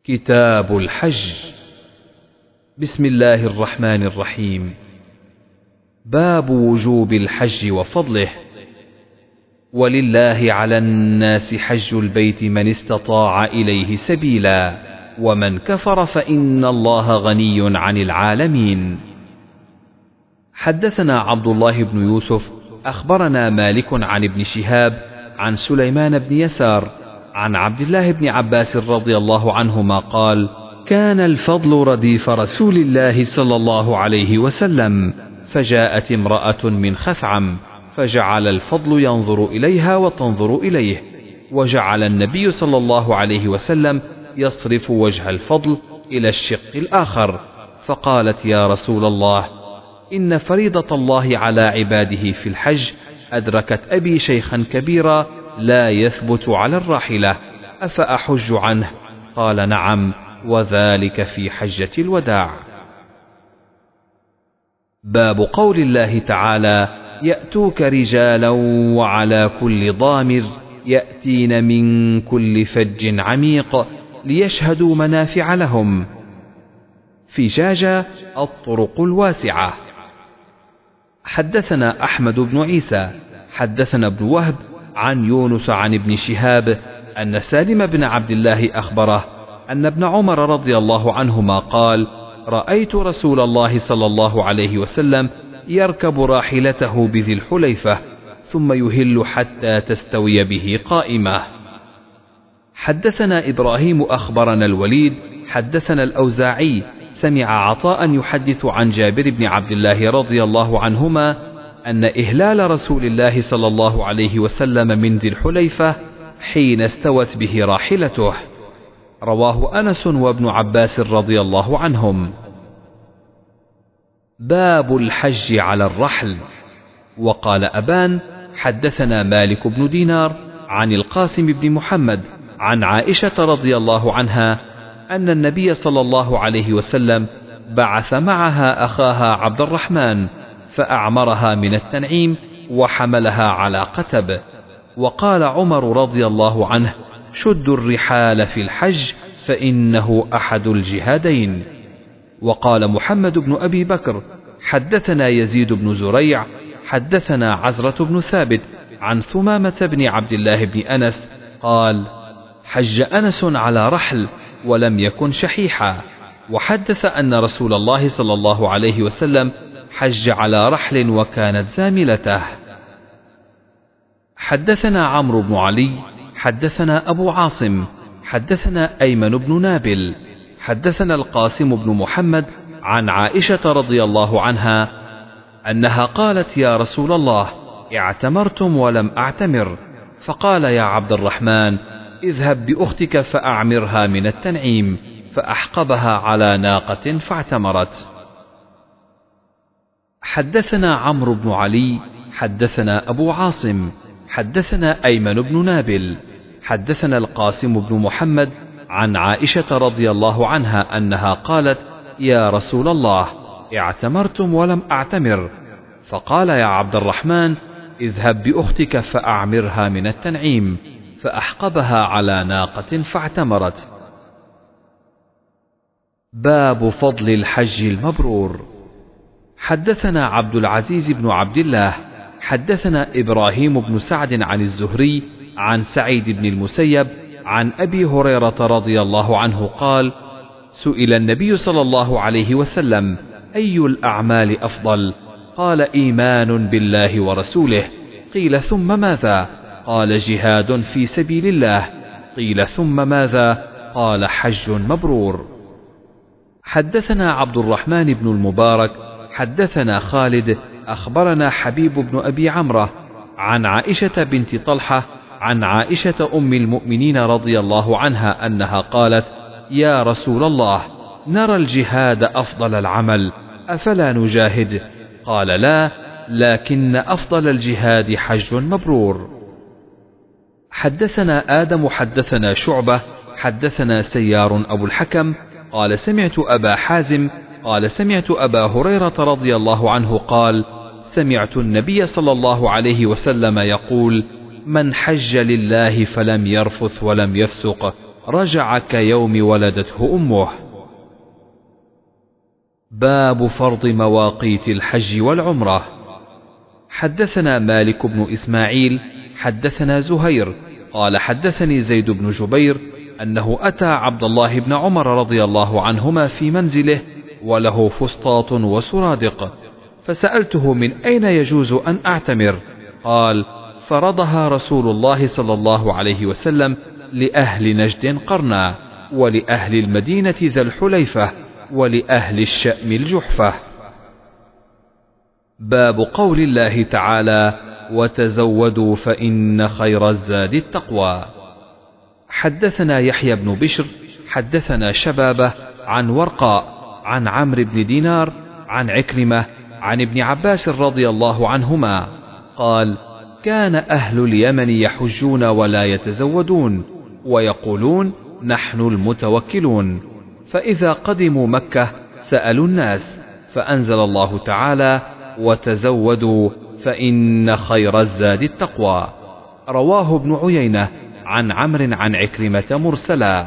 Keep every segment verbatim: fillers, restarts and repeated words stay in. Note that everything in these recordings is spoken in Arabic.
كتاب الحج. بسم الله الرحمن الرحيم. باب وجوب الحج وفضله. ولله على الناس حج البيت من استطاع إليه سبيلا ومن كفر فإن الله غني عن العالمين. حدثنا عبد الله بن يوسف أخبرنا مالك عن ابن شهاب عن سليمان بن يسار عن عبد الله بن عباس رضي الله عنهما قال: كان الفضل رديف رسول الله صلى الله عليه وسلم، فجاءت امرأة من خثعم فجعل الفضل ينظر إليها وتنظر إليه، وجعل النبي صلى الله عليه وسلم يصرف وجه الفضل إلى الشق الآخر، فقالت: يا رسول الله، إن فريضة الله على عباده في الحج أدركت أبي شيخا كبيرا لا يثبت على الراحلة، أفأحج عنه؟ قال: نعم، وذلك في حجة الوداع. باب قول الله تعالى: يأتوك رجالا وعلى كل ضامر يأتين من كل فج عميق ليشهدوا منافع لهم. فجاجة الطرق الواسعة. حدثنا أحمد بن عيسى حدثنا ابن وهب عن يونس عن ابن شهاب أن سالم بن عبد الله أخبره أن ابن عمر رضي الله عنهما قال: رأيت رسول الله صلى الله عليه وسلم يركب راحلته بذي الحليفة ثم يهل حتى تستوي به قائمة. حدثنا إبراهيم أخبرنا الوليد حدثنا الأوزاعي سمع عطاء يحدث عن جابر بن عبد الله رضي الله عنهما أن إهلال رسول الله صلى الله عليه وسلم من ذي الحليفة حين استوت به راحلته. رواه أنس وابن عباس رضي الله عنهم. باب الحج على الرحل. وقال أبان: حدثنا مالك بن دينار عن القاسم بن محمد عن عائشة رضي الله عنها أن النبي صلى الله عليه وسلم بعث معها أخاها عبد الرحمن فأعمرها من التنعيم وحملها على قتب. وقال عمر رضي الله عنه: شدوا الرحال في الحج فإنه أحد الجهادين. وقال محمد بن أبي بكر: حدثنا يزيد بن زريع حدثنا عزرة بن ثابت عن ثمامة بن عبد الله بن أنس قال: حج أنس على رحل ولم يكن شحيحا، وحدث أن رسول الله صلى الله عليه وسلم حج على رحل وكانت زاملته. حدثنا عمرو بن علي حدثنا أبو عاصم حدثنا أيمن بن نابل حدثنا القاسم بن محمد عن عائشة رضي الله عنها أنها قالت: يا رسول الله، اعتمرتم ولم أعتمر، فقال: يا عبد الرحمن، اذهب بأختك فأعمرها من التنعيم، فأحقبها على ناقة فاعتمرت. حدثنا عمرو بن علي حدثنا أبو عاصم حدثنا أيمن بن نابل حدثنا القاسم بن محمد عن عائشة رضي الله عنها أنها قالت: يا رسول الله، اعتمرتم ولم أعتمر، فقال: يا عبد الرحمن، اذهب بأختك فأعمرها من التنعيم، فأحقبها على ناقة فاعتمرت. باب فضل الحج المبرور. حدثنا عبد العزيز بن عبد الله حدثنا إبراهيم بن سعد عن الزهري عن سعيد بن المسيب عن أبي هريرة رضي الله عنه قال: سئل النبي صلى الله عليه وسلم: أي الأعمال أفضل؟ قال: إيمان بالله ورسوله. قيل: ثم ماذا؟ قال: جهاد في سبيل الله. قيل: ثم ماذا؟ قال: حج مبرور. حدثنا عبد الرحمن بن المبارك حدثنا خالد أخبرنا حبيب بن أبي عمرة عن عائشة بنت طلحة عن عائشة أم المؤمنين رضي الله عنها أنها قالت: يا رسول الله، نرى الجهاد أفضل العمل، أفلا نجاهد؟ قال: لا، لكن أفضل الجهاد حج مبرور. حدثنا آدم حدثنا شعبة حدثنا سيار أبو الحكم قال: سمعت أبا حازم قال: سمعت أبا هريرة رضي الله عنه قال: سمعت النبي صلى الله عليه وسلم يقول: من حج لله فلم يرفث ولم يفسق رجع كيوم ولدته أمه. باب فرض مواقيت الحج والعمرة. حدثنا مالك بن إسماعيل حدثنا زهير قال حدثني زيد بن جبير أنه أتى عبد الله بن عمر رضي الله عنهما في منزله وله فسطاط وسرادق، فسألته من أين يجوز أن أعتمر؟ قال: فرضها رسول الله صلى الله عليه وسلم لأهل نجد قرنا، ولأهل المدينة ذا الحليفة، ولأهل الشأم الجحفة. باب قول الله تعالى: وتزودوا فإن خير الزاد التقوى. حدثنا يحيى بن بشر حدثنا شبابة عن ورقاء عن عمرو بن دينار عن عكرمة عن ابن عباس رضي الله عنهما قال: كان أهل اليمن يحجون ولا يتزودون، ويقولون: نحن المتوكلون، فإذا قدموا مكة سألوا الناس، فأنزل الله تعالى: وتزودوا فإن خير الزاد التقوى. رواه ابن عيينة عن عمرو عن عكرمة مرسلا.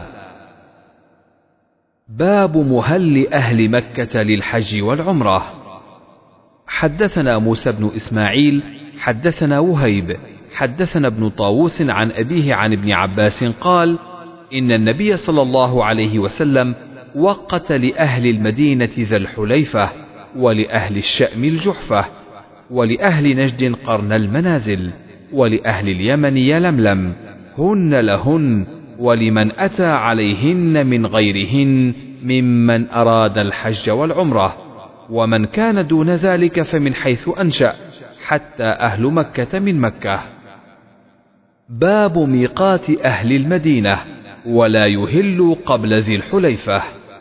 باب مهل أهل مكة للحج والعمرة. حدثنا موسى بن إسماعيل حدثنا وهيب حدثنا ابن طاووس عن أبيه عن ابن عباس قال: إن النبي صلى الله عليه وسلم وقت لأهل المدينة ذا الحليفة، ولأهل الشأم الجحفة، ولأهل نجد قرن المنازل، ولأهل اليمن يلملم، هن لهن، ولمن أتى عليهن من غيرهن ممن أراد الحج والعمرة، ومن كان دون ذلك فمن حيث أنشأ، حتى أهل مكة من مكة. باب ميقات أهل المدينة ولا يهلوا قبل ذي الحليفة.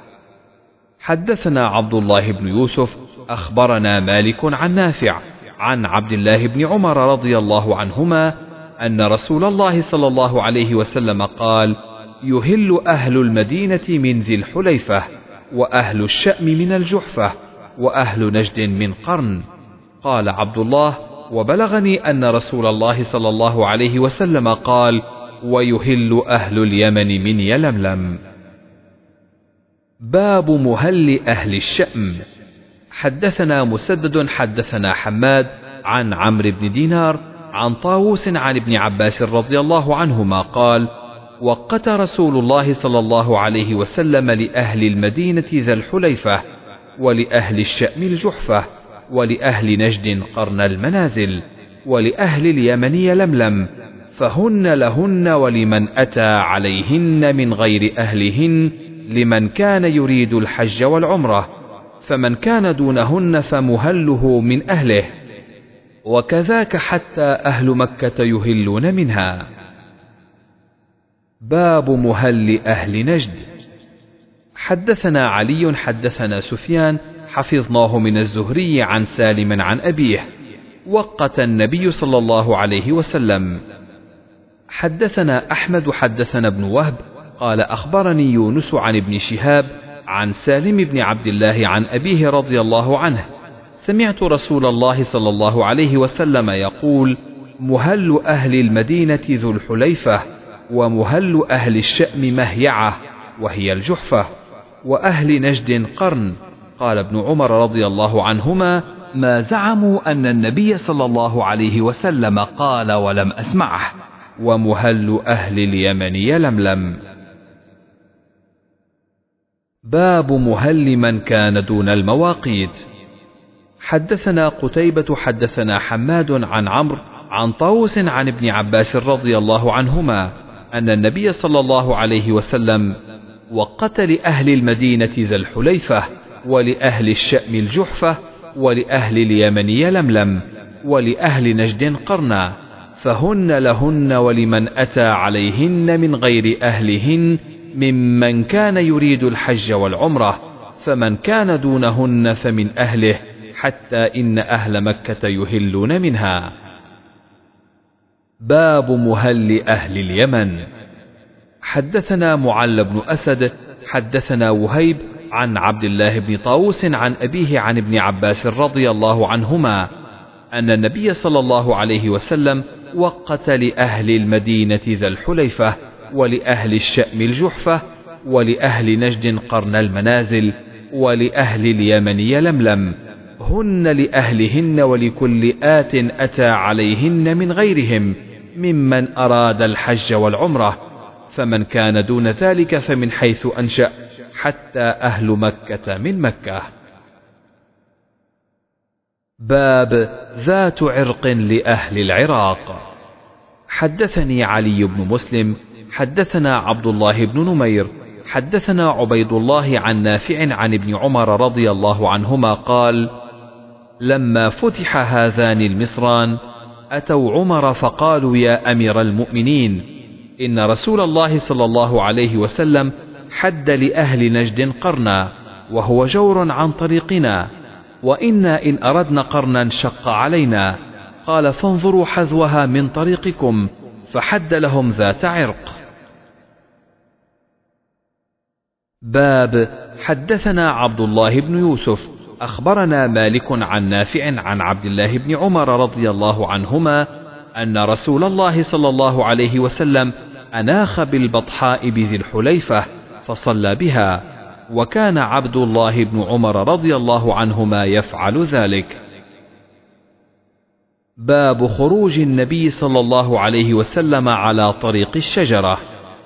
حدثنا عبد الله بن يوسف أخبرنا مالك عن نافع عن عبد الله بن عمر رضي الله عنهما أن رسول الله صلى الله عليه وسلم قال: يهل أهل المدينة من ذي الحليفة، وأهل الشأم من الجحفة، وأهل نجد من قرن. قال عبد الله: وبلغني أن رسول الله صلى الله عليه وسلم قال: ويهل أهل اليمن من يلملم. باب مهل أهل الشأم. حدثنا مسدد حدثنا حماد عن عمرو بن دينار عن طاووس عن ابن عباس رضي الله عنهما قال: وقت رسول الله صلى الله عليه وسلم لأهل المدينة ذا الحليفة، ولأهل الشأم الجحفة، ولأهل نجد قرن المنازل، ولأهل اليمن يلملم، فهن لهن ولمن أتى عليهن من غير أهلهن، لمن كان يريد الحج والعمرة، فمن كان دونهن فمهله من أهله، وكذاك حتى أهل مكة يهلون منها. باب مهل أهل نجد. حدثنا علي حدثنا سفيان حفظناه من الزهري عن سالم عن أبيه: وقت النبي صلى الله عليه وسلم. حدثنا أحمد حدثنا ابن وهب قال: أخبرني يونس عن ابن شهاب عن سالم بن عبد الله عن أبيه رضي الله عنه: سمعت رسول الله صلى الله عليه وسلم يقول: مهل أهل المدينة ذو الحليفة، ومهل أهل الشأم مهيعة وهي الجحفة، وأهل نجد قرن. قال ابن عمر رضي الله عنهما: ما زعموا أن النبي صلى الله عليه وسلم قال ولم أسمعه: ومهل أهل اليمن يلملم. باب مهل من كان دون المواقيت. حدثنا قتيبة حدثنا حماد عن عمرو عن طاووس عن ابن عباس رضي الله عنهما أن النبي صلى الله عليه وسلم وقت لأهل المدينة ذا الحليفة، ولأهل الشأم الجحفة، ولأهل اليمن يلملم، ولأهل نجد قرنا، فهن لهن ولمن أتى عليهن من غير أهلهن ممن كان يريد الحج والعمرة، فمن كان دونهن فمن أهله، حتى إن أهل مكة يهلون منها. باب مهل أهل اليمن. حدثنا معل بن أسد حدثنا وهيب عن عبد الله بن طاووس عن أبيه عن ابن عباس رضي الله عنهما أن النبي صلى الله عليه وسلم وقت لأهل المدينة ذا الحليفة، ولأهل الشأم الجحفة، ولأهل نجد قرن المنازل، ولأهل اليمن يلملم، هن لأهلهن ولكل آت أتى عليهن من غيرهم ممن أراد الحج والعمرة، فمن كان دون ذلك فمن حيث أنشأ حتى أهل مكة من مكة. باب ذات عرق لأهل العراق. حدثني علي بن مسلم حدثنا عبد الله بن نمير حدثنا عبيد الله عن نافع عن ابن عمر رضي الله عنهما قال: لما فتح هذان المصران أتوا عمر فقالوا: يا أمير المؤمنين، إن رسول الله صلى الله عليه وسلم حد لأهل نجد قرنا، وهو جور عن طريقنا، وإنا إن أردنا قرنا شق علينا. قال: فانظروا حذوها من طريقكم، فحد لهم ذات عرق. باب حدثنا عبد الله بن يوسف أخبرنا مالك عن نافع عن عبد الله بن عمر رضي الله عنهما أن رسول الله صلى الله عليه وسلم أناخ بالبطحاء بذي الحليفة فصلى بها، وكان عبد الله بن عمر رضي الله عنهما يفعل ذلك. باب خروج النبي صلى الله عليه وسلم على طريق الشجرة.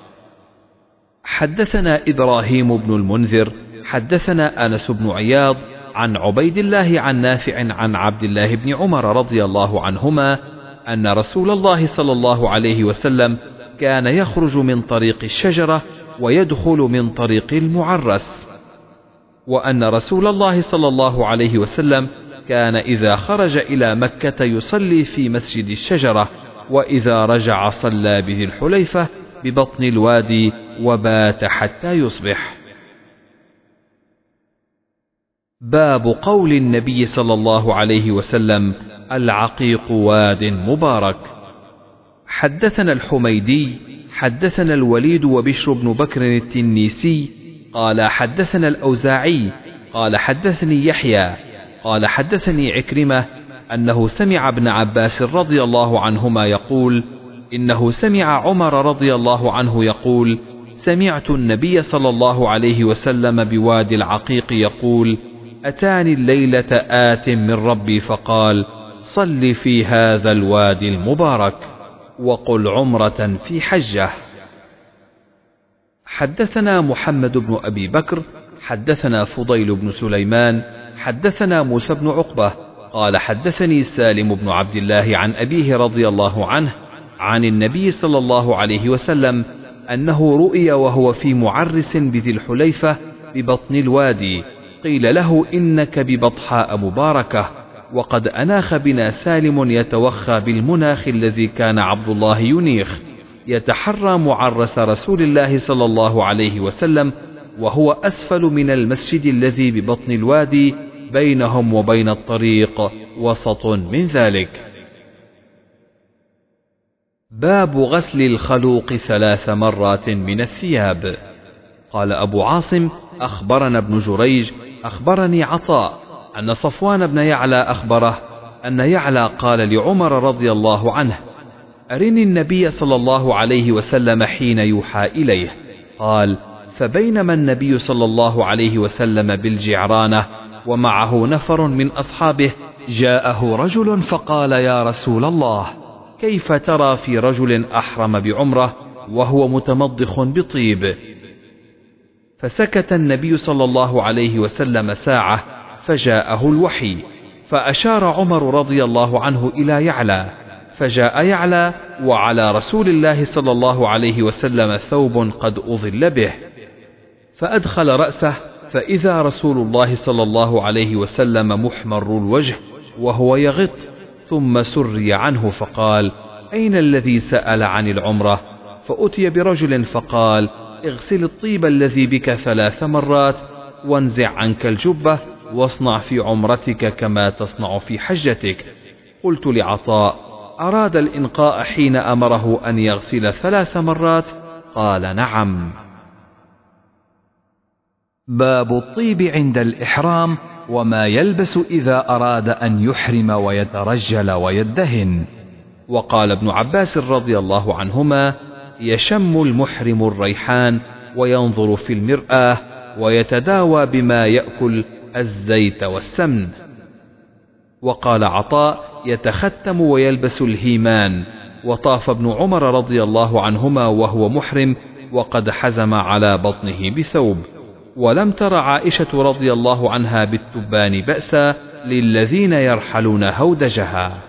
حدثنا إبراهيم بن المنذر حدثنا أنس بن عياض عن عبيد الله عن نافع عن عبد الله بن عمر رضي الله عنهما أن رسول الله صلى الله عليه وسلم كان يخرج من طريق الشجرة ويدخل من طريق المعرس، وأن رسول الله صلى الله عليه وسلم كان إذا خرج إلى مكة يصلي في مسجد الشجرة، وإذا رجع صلى بذي الحليفة ببطن الوادي وبات حتى يصبح. باب قول النبي صلى الله عليه وسلم: العقيق واد مبارك. حدثنا الحميدي حدثنا الوليد وبشر بن بكر التنيسي قال حدثنا الأوزاعي قال حدثني يحيى قال حدثني عكرمة أنه سمع ابن عباس رضي الله عنهما يقول: إنه سمع عمر رضي الله عنه يقول: سمعت النبي صلى الله عليه وسلم بوادي العقيق يقول: أتاني الليلة آت من ربي فقال: صل في هذا الوادي المبارك وقل عمرة في حجة. حدثنا محمد بن أبي بكر حدثنا فضيل بن سليمان حدثنا موسى بن عقبة قال حدثني سالم بن عبد الله عن أبيه رضي الله عنه عن النبي صلى الله عليه وسلم أنه رؤي وهو في معرس بذي الحليفة ببطن الوادي، قيل له: إنك ببطحاء مباركة. وقد أناخ بنا سالم يتوخى بالمناخ الذي كان عبد الله ينيخ، يتحرى معرس رسول الله صلى الله عليه وسلم، وهو أسفل من المسجد الذي ببطن الوادي بينهم وبين الطريق وسط من ذلك. باب غسل الخلوق ثلاث مرات من الثياب. قال أبو عاصم: أخبرنا ابن جريج أخبرني عطاء أن صفوان بن يعلى أخبره أن يعلى قال لعمر رضي الله عنه: أرني النبي صلى الله عليه وسلم حين يوحى إليه. قال: فبينما النبي صلى الله عليه وسلم بالجعرانة ومعه نفر من أصحابه جاءه رجل فقال: يا رسول الله، كيف ترى في رجل أحرم بعمرة وهو متمضخ بطيب؟ فسكت النبي صلى الله عليه وسلم ساعة فجاءه الوحي، فأشار عمر رضي الله عنه إلى يعلى، فجاء يعلى وعلى رسول الله صلى الله عليه وسلم ثوب قد أظل به، فأدخل رأسه فإذا رسول الله صلى الله عليه وسلم محمر الوجه وهو يغط، ثم سري عنه فقال: أين الذي سأل عن العمرة؟ فأتي برجل فقال: اغسل الطيب الذي بك ثلاث مرات وانزع عنك الجبة واصنع في عمرتك كما تصنع في حجتك. قلت لعطاء: أراد الإنقاء حين أمره أن يغسل ثلاث مرات؟ قال: نعم. باب الطيب عند الإحرام وما يلبس إذا أراد أن يحرم ويترجل ويدهن. وقال ابن عباس رضي الله عنهما: يشم المحرم الريحان وينظر في المرآة ويتداوى بما يأكل الزيت والسمن. وقال عطاء: يتختم ويلبس الهيمان. وطاف ابن عمر رضي الله عنهما وهو محرم وقد حزم على بطنه بثوب. ولم تر عائشة رضي الله عنها بالتبان بأسا للذين يرحلون هودجها.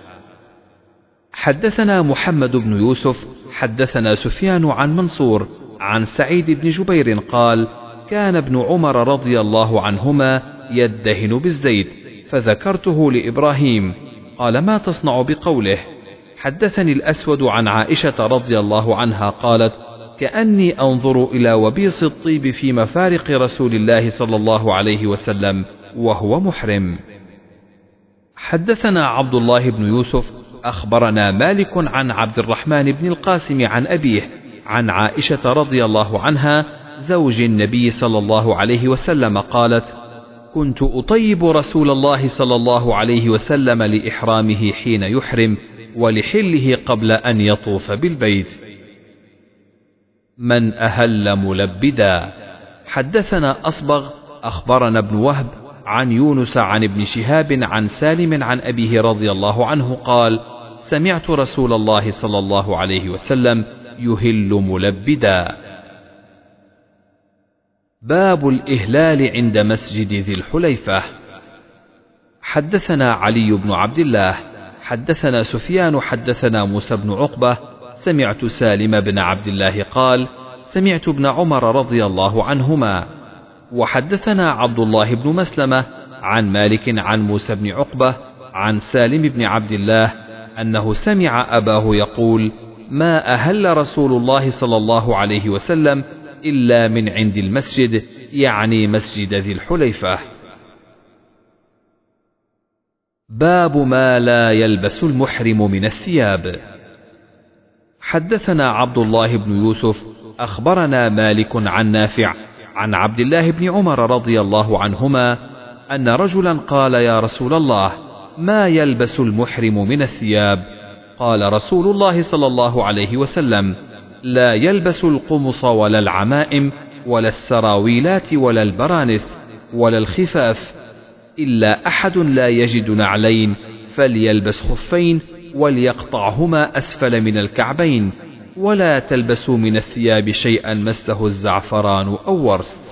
حدثنا محمد بن يوسف حدثنا سفيان عن منصور عن سعيد بن جبير قال: كان ابن عمر رضي الله عنهما يدهن بالزيت، فذكرته لإبراهيم قال: ما تصنع بقوله؟ حدثني الأسود عن عائشة رضي الله عنها قالت: كأني أنظر إلى وبيص الطيب في مفارق رسول الله صلى الله عليه وسلم وهو محرم. حدثنا عبد الله بن يوسف أخبرنا مالك عن عبد الرحمن بن القاسم عن أبيه عن عائشة رضي الله عنها زوج النبي صلى الله عليه وسلم قالت: كنت أطيب رسول الله صلى الله عليه وسلم لإحرامه حين يحرم ولحله قبل أن يطوف بالبيت. من أهل ملبدا. حدثنا أصبغ أخبرنا ابن وهب عن يونس عن ابن شهاب عن سالم عن أبيه رضي الله عنه قال: سمعت رسول الله صلى الله عليه وسلم يهل ملبدا. باب الإهلال عند مسجد ذي الحليفة. حدثنا علي بن عبد الله حدثنا سفيان حدثنا موسى بن عقبة سمعت سالم بن عبد الله قال: سمعت ابن عمر رضي الله عنهما. وحدثنا عبد الله بن مسلمة عن مالك عن موسى بن عقبة عن سالم بن عبد الله أنه سمع أباه يقول: ما أهل رسول الله صلى الله عليه وسلم إلا من عند المسجد، يعني مسجد ذي الحليفة. باب ما لا يلبس المحرم من الثياب. حدثنا عبد الله بن يوسف أخبرنا مالك عن نافع عن عبد الله بن عمر رضي الله عنهما أن رجلا قال: يا رسول الله، ما يلبس المحرم من الثياب؟ قال رسول الله صلى الله عليه وسلم: لا يلبس القمص ولا العمائم ولا السراويلات ولا البرانس ولا الخفاف، إلا أحد لا يجد نعلين فليلبس خفين وليقطعهما أسفل من الكعبين، ولا تلبسوا من الثياب شيئا مسه الزعفران أو ورس.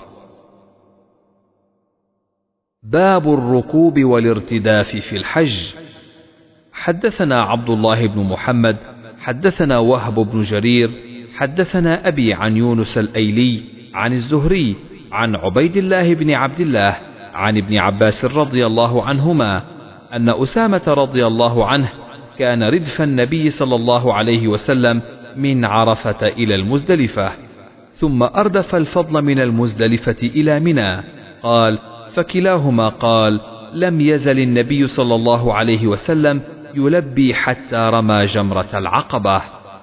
باب الركوب والارتداف في الحج. حدثنا عبد الله بن محمد حدثنا وهب بن جرير حدثنا أبي عن يونس الأيلي عن الزهري عن عبيد الله بن عبد الله عن ابن عباس رضي الله عنهما أن أسامة رضي الله عنه كان ردف النبي صلى الله عليه وسلم من عرفة إلى المزدلفة، ثم أردف الفضل من المزدلفة إلى منى. قال: فكلاهما قال: لم يزل النبي صلى الله عليه وسلم يلبي حتى رمى جمرة العقبة.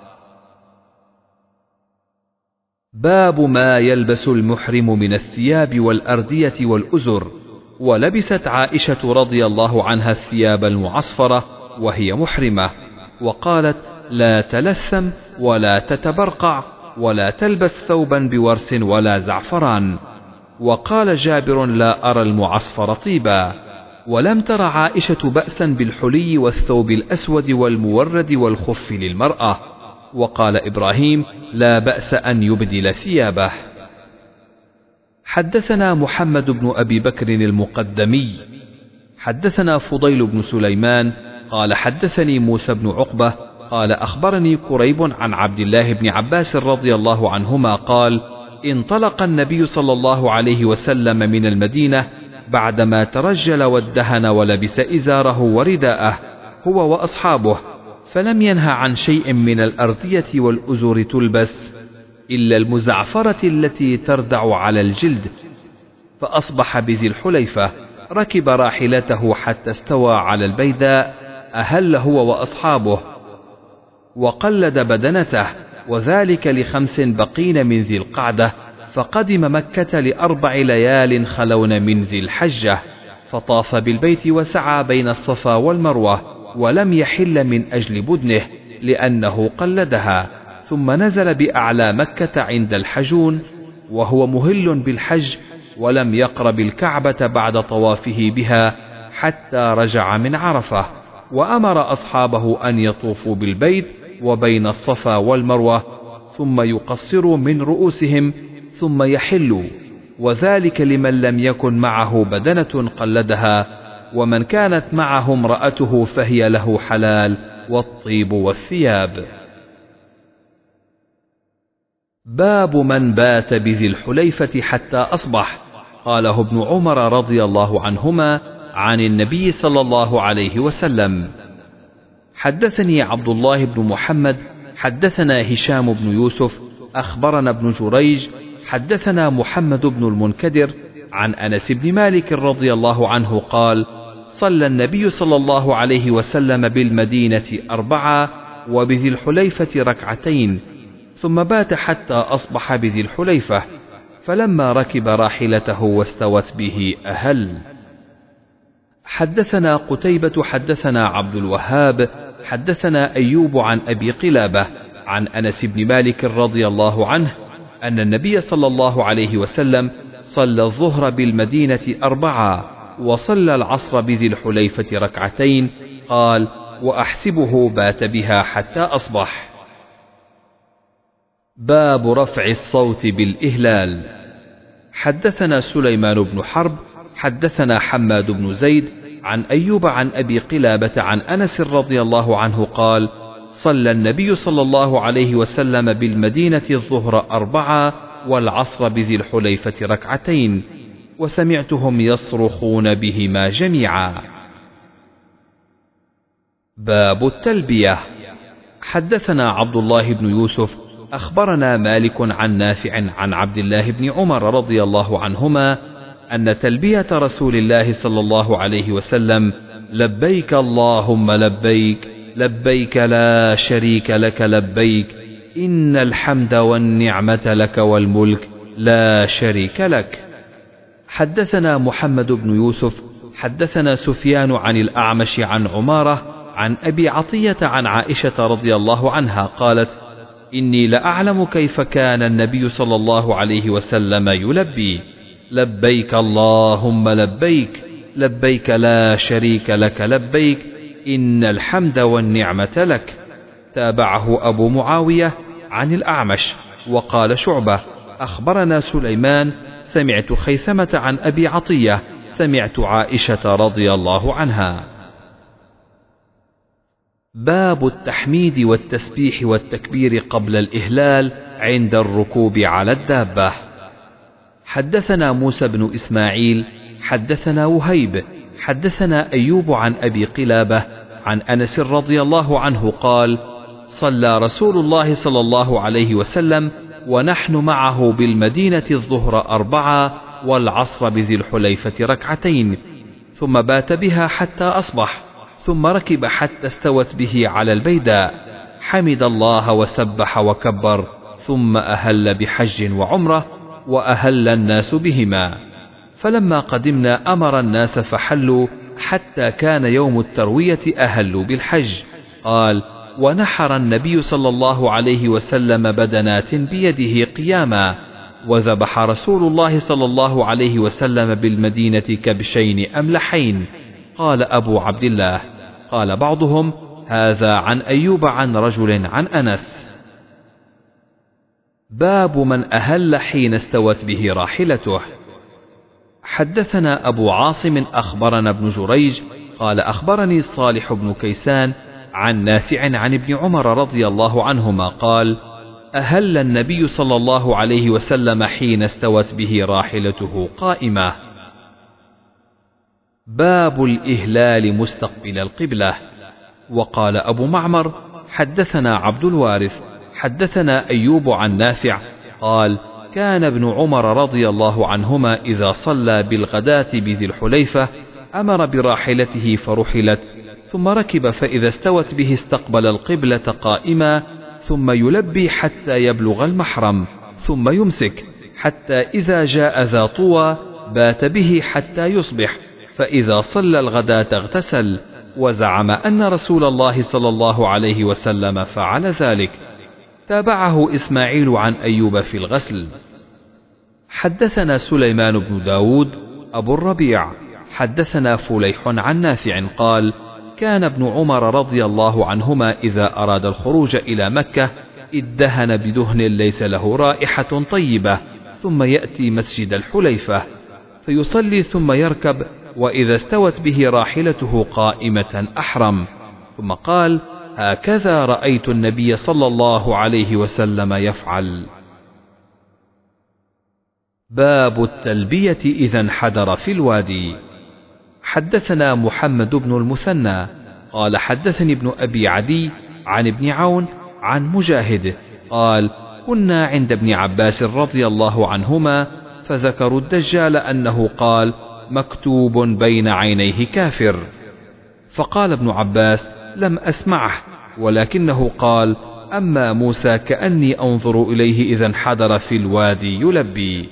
باب ما يلبس المحرم من الثياب والأردية والأزر. ولبست عائشة رضي الله عنها الثياب المعصفرة وهي محرمة، وقالت: لا تلثم ولا تتبرقع ولا تلبس ثوبا بورس ولا زعفران. وقال جابر: لا أرى المعصفر طيبا. ولم تر عائشة بأسا بالحلي والثوب الأسود والمورد والخف للمرأة. وقال إبراهيم: لا بأس أن يبدل ثيابه. حدثنا محمد بن أبي بكر المقدمي حدثنا فضيل بن سليمان قال: حدثني موسى بن عقبة قال: أخبرني كريب عن عبد الله بن عباس رضي الله عنهما قال: انطلق النبي صلى الله عليه وسلم من المدينة بعدما ترجل وادهن ولبس إزاره ورداءه هو وأصحابه، فلم ينه عن شيء من الأردية والأزر تلبس إلا المزعفرة التي تردع على الجلد. فأصبح بذي الحليفة، ركب راحلته حتى استوى على البيداء، أهل هو وأصحابه، وقلد بدنته، وذلك لخمس بقين من ذي القعدة. فقدم مكة لأربع ليال خلون من ذي الحجة، فطاف بالبيت وسعى بين الصفا والمروة، ولم يحل من أجل بدنه لأنه قلدها، ثم نزل بأعلى مكة عند الحجون وهو مهل بالحج، ولم يقرب الكعبة بعد طوافه بها حتى رجع من عرفة، وأمر أصحابه أن يطوفوا بالبيت وبين الصفا والمروة ثم يقصروا من رؤوسهم ثم يحلوا، وذلك لمن لم يكن معه بدنة قلدها، ومن كانت معه امرأته فهي له حلال، والطيب والثياب. باب من بات بذي الحليفة حتى أصبح. قاله ابن عمر رضي الله عنهما عن النبي صلى الله عليه وسلم. حدثني عبد الله بن محمد حدثنا هشام بن يوسف أخبرنا ابن جريج حدثنا محمد بن المنكدر عن أنس بن مالك رضي الله عنه قال: صلى النبي صلى الله عليه وسلم بالمدينة أربعة وبذي الحليفة ركعتين، ثم بات حتى أصبح بذي الحليفة، فلما ركب راحلته واستوت به أهل. حدثنا قتيبة حدثنا عبد الوهاب حدثنا أيوب عن أبي قلابة عن أنس بن مالك رضي الله عنه أن النبي صلى الله عليه وسلم صلى الظهر بالمدينة أربعة وصلى العصر بذي الحليفة ركعتين. قال: وأحسبه بات بها حتى أصبح. باب رفع الصوت بالإهلال. حدثنا سليمان بن حرب حدثنا حماد بن زيد عن أيوب عن أبي قلابة عن أنس رضي الله عنه قال: صلى النبي صلى الله عليه وسلم بالمدينة الظهر أربعة والعصر بذي الحليفة ركعتين، وسمعتهم يصرخون بهما جميعا. باب التلبية. حدثنا عبد الله بن يوسف أخبرنا مالك عن نافع عن عبد الله بن عمر رضي الله عنهما أن تلبية رسول الله صلى الله عليه وسلم: لبيك اللهم لبيك لبيك لا شريك لك لبيك إن الحمد والنعمة لك والملك لا شريك لك. حدثنا محمد بن يوسف حدثنا سفيان عن الأعمش عن عمارة عن أبي عطية عن عائشة رضي الله عنها قالت: إني لأعلم كيف كان النبي صلى الله عليه وسلم يلبي: لبيك اللهم لبيك لبيك لا شريك لك لبيك إن الحمد والنعمة لك. تابعه أبو معاوية عن الأعمش. وقال شعبة: أخبرنا سليمان سمعت خيثمة عن أبي عطية سمعت عائشة رضي الله عنها. باب التحميد والتسبيح والتكبير قبل الإهلال عند الركوب على الدابة. حدثنا موسى بن إسماعيل حدثنا وهيب حدثنا أيوب عن أبي قلابة عن أنس رضي الله عنه قال: صلى رسول الله صلى الله عليه وسلم ونحن معه بالمدينة الظهر أربعة والعصر بذي الحليفة ركعتين، ثم بات بها حتى أصبح، ثم ركب حتى استوت به على البيداء، حمد الله وسبح وكبر، ثم أهل بحج وعمرة، وأهل الناس بهما. فلما قدمنا أمر الناس فحلوا حتى كان يوم التروية أهلوا بالحج. قال: ونحر النبي صلى الله عليه وسلم بدنات بيده قياما، وذبح رسول الله صلى الله عليه وسلم بالمدينة كبشين أملحين. قال أبو عبد الله. قال بعضهم: هذا عن أيوب عن رجل عن أنس. باب من أهل حين استوت به راحلته. حدثنا أبو عاصم أخبرنا ابن جريج قال أخبرني صالح بن كيسان عن نافع عن ابن عمر رضي الله عنهما قال: أهل النبي صلى الله عليه وسلم حين استوت به راحلته قائمة. باب الإهلال مستقبل القبلة. وقال أبو معمر: حدثنا عبد الوارث حدثنا أيوب عن نافع قال: كان ابن عمر رضي الله عنهما إذا صلى بالغداة بذي الحليفة أمر براحلته فرحلت، ثم ركب فإذا استوت به استقبل القبلة قائما، ثم يلبي حتى يبلغ المحرم، ثم يمسك حتى إذا جاء ذا طوى بات به حتى يصبح، فإذا صلى الغداة اغتسل، وزعم أن رسول الله صلى الله عليه وسلم فعل ذلك. تابعه إسماعيل عن أيوب في الغسل. حدثنا سليمان بن داود أبو الربيع حدثنا فليح عن نافع قال: كان ابن عمر رضي الله عنهما إذا أراد الخروج إلى مكة ادهن بدهن ليس له رائحة طيبة، ثم يأتي مسجد الحليفة فيصلي ثم يركب، وإذا استوت به راحلته قائمة أحرم، ثم قال: هكذا رأيت النبي صلى الله عليه وسلم يفعل. باب التلبية إذا انحدر في الوادي. حدثنا محمد بن المثنى قال حدثني ابن أبي عدي عن ابن عون عن مجاهد قال: كنا عند ابن عباس رضي الله عنهما فذكروا الدجال أنه قال: مكتوب بين عينيه كافر، فقال ابن عباس: لم أسمعه، ولكنه قال: أما موسى كأني أنظر إليه إذا انحدر في الوادي يلبي.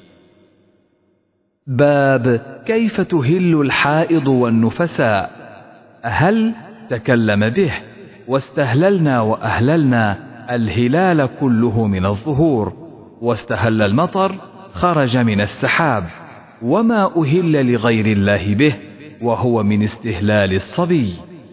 باب كيف تهل الحائض والنفساء. هل تكلم به، واستهللنا وأهللنا الهلال كله من الظهور، واستهل المطر خرج من السحاب، وما أهل لغير الله به وهو من استهلال الصبي.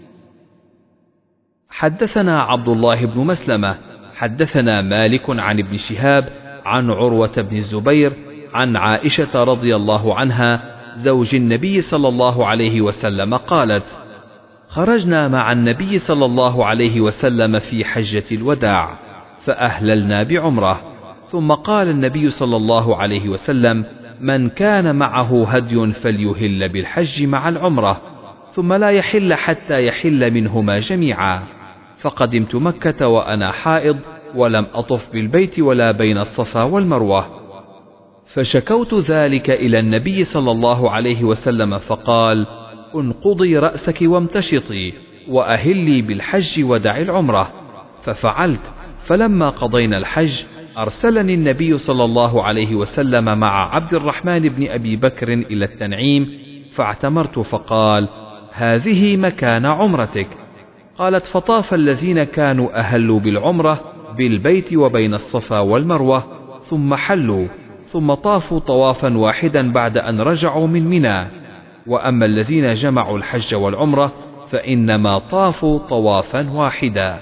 حدثنا عبد الله بن مسلمة حدثنا مالك عن ابن شهاب عن عروة بن الزبير عن عائشة رضي الله عنها زوج النبي صلى الله عليه وسلم قالت: خرجنا مع النبي صلى الله عليه وسلم في حجة الوداع فأهللنا بعمرة، ثم قال النبي صلى الله عليه وسلم: من كان معه هدي فليهل بالحج مع العمرة، ثم لا يحل حتى يحل منهما جميعا. فقدمت مكة وأنا حائض، ولم أطف بالبيت ولا بين الصفا والمروة، فشكوت ذلك إلى النبي صلى الله عليه وسلم فقال: انقضي رأسك وامتشطي وأهلي بالحج ودع العمرة. ففعلت، فلما قضينا الحج أرسلني النبي صلى الله عليه وسلم مع عبد الرحمن بن أبي بكر إلى التنعيم فاعتمرت، فقال: هذه مكان عمرتك. قالت: فطاف الذين كانوا أهلوا بالعمرة بالبيت وبين الصفا والمروة ثم حلوا، ثم طافوا طوافا واحدا بعد أن رجعوا من منى، وأما الذين جمعوا الحج والعمرة فإنما طافوا طوافا واحدا.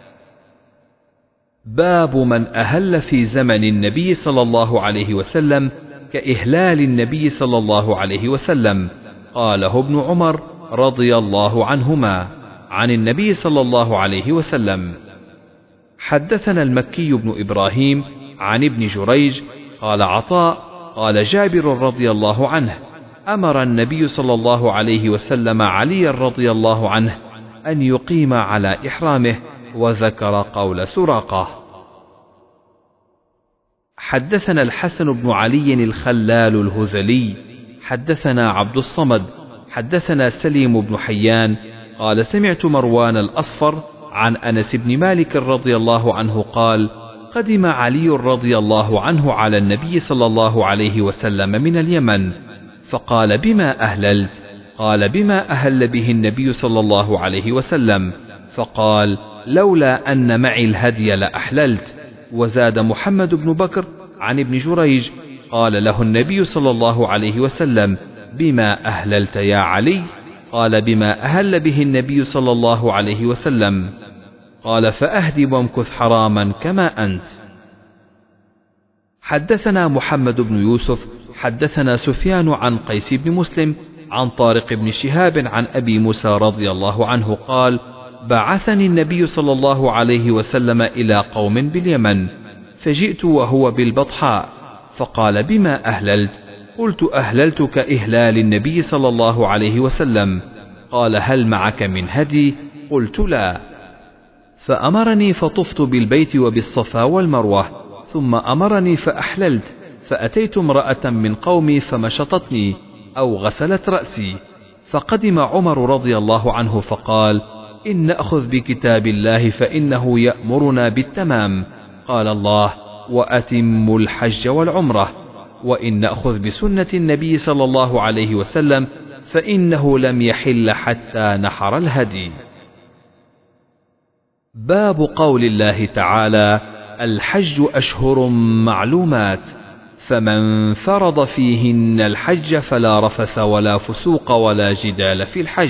باب من أهل في زمن النبي صلى الله عليه وسلم كإهلال النبي صلى الله عليه وسلم، قاله ابن عمر رضي الله عنهما عن النبي صلى الله عليه وسلم. حدثنا المكي بن إبراهيم عن ابن جريج قال عطاء قال جابر رضي الله عنه: أمر النبي صلى الله عليه وسلم علي رضي الله عنه أن يقيم على إحرامه، وذكر قول سراقة. حدثنا الحسن بن علي الخلال الهذلي حدثنا عبد الصمد حدثنا سليم بن حيان قال: سمعت مروان الأصفر عن أنس بن مالك رضي الله عنه قال: قدم علي رضي الله عنه على النبي صلى الله عليه وسلم من اليمن، فقال: بما أهللت؟ قال: بما أهل به النبي صلى الله عليه وسلم. فقال: لولا أن معي الهدي لأحللت. وزاد محمد بن بكر عن ابن جريج قال له النبي صلى الله عليه وسلم: بما أهللت يا علي؟ قال: بما أهل به النبي صلى الله عليه وسلم. قال: فأهدي وامكث حراما كما أنت. حدثنا محمد بن يوسف حدثنا سفيان عن قيس بن مسلم عن طارق بن شهاب عن أبي موسى رضي الله عنه قال: بعثني النبي صلى الله عليه وسلم إلى قوم باليمن، فجئت وهو بالبطحاء، فقال: بما أهللت؟ قلت: أهللت كإهلال النبي صلى الله عليه وسلم. قال: هل معك من هدي؟ قلت: لا. فأمرني فطفت بالبيت وبالصفا والمروة، ثم أمرني فأحللت، فأتيت امرأة من قومي فمشطتني أو غسلت رأسي، فقدم عمر رضي الله عنه فقال: إن نأخذ بكتاب الله فإنه يأمرنا بالتمام، قال الله: وأتموا الحج والعمرة. وإن نأخذ بسنة النبي صلى الله عليه وسلم فإنه لم يحل حتى نحر الهدي. باب قول الله تعالى: الحج أشهر معلومات فمن فرض فيهن الحج فلا رفث ولا فسوق ولا جدال في الحج.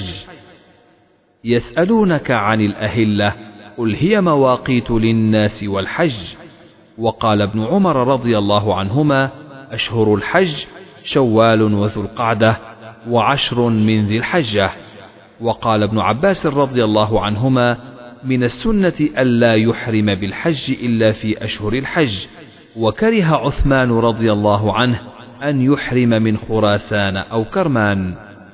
يسألونك عن الأهلة قل هي مواقيت للناس والحج. وقال ابن عمر رضي الله عنهما أشهر الحج شوال وذو القعدة وعشر من ذي الحجة. وقال ابن عباس رضي الله عنهما من السنة ألا يحرم بالحج إلا في أشهر الحج، وكره عثمان رضي الله عنه أن يحرم من خراسان أو كرمان.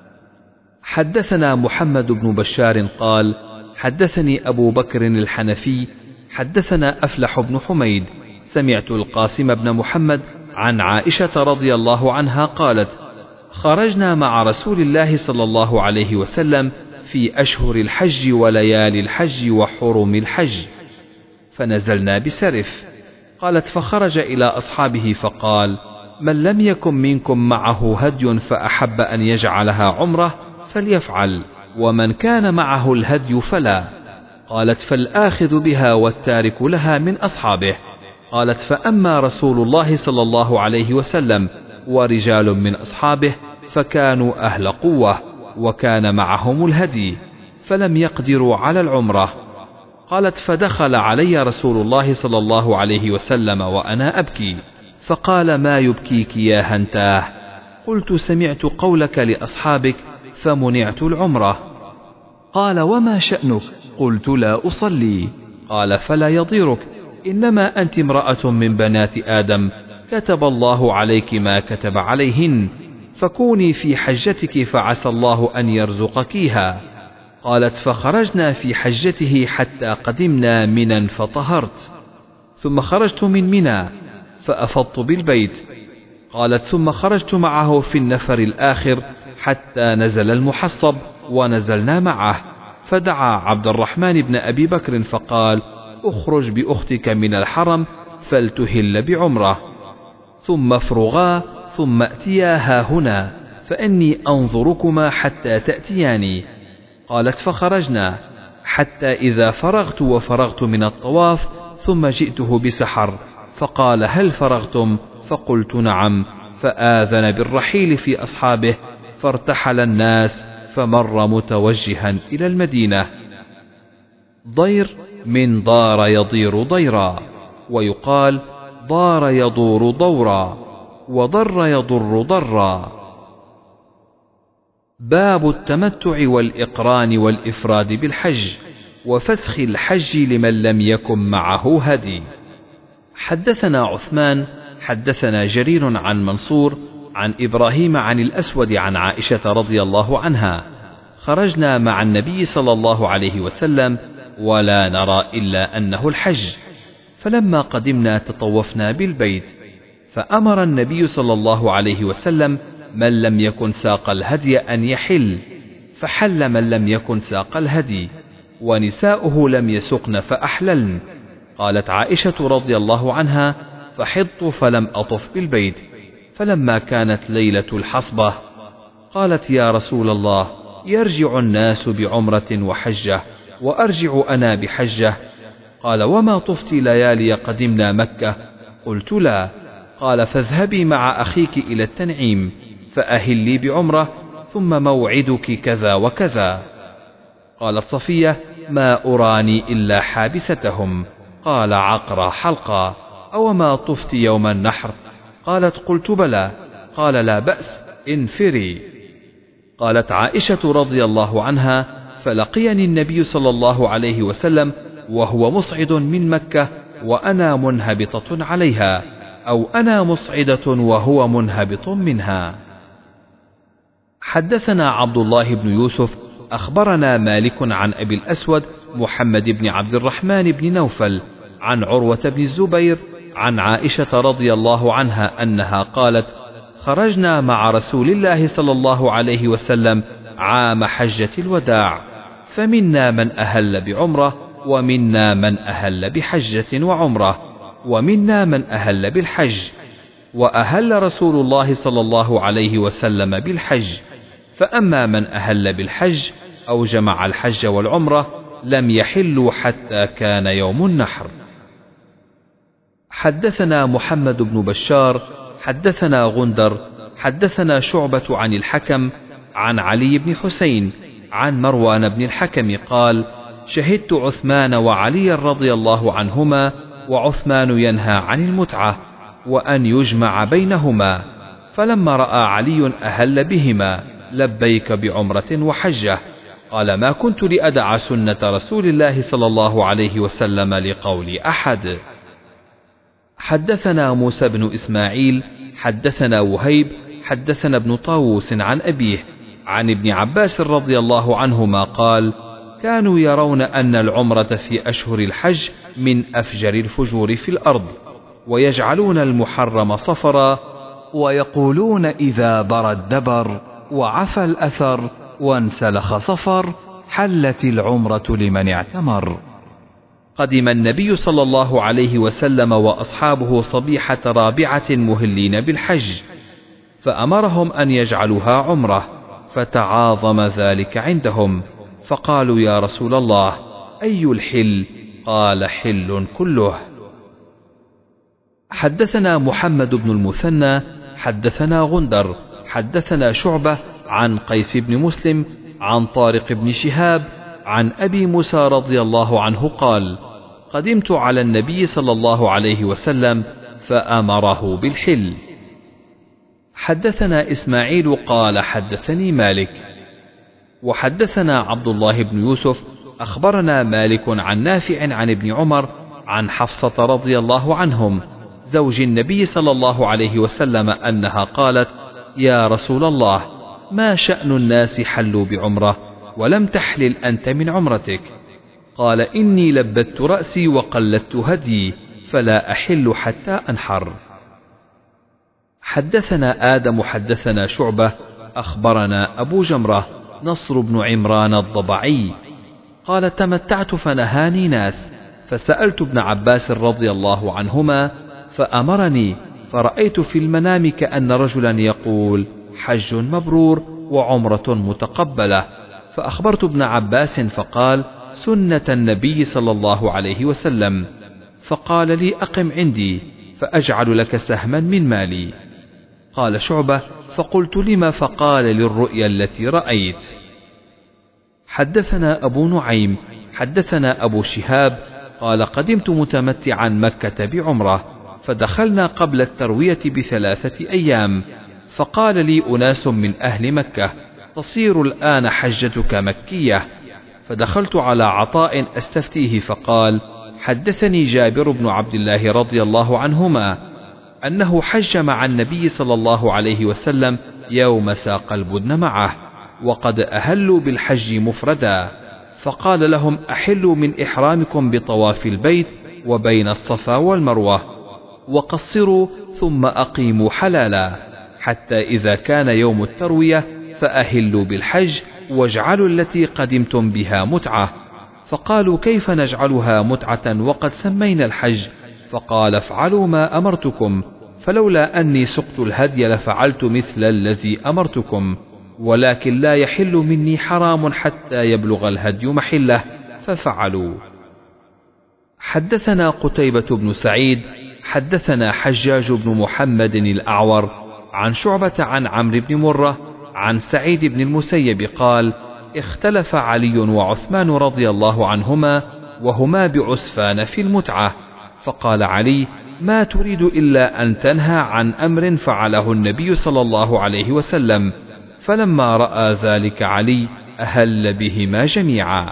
حدثنا محمد بن بشار قال حدثني أبو بكر الحنفي حدثنا أفلح بن حميد سمعت القاسم بن محمد عن عائشة رضي الله عنها قالت خرجنا مع رسول الله صلى الله عليه وسلم في أشهر الحج وليالي الحج وحرم الحج فنزلنا بسرف. قالت فخرج إلى أصحابه فقال من لم يكن منكم معه هدي فأحب أن يجعلها عمره فليفعل، ومن كان معه الهدي فلا. قالت فالآخذ بها والتارك لها من أصحابه. قالت فأما رسول الله صلى الله عليه وسلم ورجال من أصحابه فكانوا أهل قوة وكان معهم الهدي فلم يقدروا على العمرة. قالت فدخل علي رسول الله صلى الله عليه وسلم وأنا أبكي فقال ما يبكيك يا هنتاه؟ قلت سمعت قولك لأصحابك فمنعت العمرة. قال وما شأنك؟ قلت لا أصلي. قال فلا يضيرك، إنما أنت امرأة من بنات آدم كتب الله عليك ما كتب عليهن، فكوني في حجتك فعسى الله أن يرزقكيها. قالت فخرجنا في حجته حتى قدمنا منى فطهرت، ثم خرجت من منى فأفضت بالبيت. قالت ثم خرجت معه في النفر الآخر حتى نزل المحصب ونزلنا معه، فدعا عبد الرحمن بن أبي بكر فقال اخرج بأختك من الحرم فلتهل بعمرة، ثم افرغا ثم ائتياها هنا فإني أنظركما حتى تأتياني. قالت فخرجنا حتى إذا فرغت وفرغت من الطواف ثم جئته بسحر فقال هل فرغتم؟ فقلت نعم، فآذن بالرحيل في أصحابه فارتحل الناس فمر متوجها إلى المدينة. ضير من ضار يضير ضيرا، ويقال ضار يضور ضورا، وضر يضر ضرا. باب التمتع والإقران والإفراد بالحج وفسخ الحج لمن لم يكن معه هدي. حدثنا عثمان حدثنا جرير عن منصور عن إبراهيم عن الأسود عن عائشة رضي الله عنها خرجنا مع النبي صلى الله عليه وسلم ولا نرى إلا أنه الحج، فلما قدمنا تطوفنا بالبيت، فأمر النبي صلى الله عليه وسلم من لم يكن ساق الهدي أن يحل، فحل من لم يكن ساق الهدي، ونساؤه لم يسقن فأحللن. قالت عائشة رضي الله عنها فحضت فلم أطف بالبيت، فلما كانت ليلة الحصبة قالت يا رسول الله يرجع الناس بعمرة وحجة وأرجع أنا بحجة. قال وما طفت ليالي قدمنا مكة؟ قلت لا. قال فاذهبي مع أخيك إلى التنعيم فأهلي بعمرة ثم موعدك كذا وكذا. قالت صفية ما أراني إلا حابستهم. قال عقرى حلقا أو ما طفت يوم النحر؟ قالت قلت بلى. قال لا بأس انفري. قالت عائشة رضي الله عنها فلقيني النبي صلى الله عليه وسلم وهو مصعد من مكة وأنا منهبطة عليها، أو أنا مصعدة وهو منهبط منها. حدثنا عبد الله بن يوسف أخبرنا مالك عن أبي الأسود محمد بن عبد الرحمن بن نوفل عن عروة بن الزبير عن عائشة رضي الله عنها أنها قالت خرجنا مع رسول الله صلى الله عليه وسلم عام حجة الوداع، فمنا من أهل بعمرة ومنا من أهل بحجة وعمرة ومنا من أهل بالحج، وأهل رسول الله صلى الله عليه وسلم بالحج، فأما من أهل بالحج أو جمع الحج والعمرة لم يحلوا حتى كان يوم النحر. حدثنا محمد بن بشار حدثنا غندر حدثنا شعبة عن الحكم عن علي بن حسين عن مروان بن الحكم قال: شهدت عثمان وعلي رضي الله عنهما وعثمان ينهى عن المتعة وأن يجمع بينهما، فلما رأى علي أهل بهما لبيك بعمرة وحجة، قال: ما كنت لأدع سنة رسول الله صلى الله عليه وسلم لقول أحد. حدثنا موسى بن إسماعيل حدثنا وهيب حدثنا ابن طاووس عن أبيه عن ابن عباس رضي الله عنهما قال: كانوا يرون أن العمرة في أشهر الحج من أفجر الفجور في الأرض، ويجعلون المحرم صفرا، ويقولون إذا بر الدبر وعفى الأثر وانسلخ صفر حلت العمرة لمن اعتمر. قدم النبي صلى الله عليه وسلم وأصحابه صبيحة رابعة مهلين بالحج، فأمرهم أن يجعلوها عمرة، فتعاظم ذلك عندهم، فقالوا: يا رسول الله، أي الحل؟ قال: حل كله. حدثنا محمد بن المثنى حدثنا غندر حدثنا شعبة عن قيس بن مسلم عن طارق بن شهاب عن أبي موسى رضي الله عنه قال: قدمت على النبي صلى الله عليه وسلم فأمره بالحل. حدثنا إسماعيل قال: حدثني مالك وحدثنا عبد الله بن يوسف أخبرنا مالك عن نافع عن ابن عمر عن حفصة رضي الله عنهم زوج النبي صلى الله عليه وسلم أنها قالت: يا رسول الله، ما شأن الناس حلوا بعمرة ولم تحلل أنت من عمرتك؟ قال: إني لبت رأسي وقلدت هدي، فلا أحل حتى أنحر. حدثنا آدم حدثنا شعبة أخبرنا أبو جمرة نصر بن عمران الضبعي قال: تمتعت فنهاني ناس، فسألت ابن عباس رضي الله عنهما فأمرني، فرأيت في المنام كأن رجلا يقول: حج مبرور وعمرة متقبلة، فأخبرت ابن عباس فقال: سنة النبي صلى الله عليه وسلم. فقال لي: أقم عندي فأجعل لك سهما من مالي. قال شعبة: فقلت: لما؟ فقال: للرؤيا التي رأيت. حدثنا أبو نعيم حدثنا أبو شهاب قال: قدمت متمتعا مكة بعمرة، فدخلنا قبل التروية بثلاثة أيام، فقال لي أناس من أهل مكة: تصير الآن حجتك مكية. فدخلت على عطاء أستفتيه، فقال: حدثني جابر بن عبد الله رضي الله عنهما أنه حج مع النبي صلى الله عليه وسلم يوم ساق البدن معه، وقد أهلوا بالحج مفردا، فقال لهم: أحلوا من إحرامكم بطواف البيت وبين الصفا والمروة، وقصروا ثم أقيموا حلالا، حتى إذا كان يوم التروية فأهلوا بالحج واجعلوا التي قدمتم بها متعة. فقالوا: كيف نجعلها متعة وقد سمينا الحج؟ فقال: افعلوا ما أمرتكم، فلولا أني سقت الهدي لفعلت مثل الذي أمرتكم، ولكن لا يحل مني حرام حتى يبلغ الهدي محله، ففعلوا. حدثنا قتيبة بن سعيد حدثنا حجاج بن محمد الأعور عن شعبة عن عمرو بن مرة عن سعيد بن المسيب قال: اختلف علي وعثمان رضي الله عنهما وهما بعسفان في المتعة، فقال علي: ما تريد إلا أن تنهى عن أمر فعله النبي صلى الله عليه وسلم. فلما رأى ذلك علي أهل بهما جميعا.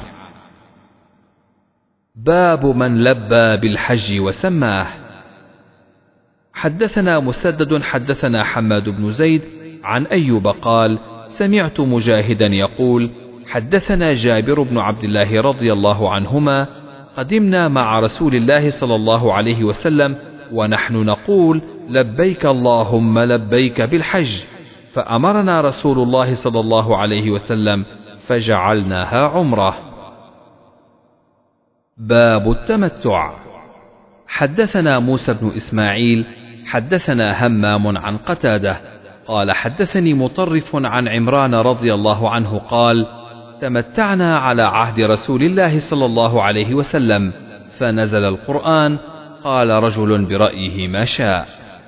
باب من لبى بالحج وسماه. حدثنا مسدد حدثنا حماد بن زيد عن أيوب قال: سمعت مجاهدا يقول: حدثنا جابر بن عبد الله رضي الله عنهما: قدمنا مع رسول الله صلى الله عليه وسلم ونحن نقول: لبيك اللهم لبيك بالحج، فأمرنا رسول الله صلى الله عليه وسلم فجعلناها عمرة. باب التمتع. حدثنا موسى بن إسماعيل حدثنا همام عن قتادة قال: حدثني مطرف عن عمران رضي الله عنه قال: تمتعنا على عهد رسول الله صلى الله عليه وسلم، فنزل القرآن: قال رجل برأيه ما شاء.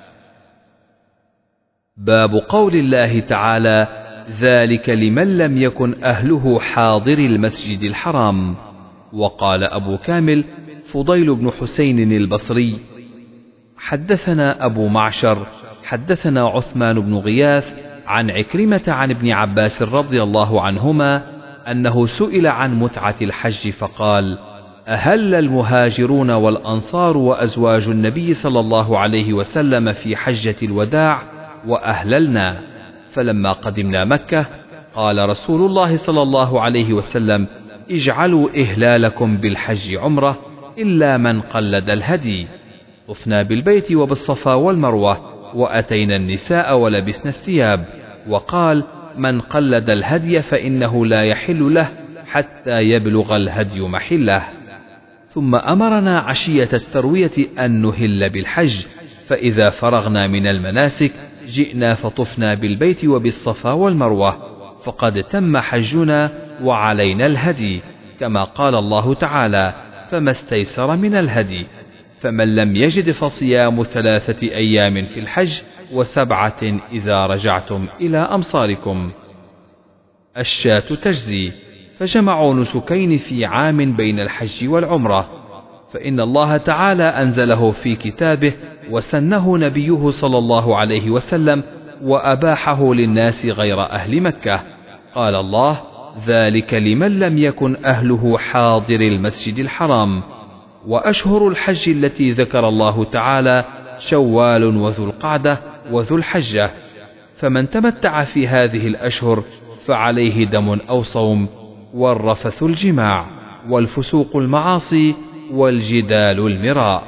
باب قول الله تعالى: ذلك لمن لم يكن أهله حاضر المسجد الحرام. وقال أبو كامل فضيل بن حسين البصري: حدثنا أبو معشر حدثنا عثمان بن غياث عن عكرمة عن ابن عباس رضي الله عنهما أنه سئل عن متعة الحج فقال: أهل المهاجرون والأنصار وأزواج النبي صلى الله عليه وسلم في حجة الوداع وأهللنا، فلما قدمنا مكة قال رسول الله صلى الله عليه وسلم: اجعلوا إهلالكم بالحج عمرة إلا من قلد الهدي. طفنا بالبيت وبالصفا والمروة وأتينا النساء ولبسنا الثياب. وقال: من قلد الهدي فإنه لا يحل له حتى يبلغ الهدي محله. ثم أمرنا عشية التروية أن نهل بالحج، فإذا فرغنا من المناسك جئنا فطفنا بالبيت وبالصفا والمروة، فقد تم حجنا وعلينا الهدي، كما قال الله تعالى: فما استيسر من الهدي. فمن لم يجد فصيام ثلاثة أيام في الحج وسبعة إذا رجعتم إلى أمصاركم. الشاة تجزي، فجمعوا نسكين في عام بين الحج والعمرة، فإن الله تعالى أنزله في كتابه وسنه نبيه صلى الله عليه وسلم وأباحه للناس غير أهل مكة. قال الله: ذلك لمن لم يكن أهله حاضر المسجد الحرام. وأشهر الحج التي ذكر الله تعالى شوال وذو القعدة وذو الحجة، فمن تمتع في هذه الأشهر فعليه دم أو صوم، والرفث الجماع، والفسوق المعاصي، والجدال المراء.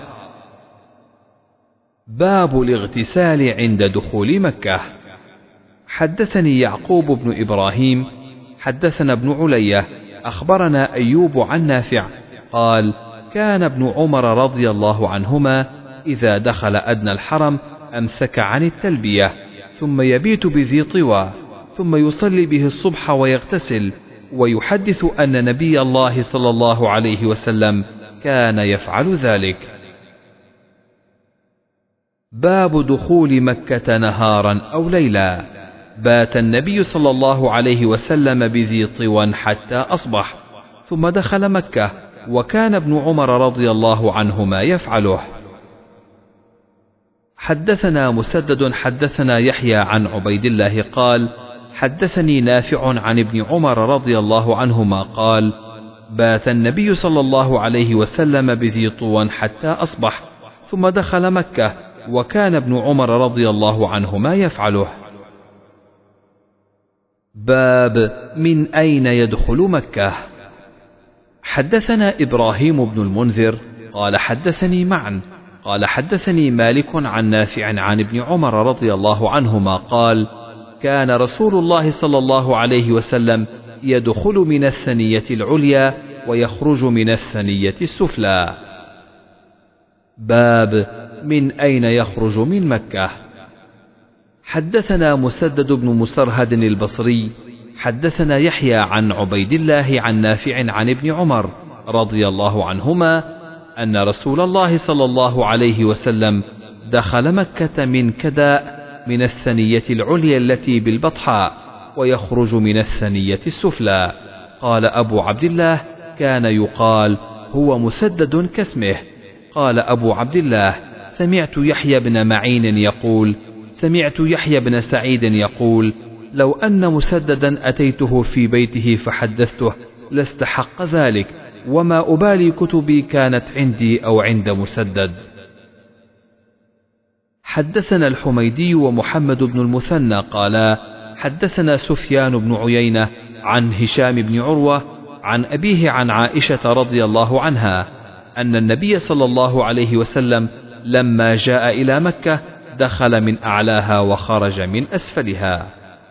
باب الاغتسال عند دخول مكة. حدثني يعقوب بن إبراهيم حدثنا ابن علية أخبرنا أيوب عن نافع قال: كان ابن عمر رضي الله عنهما إذا دخل أدنى الحرم أمسك عن التلبية، ثم يبيت بذي طوى، ثم يصلي به الصبح ويغتسل، ويحدث أن نبي الله صلى الله عليه وسلم كان يفعل ذلك. باب دخول مكة نهارا أو ليلا. بات النبي صلى الله عليه وسلم بذي طوى حتى أصبح، ثم دخل مكة، وكان ابن عمر رضي الله عنهما يفعله. حدثنا مسدد حدثنا يحيى عن عبيد الله قال: حدثني نافع عن ابن عمر رضي الله عنهما قال: بات النبي صلى الله عليه وسلم بذي طوى حتى أصبح، ثم دخل مكة، وكان ابن عمر رضي الله عنهما يفعله. باب من أين يدخل مكة. حدثنا إبراهيم بن المنذر قال حدثني معا قال حدثني مالك عن نافع عن ابن عمر رضي الله عنهما قال: كان رسول الله صلى الله عليه وسلم يدخل من الثنية العليا ويخرج من الثنية السفلى. باب من أين يخرج من مكة. حدثنا مسدد بن مسرهد البصري حدثنا يحيى عن عبيد الله عن نافع عن ابن عمر رضي الله عنهما أن رسول الله صلى الله عليه وسلم دخل مكة من كداء من الثنية العليا التي بالبطحاء، ويخرج من الثنية السفلى. قال أبو عبد الله: كان يقال هو مسدد كاسمه. قال أبو عبد الله: سمعت يحيى بن معين يقول: سمعت يحيى بن سعيد يقول: لو أن مسددا أتيته في بيته فحدثته لاستحق ذلك، وما أبالي كتبي كانت عندي أو عند مسدد. حدثنا الحميدي ومحمد بن المثنى قالا حدثنا سفيان بن عيينة عن هشام بن عروة عن أبيه عن عائشة رضي الله عنها أن النبي صلى الله عليه وسلم لما جاء إلى مكة دخل من أعلاها وخرج من أسفلها.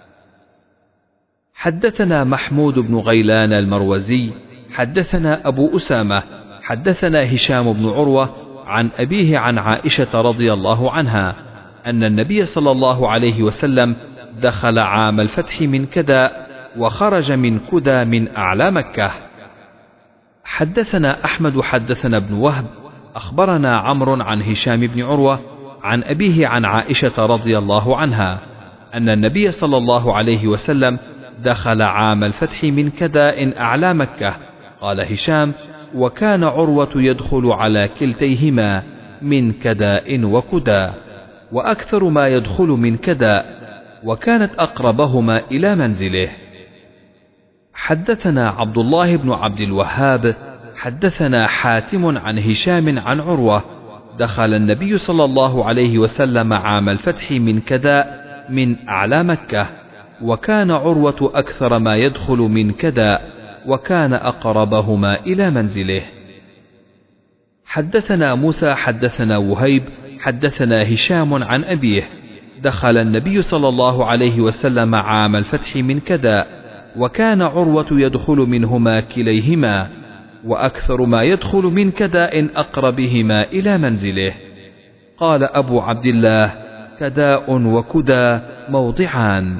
حدثنا محمود بن غيلان المروزي حدثنا أبو أسامة حدثنا هشام بن عروة عن أبيه عن عائشة رضي الله عنها أن النبي صلى الله عليه وسلم دخل عام الفتح من كدى وخرج من كدى من أعلى مكة. حدثنا أحمد حدثنا ابن وهب أخبرنا عمرو عن هشام بن عروة عن أبيه عن عائشة رضي الله عنها أن النبي صلى الله عليه وسلم دخل عام الفتح من كداء أعلى مكة. قال هشام: وكان عروة يدخل على كلتيهما من كداء وكداء، وأكثر ما يدخل من كداء، وكانت أقربهما إلى منزله. حدثنا عبد الله بن عبد الوهاب حدثنا حاتم عن هشام عن عروة: دخل النبي صلى الله عليه وسلم عام الفتح من كداء من أعلى مكة، وكان عروة أكثر ما يدخل من كداء، وكان أقربهما إلى منزله. حدثنا موسى حدثنا وهيب حدثنا هشام عن أبيه: دخل النبي صلى الله عليه وسلم عام الفتح من كداء، وكان عروة يدخل منهما كليهما، وأكثر ما يدخل من كداء أقربهما إلى منزله. قال أبو عبد الله: كداء وكدى موضعان.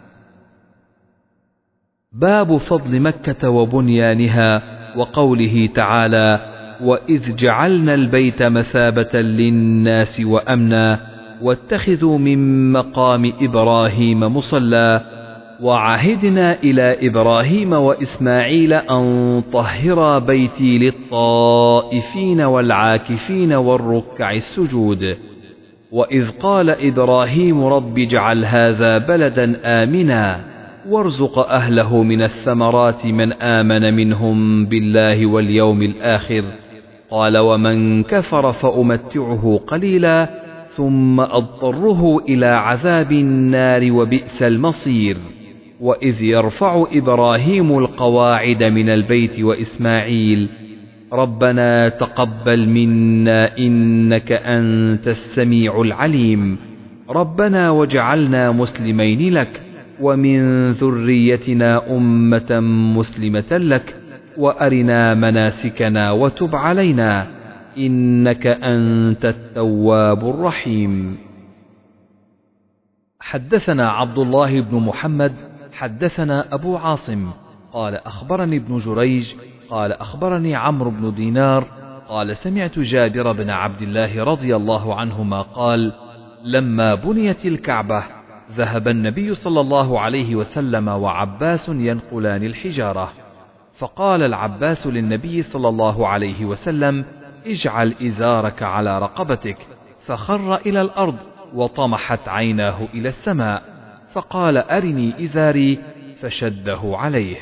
باب فضل مكة وبنيانها، وقوله تعالى: وإذ جعلنا البيت مثابة للناس وأمنا واتخذوا من مقام إبراهيم مصلى وعهدنا إلى إبراهيم وإسماعيل أن طهرا بيتي للطائفين والعاكفين والركع السجود. وإذ قال إبراهيم رب اجعل هذا بلدا آمنا وارزق أهله من الثمرات من آمن منهم بالله واليوم الآخر. قال ومن كفر فأمتعه قليلا ثم أضطره إلى عذاب النار وبئس المصير. وإذ يرفع إبراهيم القواعد من البيت وإسماعيل ربنا تقبل منا إنك أنت السميع العليم ربنا واجعلنا مسلمين لك ومن ذريتنا أمة مسلمة لك وأرنا مناسكنا وتب علينا إنك أنت التواب الرحيم. حدثنا عبد الله بن محمد حدثنا أبو عاصم قال أخبرني ابن جريج قال أخبرني عمرو بن دينار قال سمعت جابر بن عبد الله رضي الله عنهما قال لما بنيت الكعبة ذهب النبي صلى الله عليه وسلم وعباس ينقلان الحجارة، فقال العباس للنبي صلى الله عليه وسلم اجعل إزارك على رقبتك، فخر إلى الأرض وطمحت عيناه إلى السماء، فقال أرني إزاري فشده عليه.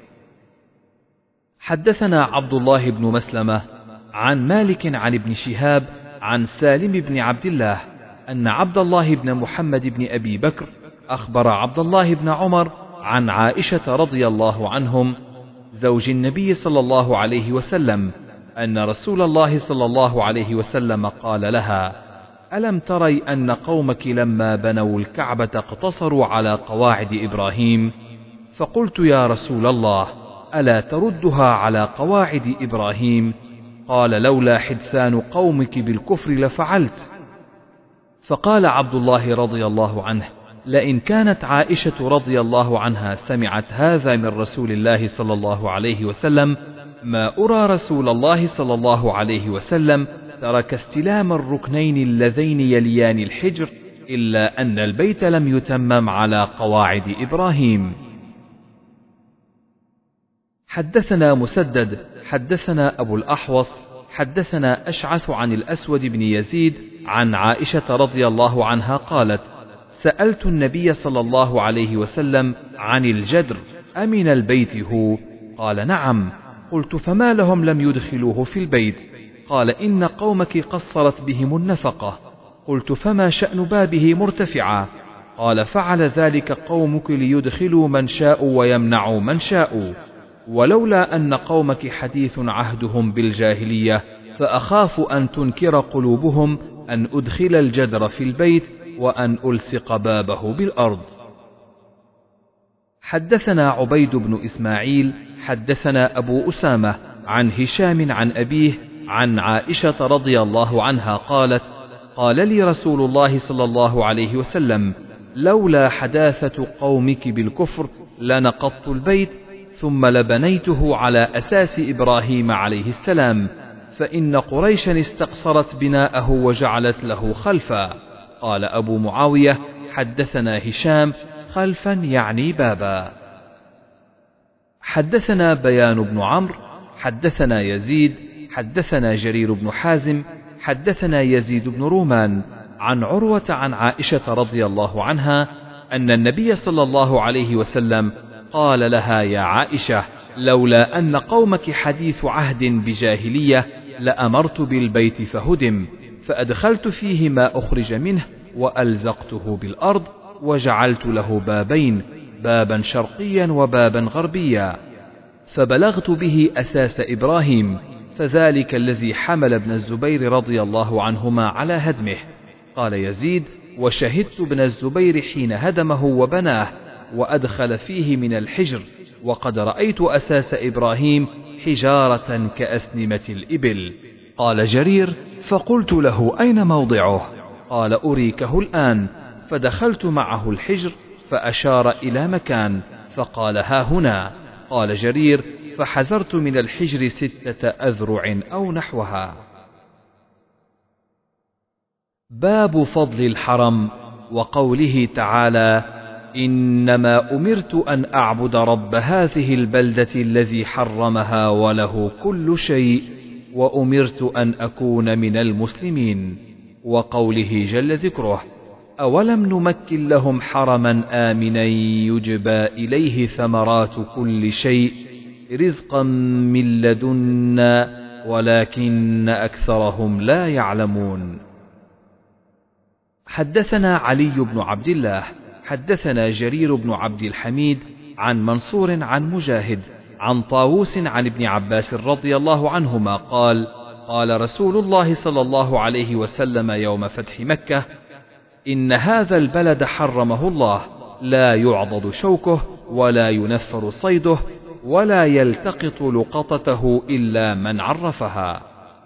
حدثنا عبد الله بن مسلمة عن مالك عن ابن شهاب عن سالم بن عبد الله أن عبد الله بن محمد بن أبي بكر أخبر عبد الله بن عمر عن عائشة رضي الله عنهم زوج النبي صلى الله عليه وسلم أن رسول الله صلى الله عليه وسلم قال لها ألم تري أن قومك لما بنوا الكعبة اقتصروا على قواعد إبراهيم؟ فقلت يا رسول الله ألا تردها على قواعد إبراهيم؟ قال لولا حدثان قومك بالكفر لفعلت. فقال عبد الله رضي الله عنه لئن كانت عائشة رضي الله عنها سمعت هذا من رسول الله صلى الله عليه وسلم ما أرى رسول الله صلى الله عليه وسلم ترك استلام الركنين اللذين يليان الحجر إلا أن البيت لم يتمم على قواعد إبراهيم. حدثنا مسدد حدثنا أبو الأحوص حدثنا أشعث عن الأسود بن يزيد عن عائشة رضي الله عنها قالت سألت النبي صلى الله عليه وسلم عن الجدر أمن البيت هو؟ قال نعم. قلت فما لهم لم يدخلوه في البيت؟ قال إن قومك قصرت بهم النفقة. قلت فما شأن بابه مرتفعا؟ قال فعل ذلك قومك ليدخلوا من شاءوا ويمنعوا من شاءوا، ولولا أن قومك حديث عهدهم بالجاهلية فأخاف أن تنكر قلوبهم أن أدخل الجدر في البيت وأن ألصق بابه بالأرض. حدثنا عبيد بن إسماعيل حدثنا أبو أسامة عن هشام عن أبيه عن عائشة رضي الله عنها قالت قال لي رسول الله صلى الله عليه وسلم لولا حداثة قومك بالكفر لنقضت البيت ثم لبنيته على أساس إبراهيم عليه السلام، فإن قريشا استقصرت بناءه وجعلت له خلفا. قال أبو معاوية: حدثنا هشام، خلفا يعني بابا. حدثنا بيان بن عمرو حدثنا يزيد حدثنا جرير بن حازم حدثنا يزيد بن رومان عن عروة عن عائشة رضي الله عنها أن النبي صلى الله عليه وسلم قال لها: يا عائشة، لولا أن قومك حديث عهد بجاهلية لأمرت بالبيت فهدم، فأدخلت فيه ما أخرج منه وألزقته بالأرض، وجعلت له بابين، بابا شرقيا وبابا غربيا، فبلغت به أساس إبراهيم، فذلك الذي حمل ابن الزبير رضي الله عنهما على هدمه. قال يزيد: وشهدت ابن الزبير حين هدمه وبناه وأدخل فيه من الحجر، وقد رأيت أساس إبراهيم حجارة كأسنمة الإبل. قال جرير: فقلت له: أين موضعه؟ قال: أريكه الآن. فدخلت معه الحجر فأشار إلى مكان فقال: ها هنا. قال جرير: فحزرت من الحجر ستة أذرع أو نحوها. باب فضل الحرم وقوله تعالى: إنما أمرت أن أعبد رب هذه البلدة الذي حرمها وله كل شيء وأمرت أن أكون من المسلمين. وقوله جل ذكره: أولم نمكن لهم حرما آمنا يجبى إليه ثمرات كل شيء رزقا من لدنا ولكن أكثرهم لا يعلمون. حدثنا علي بن عبد الله حدثنا جرير بن عبد الحميد عن منصور عن مجاهد عن طاووس عن ابن عباس رضي الله عنهما قال: قال رسول الله صلى الله عليه وسلم يوم فتح مكة: إن هذا البلد حرمه الله، لا يعضد شوكه ولا ينفر صيده ولا يلتقط لقطته إلا من عرفها.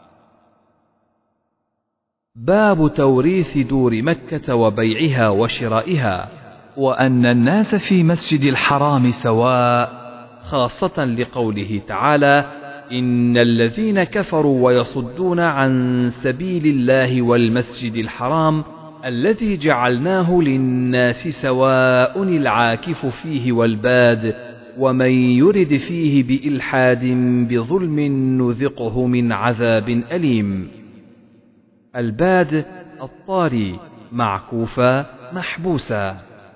باب توريث دور مكة وبيعها وشرائها، وأن الناس في مسجد الحرام سواء، خاصة لقوله تعالى: إن الذين كفروا ويصدون عن سبيل الله والمسجد الحرام الذي جعلناه للناس سواء العاكف فيه والباد ومن يرد فيه بإلحاد بظلم نذقه من عذاب أليم. الباد الطاري، معكوفا محبوسا.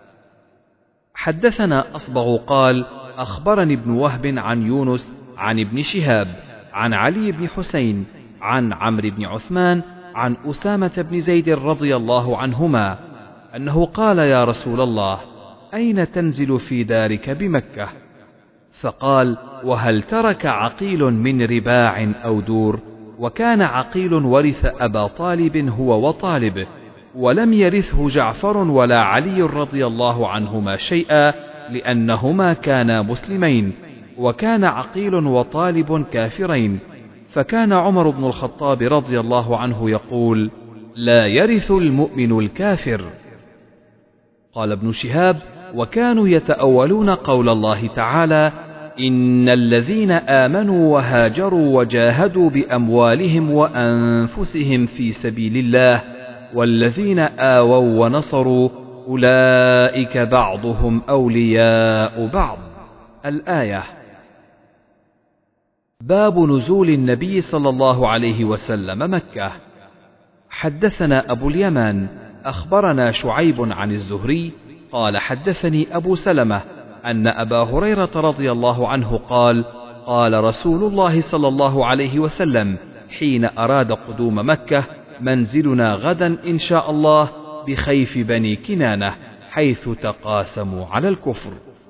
حدثنا أصبغ قال: أخبرني ابن وهب عن يونس عن ابن شهاب عن علي بن حسين عن عمرو بن عثمان عن أسامة بن زيد رضي الله عنهما أنه قال: يا رسول الله، أين تنزل في دارك بمكة؟ فقال: وهل ترك عقيل من رباع أو دور؟ وكان عقيل ورث أبا طالب هو وطالب، ولم يرثه جعفر ولا علي رضي الله عنهما شيئا لأنهما كانا مسلمين، وكان عقيل وطالب كافرين، فكان عمر بن الخطاب رضي الله عنه يقول: لا يرث المؤمن الكافر. قال ابن شهاب: وكانوا يتأولون قول الله تعالى: إن الذين آمنوا وهاجروا وجاهدوا بأموالهم وأنفسهم في سبيل الله والذين آووا ونصروا أولئك بعضهم أولياء بعض. الآية. باب نزول النبي صلى الله عليه وسلم مكة. حدثنا أبو اليمان أخبرنا شعيب عن الزهري قال: حدثني أبو سلمة أن أبا هريرة رضي الله عنه قال: قال رسول الله صلى الله عليه وسلم حين أراد قدوم مكة: منزلنا غدا إن شاء الله بخيف بني كنانة حيث تقاسموا على الكفر.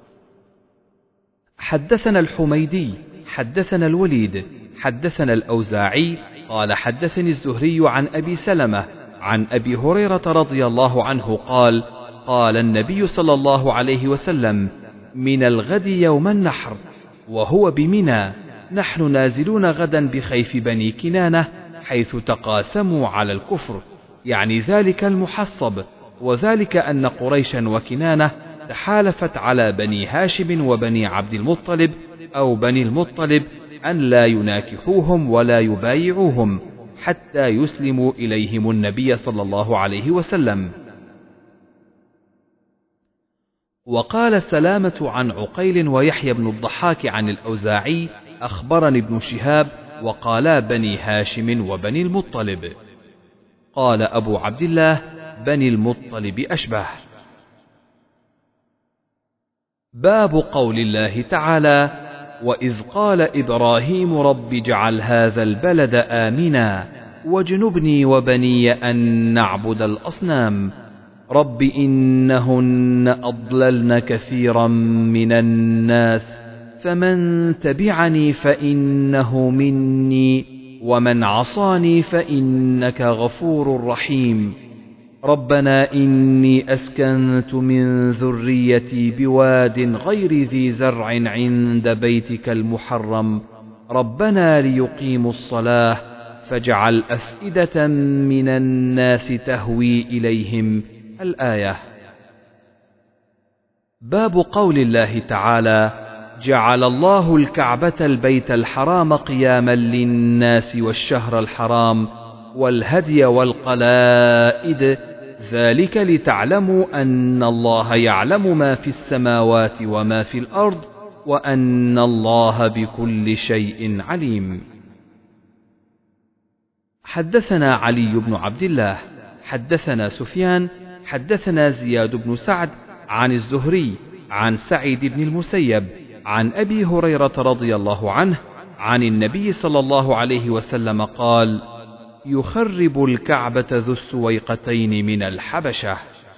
حدثنا الحميدي حدثنا الوليد حدثنا الأوزاعي قال: حدثني الزهري عن أبي سلمة عن أبي هريرة رضي الله عنه قال: قال النبي صلى الله عليه وسلم: من الغد يوم النحر وهو بمنى، نحن نازلون غدا بخيف بني كنانة حيث تقاسموا على الكفر، يعني ذلك المحصب، وذلك أن قريشا وكنانة تحالفت على بني هاشم وبني عبد المطلب أو بني المطلب أن لا يناكحوهم ولا يبايعوهم حتى يسلموا إليهم النبي صلى الله عليه وسلم. وقال سلامة عن عقيل ويحيى بن الضحاك عن الأوزاعي أخبرني ابن شهاب وقالا بني هاشم وبني المطلب. قال أبو عبد الله بني المطلب أشبه. باب قول الله تعالى: وإذ قال إبراهيم رب اجعل هذا البلد آمنا واجنبني وبني أن نعبد الأصنام رب إنهن أضللن كثيرا من الناس فمن تبعني فإنه مني ومن عصاني فإنك غفور رحيم ربنا إني أسكنت من ذريتي بواد غير ذي زرع عند بيتك المحرم ربنا ليقيموا الصلاة فاجعل أفئدة من الناس تهوي إليهم. الآية. باب قول الله تعالى: جعل الله الكعبة البيت الحرام قياما للناس والشهر الحرام والهدي والقلائد ذلك لتعلموا أن الله يعلم ما في السماوات وما في الأرض وأن الله بكل شيء عليم. حدثنا علي بن عبد الله حدثنا سفيان حدثنا زياد بن سعد عن الزهري عن سعيد بن المسيب عن أبي هريرة رضي الله عنه عن النبي صلى الله عليه وسلم قال: يخرب الكعبة ذو السويقتين من الحبشة.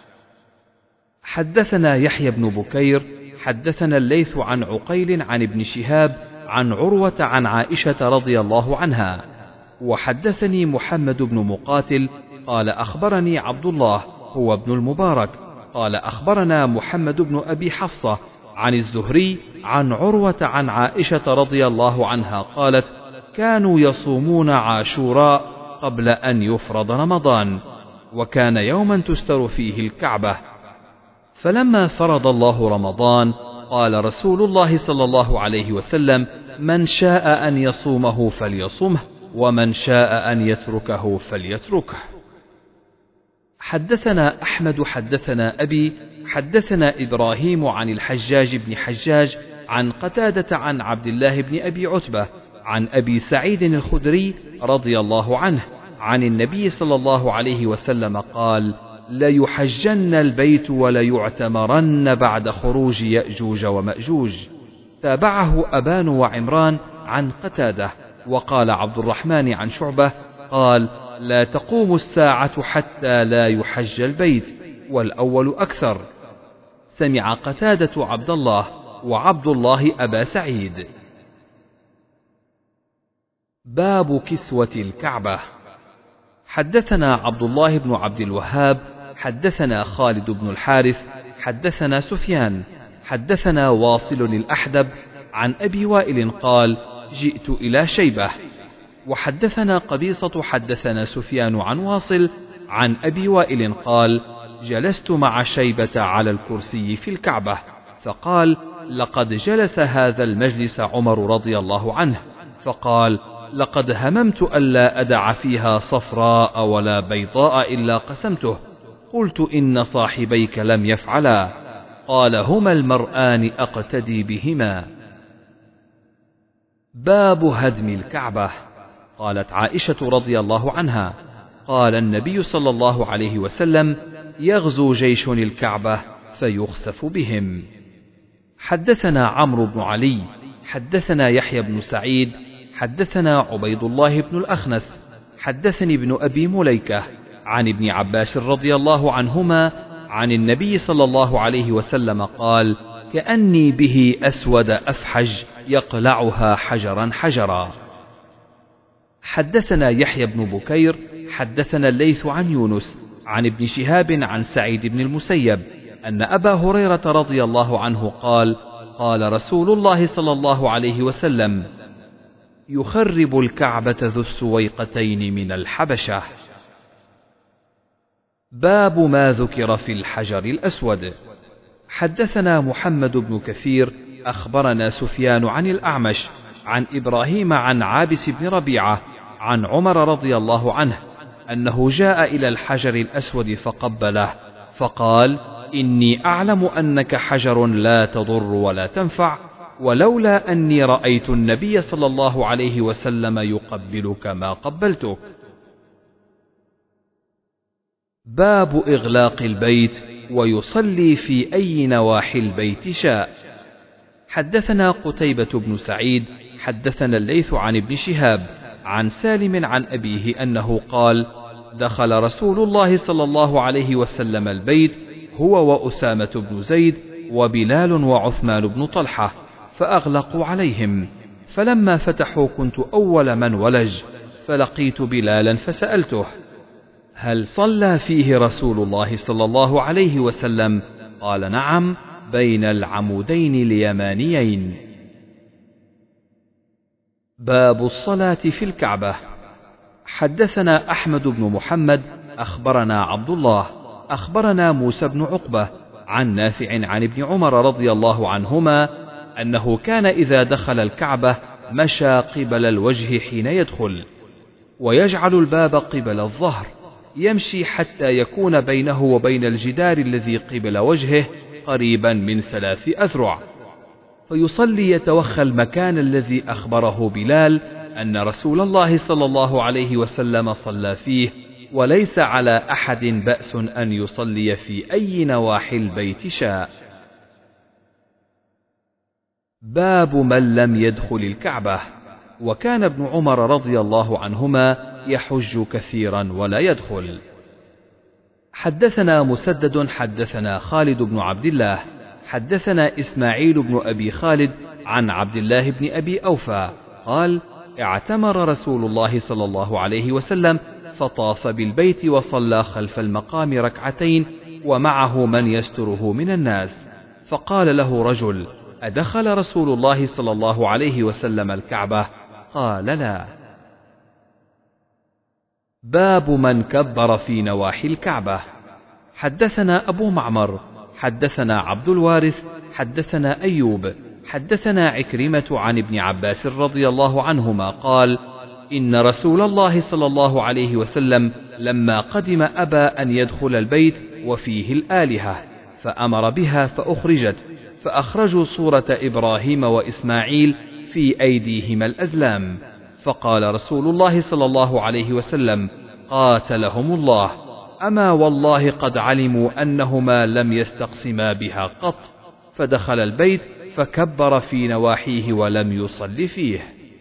حدثنا يحيى بن بكير حدثنا الليث عن عقيل عن ابن شهاب عن عروة عن عائشة رضي الله عنها. وحدثني محمد بن مقاتل قال أخبرني عبد الله هو ابن المبارك قال أخبرنا محمد بن أبي حفصة عن الزهري عن عروة عن عائشة رضي الله عنها قالت: كانوا يصومون عاشوراء قبل أن يفرض رمضان، وكان يوما تستر فيه الكعبة، فلما فرض الله رمضان قال رسول الله صلى الله عليه وسلم: من شاء أن يصومه فليصمه ومن شاء أن يتركه فليتركه. حدثنا أحمد حدثنا أبي حدثنا إبراهيم عن الحجاج بن حجاج عن قتادة عن عبد الله بن أبي عتبة عن أبي سعيد الخدري رضي الله عنه عن النبي صلى الله عليه وسلم قال: ليحجن البيت وليعتمرن بعد خروج يأجوج ومأجوج. تابعه أبان وعمران عن قتادة. وقال عبد الرحمن عن شعبة قال: لا تقوم الساعة حتى لا يحج البيت، والأول أكثر. سمع قتادة عبد الله وعبد الله أبا سعيد. باب كسوة الكعبة. حدثنا عبد الله بن عبد الوهاب حدثنا خالد بن الحارث حدثنا سفيان حدثنا واصل الأحدب عن أبي وائل قال: جئت إلى شيبة. وحدثنا قبيصة حدثنا سفيان عن واصل عن أبي وائل قال: جلست مع شيبة على الكرسي في الكعبة، فقال: لقد جلس هذا المجلس عمر رضي الله عنه، فقال: لقد هممت ألا أدع فيها صفراء ولا بيضاء إلا قسمته. قلت: إن صاحبيك لم يفعلا. قال: هما المرآن أقتدي بهما. باب هدم الكعبة. قالت عائشة رضي الله عنها: قال النبي صلى الله عليه وسلم: يغزو جيش الكعبة فيخسف بهم. حدثنا عمرو بن علي حدثنا يحيى بن سعيد حدثنا عبيد الله بن الأخنس حدثني ابن أبي مليكة عن ابن عباس رضي الله عنهما عن النبي صلى الله عليه وسلم قال: كأني به أسود أفحج يقلعها حجرا حجرا. حدثنا يحيى بن بكير حدثنا الليث عن يونس عن ابن شهاب عن سعيد بن المسيب أن أبا هريرة رضي الله عنه قال: قال رسول الله صلى الله عليه وسلم: يخرب الكعبة ذو السويقتين من الحبشة. باب ما ذكر في الحجر الأسود. حدثنا محمد بن كثير أخبرنا سفيان عن الأعمش عن إبراهيم عن عابس بن ربيعة عن عمر رضي الله عنه أنه جاء إلى الحجر الأسود فقبله فقال: إني أعلم أنك حجر لا تضر ولا تنفع، ولولا أني رأيت النبي صلى الله عليه وسلم يقبلك ما قبلتك. باب إغلاق البيت ويصلي في أي نواحي البيت شاء. حدثنا قتيبة بن سعيد حدثنا الليث عن ابن شهاب عن سالم عن أبيه أنه قال: دخل رسول الله صلى الله عليه وسلم البيت هو وأسامة بن زيد وبلال وعثمان بن طلحة فأغلقوا عليهم، فلما فتحوا كنت أول من ولج، فلقيت بلالا فسألته: هل صلى فيه رسول الله صلى الله عليه وسلم؟ قال: نعم، بين العمودين اليمانيين. باب الصلاة في الكعبة. حدثنا أحمد بن محمد أخبرنا عبد الله أخبرنا موسى بن عقبة عن نافع عن ابن عمر رضي الله عنهما أنه كان إذا دخل الكعبة مشى قبل الوجه حين يدخل، ويجعل الباب قبل الظهر، يمشي حتى يكون بينه وبين الجدار الذي قبل وجهه قريبا من ثلاث أذرع، فيصلي يتوخى المكان الذي أخبره بلال أن رسول الله صلى الله عليه وسلم صلى فيه، وليس على أحد بأس أن يصلي في أي نواحي البيت شاء. باب من لم يدخل الكعبة. وكان ابن عمر رضي الله عنهما يحج كثيرا ولا يدخل. حدثنا مسدد حدثنا خالد بن عبد الله حدثنا إسماعيل بن أبي خالد عن عبد الله بن أبي أوفى قال: اعتمر رسول الله صلى الله عليه وسلم فطاف بالبيت وصلى خلف المقام ركعتين ومعه من يستره من الناس، فقال له رجل: أدخل رسول الله صلى الله عليه وسلم الكعبة؟ قال: لا. باب من كبر في نواحي الكعبة. حدثنا أبو معمر حدثنا عبد الوارث حدثنا أيوب حدثنا عكرمة عن ابن عباس رضي الله عنهما قال: إن رسول الله صلى الله عليه وسلم لما قدم أبى أن يدخل البيت وفيه الآلهة، فأمر بها فأخرجت، فأخرجوا صورة إبراهيم وإسماعيل في أيديهما الأزلام، فقال رسول الله صلى الله عليه وسلم: قاتلهم الله، أما والله قد علموا أنهما لم يستقسما بها قط، فدخل البيت فكبر في نواحيه ولم يصل فيه.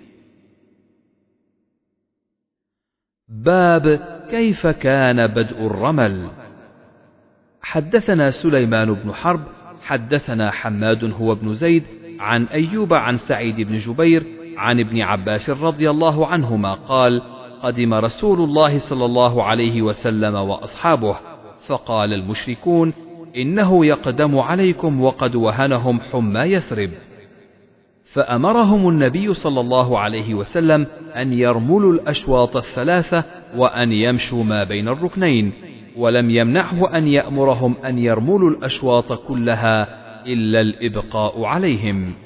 باب كيف كان بدء الرمل. حدثنا سليمان بن حرب حدثنا حماد هو ابن زيد عن أيوب عن سعيد بن جبير عن ابن عباس رضي الله عنهما قال: قدم رسول الله صلى الله عليه وسلم وأصحابه، فقال المشركون: إنه يقدم عليكم وقد وهنهم حمى يثرب، فأمرهم النبي صلى الله عليه وسلم أن يرملوا الأشواط الثلاثة وأن يمشوا ما بين الركنين، ولم يمنعه أن يأمرهم أن يرملوا الأشواط كلها إلا الإبقاء عليهم.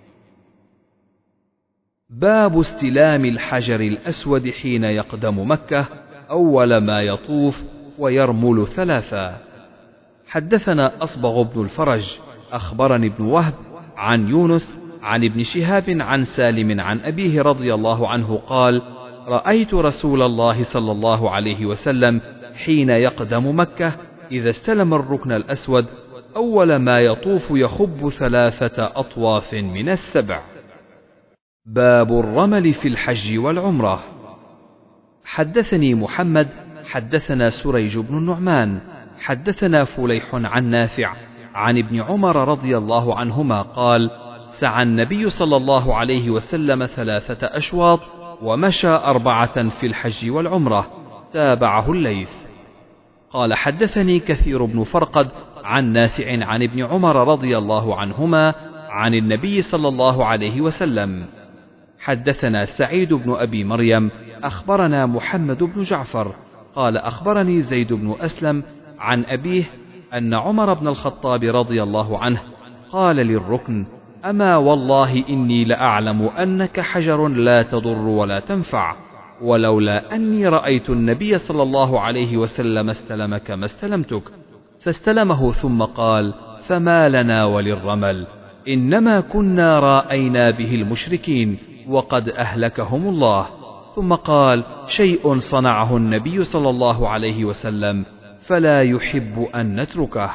باب استلام الحجر الأسود حين يقدم مكة أول ما يطوف ويرمل ثلاثا. حدثنا أصبغ بن الفرج أخبرني ابن وهب عن يونس عن ابن شهاب عن سالم عن أبيه رضي الله عنه قال: رأيت رسول الله صلى الله عليه وسلم حين يقدم مكة إذا استلم الركن الأسود أول ما يطوف يخب ثلاثة أطواف من السبع. باب الرمل في الحج والعمرة. حدثني محمد حدثنا سريج بن النعمان حدثنا فليح عن نافع عن ابن عمر رضي الله عنهما قال: سعى النبي صلى الله عليه وسلم ثلاثة أشواط ومشى أربعة في الحج والعمرة. تابعه الليث. قال: حدثني كثير بن فرقد عن نافع عن ابن عمر رضي الله عنهما عن النبي صلى الله عليه وسلم. حدثنا سعيد بن أبي مريم أخبرنا محمد بن جعفر قال: أخبرني زيد بن أسلم عن أبيه أن عمر بن الخطاب رضي الله عنه قال للركن: أما والله إني لأعلم أنك حجر لا تضر ولا تنفع، ولولا أني رأيت النبي صلى الله عليه وسلم استلمك ما استلمتك. فاستلمه ثم قال: فما لنا وللرمل، إنما كنا رأينا به المشركين وقد أهلكهم الله. ثم قال: شيء صنعه النبي صلى الله عليه وسلم فلا يحب أن نتركه.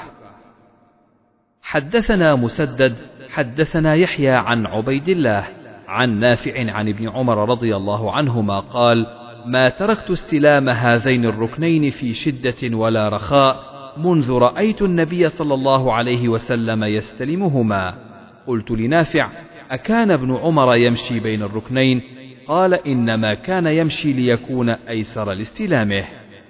حدثنا مسدد حدثنا يحيى عن عبيد الله عن نافع عن ابن عمر رضي الله عنهما قال: ما تركت استلام هذين الركنين في شدة ولا رخاء منذ رأيت النبي صلى الله عليه وسلم يستلمهما. قلت لنافع: أكان ابن عمر يمشي بين الركنين؟ قال: إنما كان يمشي ليكون أيسر لاستلامه.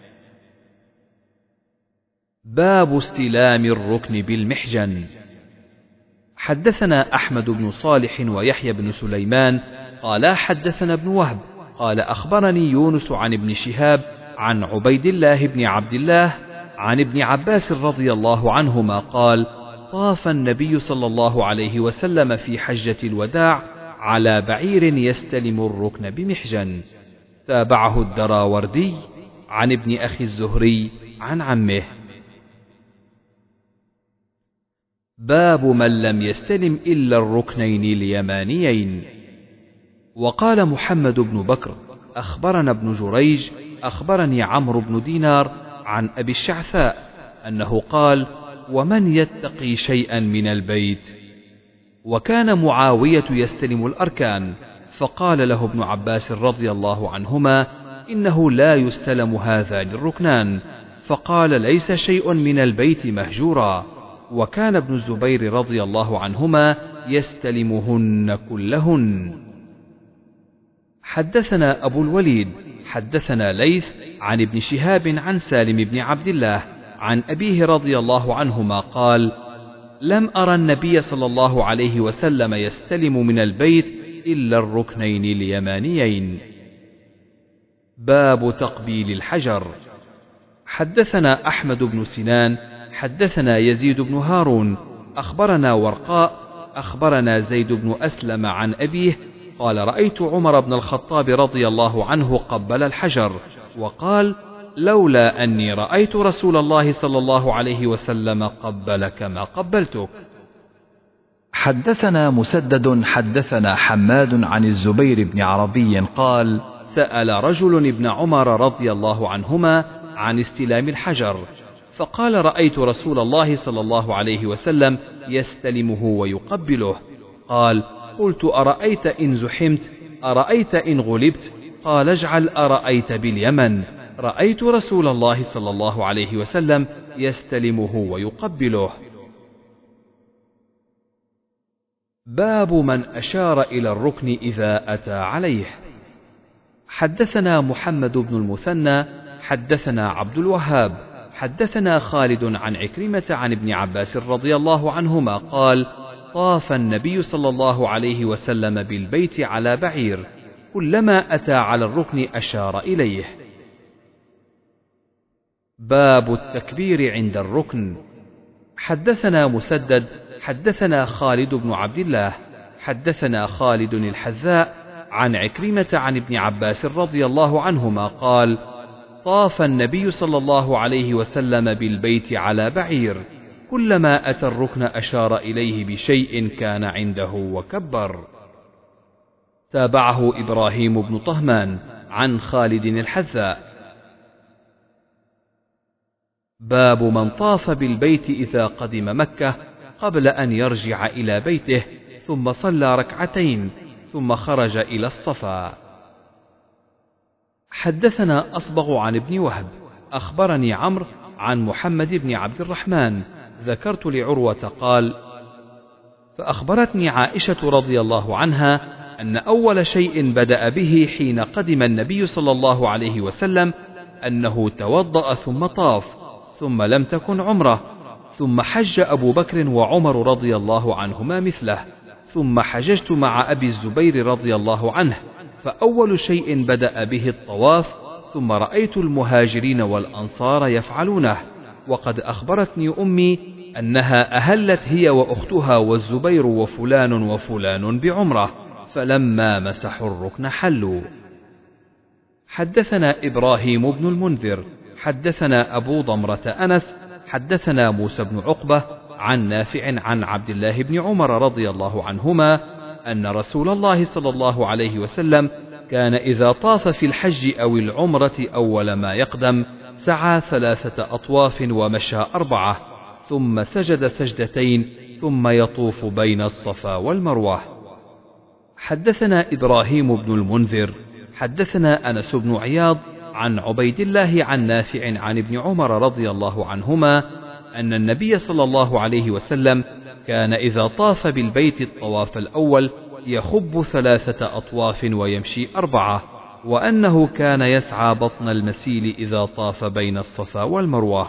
باب استلام الركن بالمحجن. حدثنا أحمد بن صالح ويحيى بن سليمان قال حدثنا ابن وهب قال أخبرني يونس عن ابن شهاب عن عبيد الله بن عبد الله عن ابن عباس رضي الله عنهما قال: طاف النبي صلى الله عليه وسلم في حجة الوداع على بعير يستلم الركن بمحجن. تابعه الدراوردي عن ابن أخي الزهري عن عمه. باب من لم يستلم إلا الركنين اليمانيين. وقال محمد بن بكر أخبرنا ابن جريج أخبرني عمرو بن دينار عن أبي الشعثاء أنه قال: ومن يتقي شيئا من البيت. وكان معاوية يستلم الأركان، فقال له ابن عباس رضي الله عنهما: إنه لا يستلم هذان الركنان. فقال: ليس شيء من البيت مهجورا. وكان ابن الزبير رضي الله عنهما يستلمهن كلهن. حدثنا أبو الوليد حدثنا ليث عن ابن شهاب عن سالم بن عبد الله عن أبيه رضي الله عنهما قال: لم أرى النبي صلى الله عليه وسلم يستلم من البيت إلا الركنين اليمانيين. باب تقبيل الحجر. حدثنا أحمد بن سنان حدثنا يزيد بن هارون أخبرنا ورقاء أخبرنا زيد بن أسلم عن أبيه قال: رأيت عمر بن الخطاب رضي الله عنه قبل الحجر، وقال: لولا أني رأيت رسول الله صلى الله عليه وسلم قبلك ما قبلتك. حدثنا مسدد حدثنا حماد عن الزبير بن عربي قال: سأل رجل ابن عمر رضي الله عنهما عن استلام الحجر، فقال: رأيت رسول الله صلى الله عليه وسلم يستلمه ويقبله. قال: قلت: أرأيت إن زحمت؟ أرأيت إن غلبت؟ قال: اجعل أرأيت باليمن. رأيت رسول الله صلى الله عليه وسلم يستلمه ويقبله. باب من أشار إلى الركن إذا أتى عليه. حدثنا محمد بن المثنى حدثنا عبد الوهاب حدثنا خالد عن عكرمة عن ابن عباس رضي الله عنهما قال: طاف النبي صلى الله عليه وسلم بالبيت على بعير، كلما أتى على الركن أشار إليه. باب التكبير عند الركن. حدثنا مسدد حدثنا خالد بن عبد الله حدثنا خالد الحذاء عن عكرمة عن ابن عباس رضي الله عنهما قال: طاف النبي صلى الله عليه وسلم بالبيت على بعير، كلما أتى الركن أشار إليه بشيء كان عنده وكبر. تابعه إبراهيم بن طهمان عن خالد الحذاء. باب من طاف بالبيت إذا قدم مكة قبل أن يرجع إلى بيته ثم صلى ركعتين ثم خرج إلى الصفا. حدثنا أصبغ عن ابن وهب أخبرني عمرو عن محمد بن عبد الرحمن ذكرت لعروة قال: فأخبرتني عائشة رضي الله عنها أن أول شيء بدأ به حين قدم النبي صلى الله عليه وسلم أنه توضأ ثم طاف، ثم لم تكن عمره، ثم حج أبو بكر وعمر رضي الله عنهما مثله، ثم حججت مع أبي الزبير رضي الله عنه، فأول شيء بدأ به الطواف، ثم رأيت المهاجرين والأنصار يفعلونه، وقد أخبرتني أمي أنها أهلت هي وأختها والزبير وفلان وفلان بعمرة، فلما مسحوا الركن حلوا. حدثنا إبراهيم بن المنذر حدثنا أبو ضمرة أنس حدثنا موسى بن عقبة عن نافع عن عبد الله بن عمر رضي الله عنهما أن رسول الله صلى الله عليه وسلم كان إذا طاف في الحج أو العمرة أول ما يقدم سعى ثلاثة أطواف ومشى أربعة، ثم سجد سجدتين، ثم يطوف بين الصفا والمروة. حدثنا إبراهيم بن المنذر حدثنا أنس بن عياض عن عبيد الله عن نافع عن ابن عمر رضي الله عنهما أن النبي صلى الله عليه وسلم كان إذا طاف بالبيت الطواف الأول يخب ثلاثة أطواف ويمشي أربعة، وأنه كان يسعى بطن المسيل إذا طاف بين الصفا والمروة.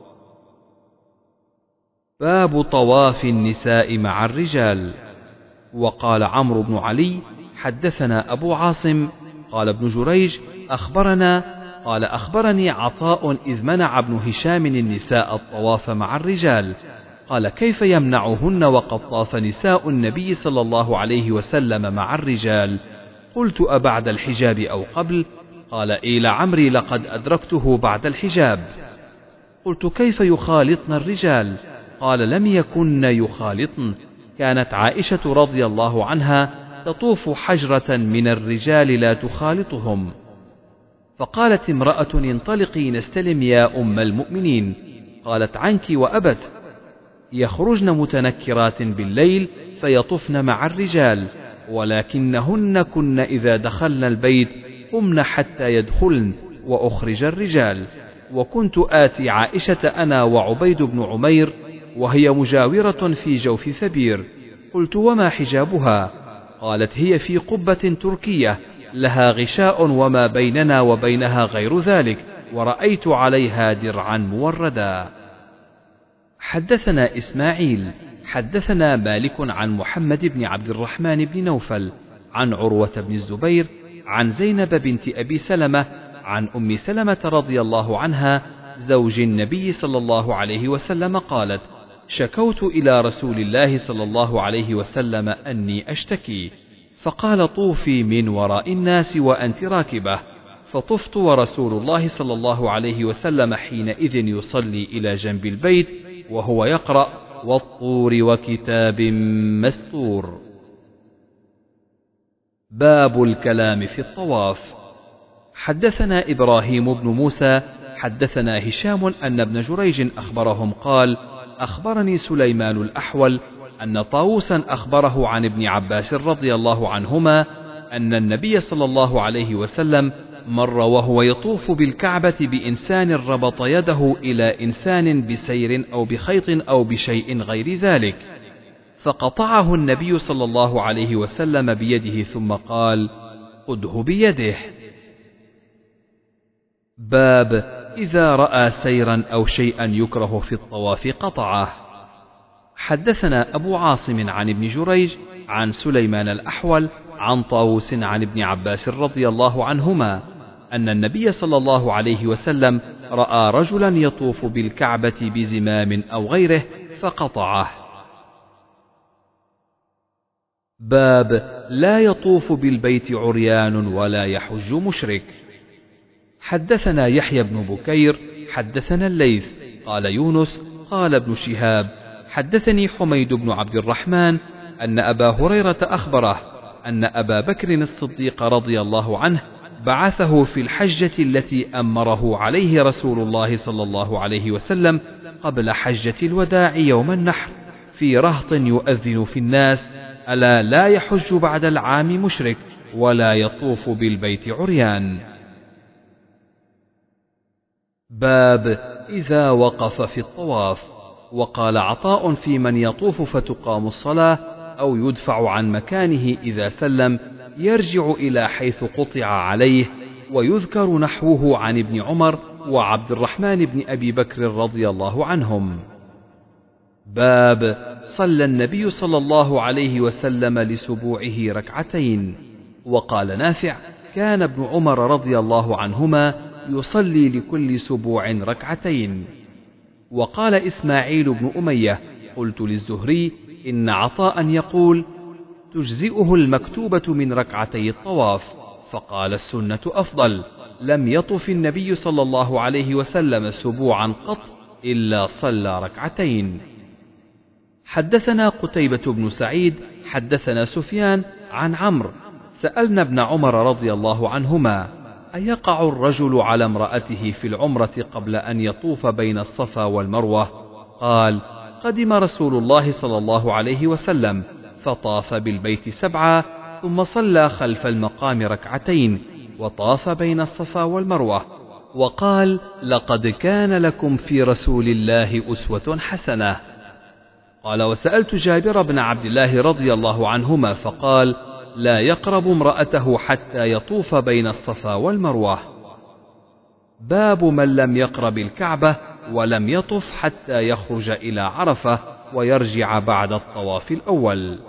باب طواف النساء مع الرجال. وقال عمرو بن علي حدثنا أبو عاصم قال ابن جريج أخبرنا قال أخبرني عطاء إذ منع ابن هشام النساء الطواف مع الرجال، قال كيف يمنعهن وقد طاف نساء النبي صلى الله عليه وسلم مع الرجال؟ قلت أبعد الحجاب أو قبل؟ قال إي لعمري لقد أدركته بعد الحجاب. قلت كيف يخالطن الرجال؟ قال لم يكن يخالطن، كانت عائشة رضي الله عنها تطوف حجرة من الرجال لا تخالطهم. فقالت امرأة انطلقي نستلم يا أم المؤمنين، قالت عنك وأبت. يخرجن متنكرات بالليل فيطفن مع الرجال، ولكنهن كن إذا دخلن البيت قمن حتى يدخلن وأخرج الرجال. وكنت آتي عائشة أنا وعبيد بن عمير وهي مجاورة في جوف ثبير. قلت وما حجابها؟ قالت هي في قبة تركية لها غشاء وما بيننا وبينها غير ذلك، ورأيت عليها درعا موردا. حدثنا إسماعيل حدثنا مالك عن محمد بن عبد الرحمن بن نوفل عن عروة بن الزبير عن زينب بنت أبي سلمة عن أم سلمة رضي الله عنها زوج النبي صلى الله عليه وسلم قالت شكوت إلى رسول الله صلى الله عليه وسلم أني أشتكي، فقال طوفي من وراء الناس وأنت راكبة، فطفت ورسول الله صلى الله عليه وسلم حينئذ يصلي إلى جنب البيت وهو يقرأ والطور وكتاب مسطور. باب الكلام في الطواف. حدثنا إبراهيم بن موسى حدثنا هشام أن ابن جريج أخبرهم قال أخبرني سليمان الأحول أن طاووسا أخبره عن ابن عباس رضي الله عنهما أن النبي صلى الله عليه وسلم مر وهو يطوف بالكعبة بإنسان ربط يده إلى إنسان بسير أو بخيط أو بشيء غير ذلك، فقطعه النبي صلى الله عليه وسلم بيده ثم قال خذه بيده. باب إذا رأى سيرا أو شيئا يكره في الطواف قطعه. حدثنا أبو عاصم عن ابن جريج عن سليمان الأحول عن طاووس عن ابن عباس رضي الله عنهما أن النبي صلى الله عليه وسلم رأى رجلا يطوف بالكعبة بزمام أو غيره فقطعه. باب لا يطوف بالبيت عريان ولا يحج مشرك. حدثنا يحيى بن بكير حدثنا الليث قال يونس قال ابن شهاب حدثني حميد بن عبد الرحمن أن أبا هريرة أخبره أن أبا بكر الصديق رضي الله عنه بعثه في الحجة التي أمره عليه رسول الله صلى الله عليه وسلم قبل حجة الوداع يوم النحر في رهط يؤذن في الناس ألا لا يحج بعد العام مشرك ولا يطوف بالبيت عريان. باب إذا وقف في الطواف. وقال عطاء في من يطوف فتقام الصلاة أو يدفع عن مكانه إذا سلم يرجع إلى حيث قطع عليه، ويذكر نحوه عن ابن عمر وعبد الرحمن بن أبي بكر رضي الله عنهم. باب صلى النبي صلى الله عليه وسلم لسبوعه ركعتين. وقال نافع كان ابن عمر رضي الله عنهما يصلي لكل سبوع ركعتين. وقال إسماعيل بن أمية: قلت للزهري: إن عطاء يقول: تجزئه المكتوبة من ركعتي الطواف، فقال: السنة أفضل. لم يطف النبي صلى الله عليه وسلم سبوعا قط إلا صلى ركعتين. حدثنا قتيبة بن سعيد حدثنا سفيان عن عمرو: سألنا ابن عمر رضي الله عنهما: أيقع الرجل على امرأته في العمرة قبل أن يطوف بين الصفا والمروة؟ قال: قدم رسول الله صلى الله عليه وسلم فطاف بالبيت سبعا، ثم صلى خلف المقام ركعتين، وطاف بين الصفا والمروة، وقال: لقد كان لكم في رسول الله أسوة حسنة. قال: وسألت جابر بن عبد الله رضي الله عنهما فقال: لا يقرب امرأته حتى يطوف بين الصفا والمروة. باب من لم يقرب الكعبة ولم يطف حتى يخرج إلى عرفة ويرجع بعد الطواف الأول.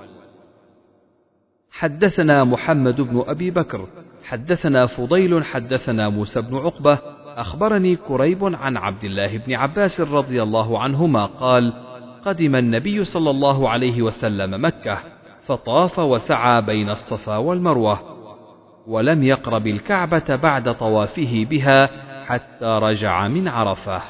حدثنا محمد بن أبي بكر حدثنا فضيل حدثنا موسى بن عقبة أخبرني كريب عن عبد الله بن عباس رضي الله عنهما قال: قدم النبي صلى الله عليه وسلم مكة فطاف وسعى بين الصفا والمروة، ولم يقرب الكعبة بعد طوافه بها حتى رجع من عرفة.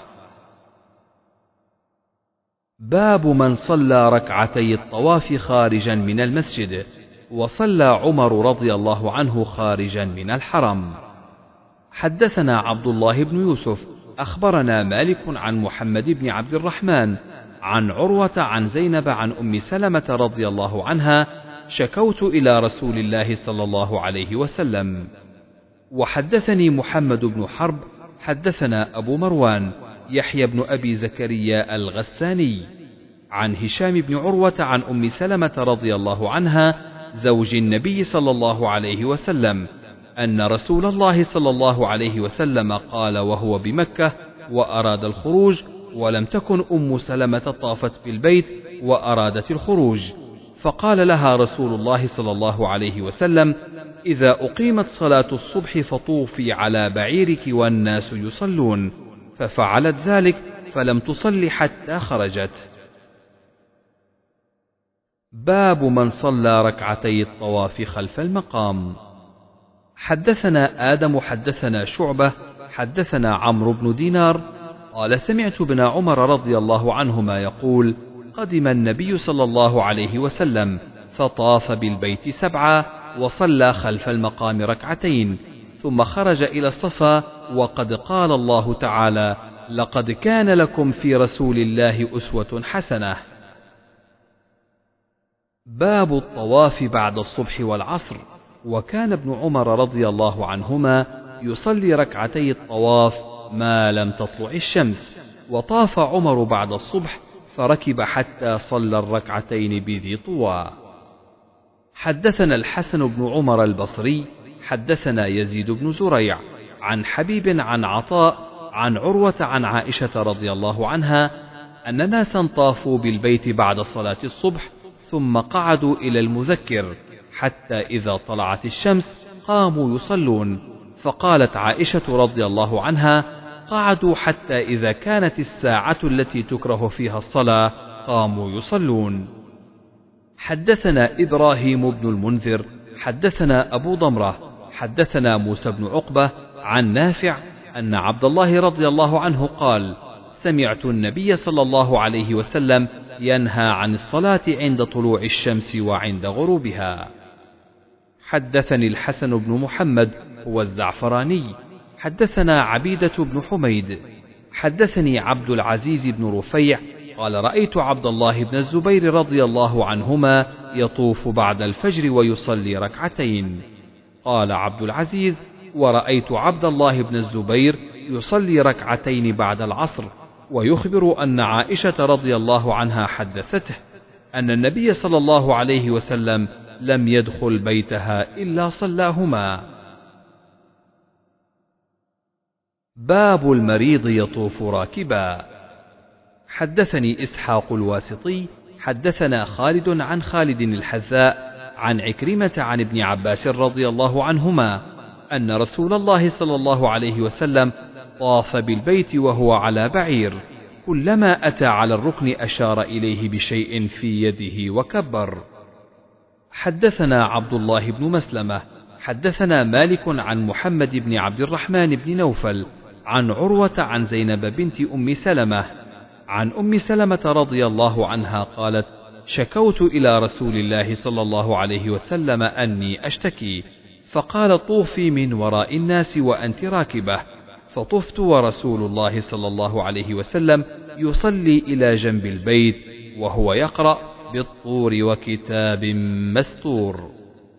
باب من صلى ركعتي الطواف خارجا من المسجد، وصلى عمر رضي الله عنه خارجا من الحرم. حدثنا عبد الله بن يوسف أخبرنا مالك عن محمد بن عبد الرحمن عن عروة عن زينب عن أم سلمة رضي الله عنها: شكوت إلى رسول الله صلى الله عليه وسلم. وحدثني محمد بن حرب حدثنا أبو مروان يحيى بن أبي زكريا الغساني عن هشام بن عروة عن أم سلمة رضي الله عنها زوج النبي صلى الله عليه وسلم أن رسول الله صلى الله عليه وسلم قال وهو بمكة وأراد الخروج، ولم تكن أم سلمة طافت بالبيت وأرادت الخروج، فقال لها رسول الله صلى الله عليه وسلم: إذا أقيمت صلاة الصبح فطوفي على بعيرك والناس يصلون، ففعلت ذلك فلم تصل حتى خرجت. باب من صلى ركعتي الطواف خلف المقام. حدثنا آدم حدثنا شعبة حدثنا عمرو بن دينار قال: سمعت ابن عمر رضي الله عنهما يقول: قدم النبي صلى الله عليه وسلم فطاف بالبيت سبعا وصلى خلف المقام ركعتين، ثم خرج إلى الصفا، وقد قال الله تعالى: لقد كان لكم في رسول الله أسوة حسنة. باب الطواف بعد الصبح والعصر. وكان ابن عمر رضي الله عنهما يصلي ركعتي الطواف ما لم تطلع الشمس، وطاف عمر بعد الصبح فركب حتى صلى الركعتين بذي طوى. حدثنا الحسن بن عمر البصري حدثنا يزيد بن زريع عن حبيب عن عطاء عن عروة عن عائشة رضي الله عنها أن ناسا طافوا بالبيت بعد صلاة الصبح ثم قعدوا إلى المذكر حتى إذا طلعت الشمس قاموا يصلون، فقالت عائشة رضي الله عنها: قعدوا حتى إذا كانت الساعة التي تكره فيها الصلاة قاموا يصلون. حدثنا إبراهيم بن المنذر حدثنا أبو ضمرة حدثنا موسى بن عقبة عن نافع أن عبد الله رضي الله عنه قال: سمعت النبي صلى الله عليه وسلم ينهى عن الصلاة عند طلوع الشمس وعند غروبها. حدثني الحسن بن محمد هو الزعفراني حدثنا عبيدة بن حميد حدثني عبد العزيز بن رفيع قال: رأيت عبد الله بن الزبير رضي الله عنهما يطوف بعد الفجر ويصلي ركعتين. قال عبد العزيز: ورأيت عبد الله بن الزبير يصلي ركعتين بعد العصر، ويخبر أن عائشة رضي الله عنها حدثته أن النبي صلى الله عليه وسلم لم يدخل بيتها إلا صلاهما. باب المريض يطوف راكبا. حدثني إسحاق الواسطي حدثنا خالد عن خالد الحذاء عن عكرمة عن ابن عباس رضي الله عنهما أن رسول الله صلى الله عليه وسلم طاف بالبيت وهو على بعير، كلما أتى على الركن أشار إليه بشيء في يده وكبر. حدثنا عبد الله بن مسلمة حدثنا مالك عن محمد بن عبد الرحمن بن نوفل عن عروة عن زينب بنت أم سلمة عن أم سلمة رضي الله عنها قالت: شكوت إلى رسول الله صلى الله عليه وسلم أني أشتكي، فقال: طوفي من وراء الناس وأنت راكبة، فطفت ورسول الله صلى الله عليه وسلم يصلي إلى جنب البيت وهو يقرأ بالطور وكتاب مستور.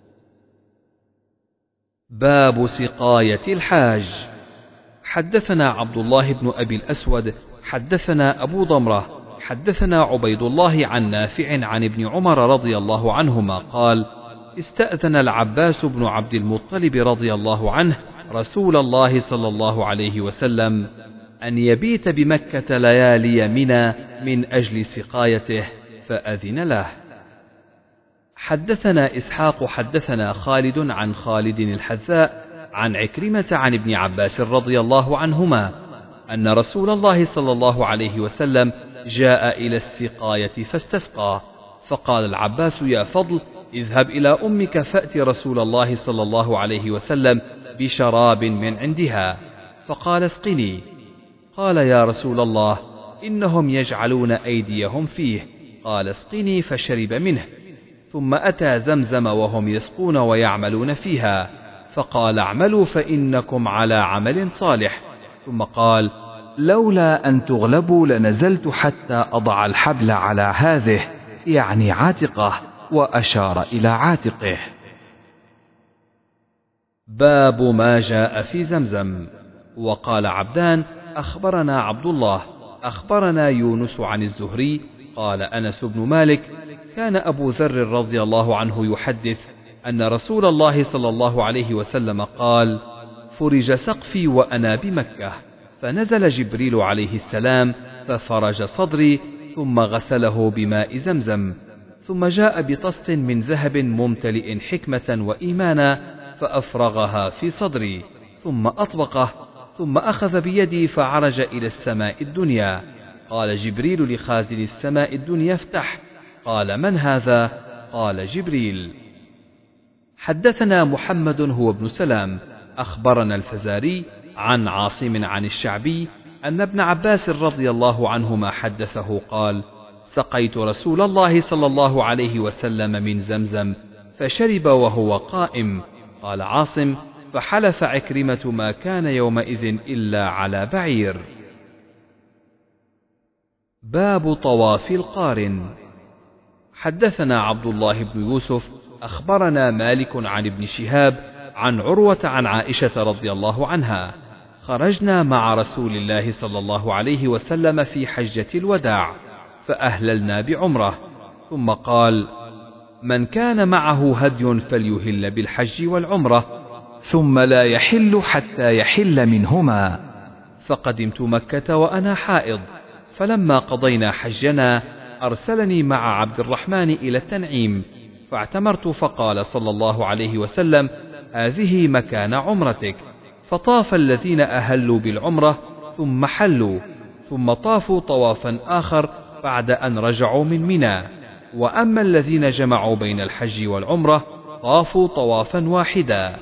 باب سقاية الحاج. حدثنا عبد الله بن أبي الأسود حدثنا أبو ضمرة حدثنا عبيد الله عن نافع عن ابن عمر رضي الله عنهما قال: استأذن العباس بن عبد المطلب رضي الله عنه رسول الله صلى الله عليه وسلم أن يبيت بمكة ليالي منى من أجل سقايته، فأذن له. حدثنا إسحاق حدثنا خالد عن خالد الحذاء عن عكرمة عن ابن عباس رضي الله عنهما أن رسول الله صلى الله عليه وسلم جاء إلى السقاية فاستسقى، فقال العباس: يا فضل، اذهب إلى أمك فأت رسول الله صلى الله عليه وسلم بشراب من عندها. فقال: اسقني. قال: يا رسول الله، إنهم يجعلون أيديهم فيه. قال: اسقني، فشرب منه. ثم أتى زمزم وهم يسقون ويعملون فيها، فقال: اعملوا فإنكم على عمل صالح. ثم قال: لولا أن تغلبوا لنزلت حتى أضع الحبل على هذه، يعني عاتقه، وأشار إلى عاتقه. باب ما جاء في زمزم. وقال عبدان: أخبرنا عبد الله أخبرنا يونس عن الزهري قال: أنس بن مالك كان أبو ذر رضي الله عنه يحدث أن رسول الله صلى الله عليه وسلم قال: فرج سقفي وأنا بمكة، فنزل جبريل عليه السلام ففرج صدري ثم غسله بماء زمزم، ثم جاء بطست من ذهب ممتلئ حكمة وإيمانا فأفرغها في صدري، ثم أطبقه، ثم أخذ بيدي فعرج إلى السماء الدنيا. قال جبريل لخازن السماء الدنيا: افتح. قال: من هذا؟ قال: جبريل. حدثنا محمد هو ابن سلام أخبرنا الفزاري عن عاصم عن الشعبي أن ابن عباس رضي الله عنهما حدثه قال: سقيت رسول الله صلى الله عليه وسلم من زمزم فشرب وهو قائم. قال عاصم: فحلف عكرمة ما كان يومئذ إلا على بعير. باب طواف القارن. حدثنا عبد الله بن يوسف أخبرنا مالك عن ابن شهاب عن عروة عن عائشة رضي الله عنها: خرجنا مع رسول الله صلى الله عليه وسلم في حجة الوداع فأهللنا بعمرة، ثم قال: من كان معه هدي فليهل بالحج والعمرة ثم لا يحل حتى يحل منهما. فقدمت مكة وأنا حائض، فلما قضينا حجنا أرسلني مع عبد الرحمن إلى التنعيم فاعتمرت، فقال صلى الله عليه وسلم: هذه مكان عمرتك. فطاف الذين أهلوا بالعمرة ثم حلوا، ثم طافوا طوافا آخر بعد أن رجعوا من منى. وأما الذين جمعوا بين الحج والعمرة طافوا طوافا واحدا.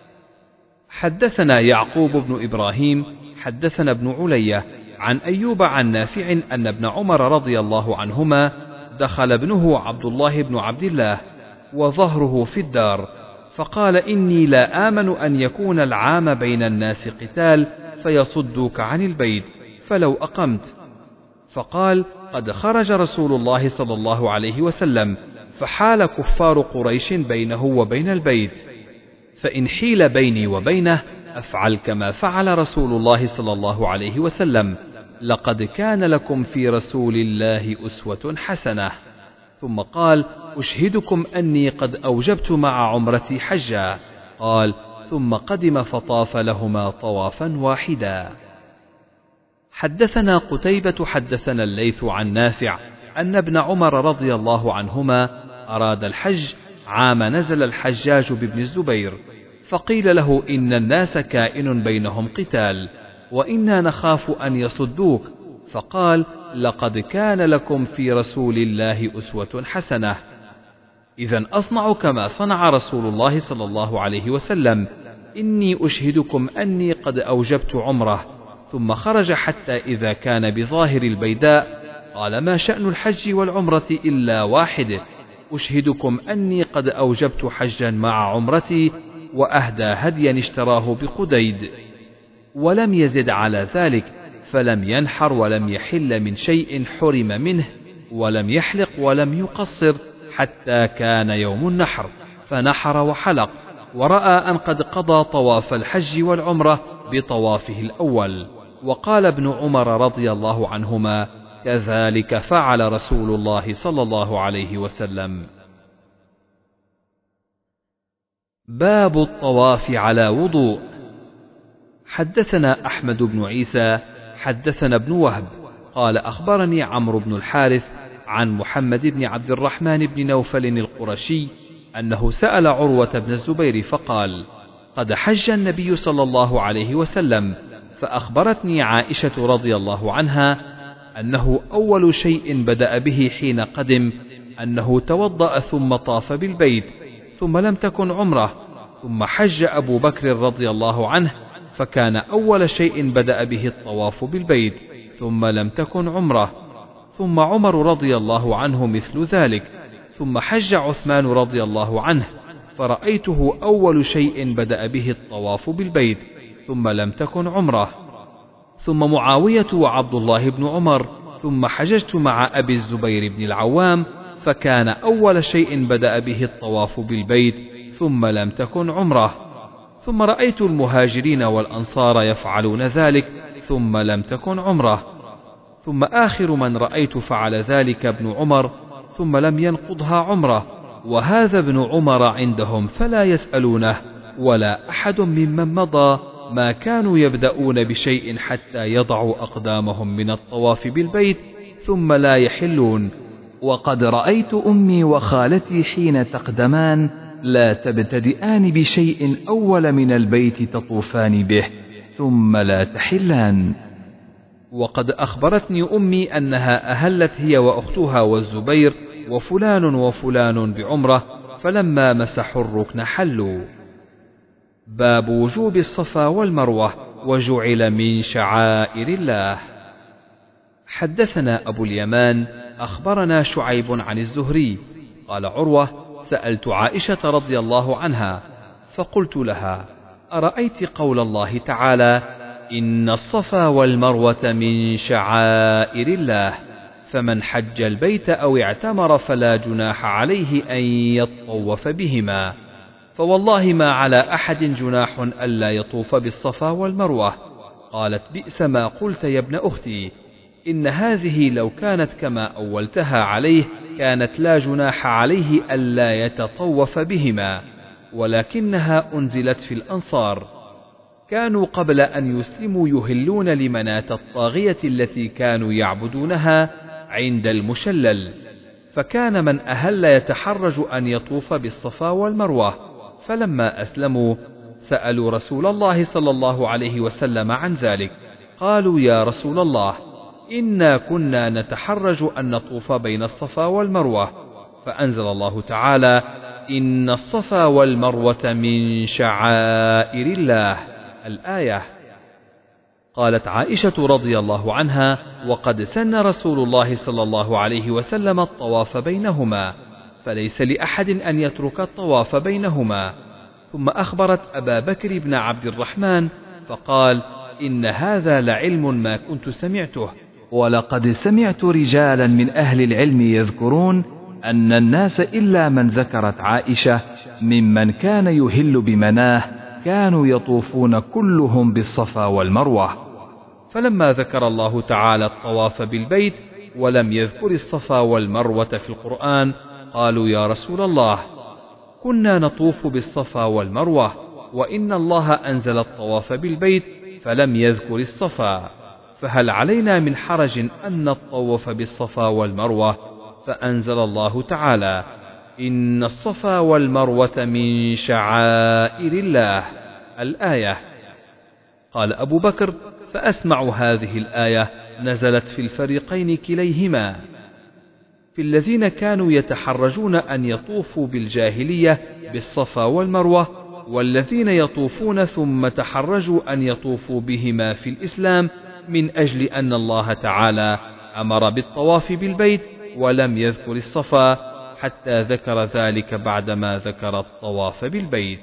حدثنا يعقوب بن إبراهيم حدثنا ابن علية عن أيوب عن نافع أن ابن عمر رضي الله عنهما دخل ابنه عبد الله بن عبد الله وظهره في الدار، فقال: إني لا آمن أن يكون العام بين الناس قتال فيصدوك عن البيت فلو أقمت. فقال: قد خرج رسول الله صلى الله عليه وسلم، فحال كفار قريش بينه وبين البيت، فإن حيل بيني وبينه أفعل كما فعل رسول الله صلى الله عليه وسلم: لقد كان لكم في رسول الله أسوة حسنة. ثم قال: أشهدكم أني قد أوجبت مع عمرتي حجا. قال: ثم قدم فطاف لهما طوافا واحدا. حدثنا قتيبة حدثنا الليث عن نافع أن ابن عمر رضي الله عنهما أراد الحج عام نزل الحجاج بابن الزبير، فقيل له: إن الناس كائن بينهم قتال وإنا نخاف أن يصدوك. فقال: لقد كان لكم في رسول الله أسوة حسنة. إذا أصنع كما صنع رسول الله صلى الله عليه وسلم، إني أشهدكم أني قد أوجبت عمره. ثم خرج حتى إذا كان بظاهر البيداء قال: ما شأن الحج والعمرة إلا واحد، أشهدكم أني قد أوجبت حجا مع عمرتي، وأهدى هديا اشتراه بقديد. ولم يزد على ذلك، فلم ينحر ولم يحل من شيء حرم منه، ولم يحلق ولم يقصر حتى كان يوم النحر، فنحر وحلق، ورأى أن قد قضى طواف الحج والعمرة بطوافه الأول. وقال ابن عمر رضي الله عنهما: كذلك فعل رسول الله صلى الله عليه وسلم. باب الطواف على وضوء. حدثنا أحمد بن عيسى حدثنا ابن وهب قال أخبرني عمرو بن الحارث عن محمد بن عبد الرحمن بن نوفل القرشي أنه سأل عروة بن الزبير فقال: قد حج النبي صلى الله عليه وسلم، فأخبرتني عائشة رضي الله عنها أنه أول شيء بدأ به حين قدم أنه توضأ ثم طاف بالبيت، ثم لم تكن عمره، ثم حج أبو بكر رضي الله عنه، فكان أول شيء بدأ به الطواف بالبيت، ثم لم تكن عمره، ثم عمر رضي الله عنه مثل ذلك، ثم حج عثمان رضي الله عنه، فرأيته أول شيء بدأ به الطواف بالبيت، ثم لم تكن عمره، ثم معاوية وعبد الله بن عمر، ثم حججت مع أبي الزبير بن العوام، فكان أول شيء بدأ به الطواف بالبيت، ثم لم تكن عمره، ثم رأيت المهاجرين والأنصار يفعلون ذلك، ثم لم تكن عمره، ثم آخر من رأيت فعل ذلك ابن عمر، ثم لم ينقضها عمره، وهذا ابن عمر عندهم فلا يسألونه ولا أحد ممن مضى ما كانوا يبدأون بشيء حتى يضعوا أقدامهم من الطواف بالبيت ثم لا يحلون. وقد رأيت أمي وخالتي حين تقدمان لا تبتدئان بشيء أول من البيت تطوفان به ثم لا تحلان. وقد أخبرتني أمي أنها أهلت هي وأختها والزبير وفلان وفلان بعمرة، فلما مسحوا الركن حلوا. باب وجوب الصفا والمروة وجعل من شعائر الله. حدثنا أبو اليمان أخبرنا شعيب عن الزهري قال عروة: سألت عائشة رضي الله عنها فقلت لها: أرأيت قول الله تعالى: إن الصفا والمروة من شعائر الله، فمن حج البيت أو اعتمر فلا جناح عليه أن يطوف بهما، فوالله ما على أحد جناح ألا يطوف بالصفا والمروة. قالت: بئس ما قلت يا ابن أختي، إن هذه لو كانت كما أولتها عليه كانت لا جناح عليه ألا يتطوف بهما، ولكنها أنزلت في الأنصار، كانوا قبل أن يسلموا يهلون لمناة الطاغية التي كانوا يعبدونها عند المشلل، فكان من أهل يتحرج أن يطوف بالصفا والمروة، فلما أسلموا سألوا رسول الله صلى الله عليه وسلم عن ذلك، قالوا: يا رسول الله، إنا كنا نتحرج أن نطوف بين الصفا والمروة، فأنزل الله تعالى: إن الصفا والمروة من شعائر الله، الآية. قالت عائشة رضي الله عنها: وقد سن رسول الله صلى الله عليه وسلم الطواف بينهما، فليس لأحد أن يترك الطواف بينهما. ثم أخبرت أبا بكر بن عبد الرحمن فقال: إن هذا لعلم ما كنت سمعته، ولقد سمعت رجالا من أهل العلم يذكرون أن الناس إلا من ذكرت عائشة ممن كان يهل بمناه كانوا يطوفون كلهم بالصفا والمروة. فلما ذكر الله تعالى الطواف بالبيت ولم يذكر الصفا والمروة في القرآن قالوا: يا رسول الله، كنا نطوف بالصفا والمروة، وإن الله أنزل الطواف بالبيت فلم يذكر الصفا، فهل علينا من حرج أن نطوف بالصفا والمروة؟ فأنزل الله تعالى: إن الصفا والمروة من شعائر الله، الآية. قال أبو بكر: فأسمع هذه الآية نزلت في الفريقين كليهما، في الذين كانوا يتحرجون أن يطوفوا بالجاهلية بالصفا والمروة، والذين يطوفون ثم تحرجوا أن يطوفوا بهما في الإسلام، من أجل أن الله تعالى أمر بالطواف بالبيت ولم يذكر الصفا، حتى ذكر ذلك بعدما ذكر الطواف بالبيت.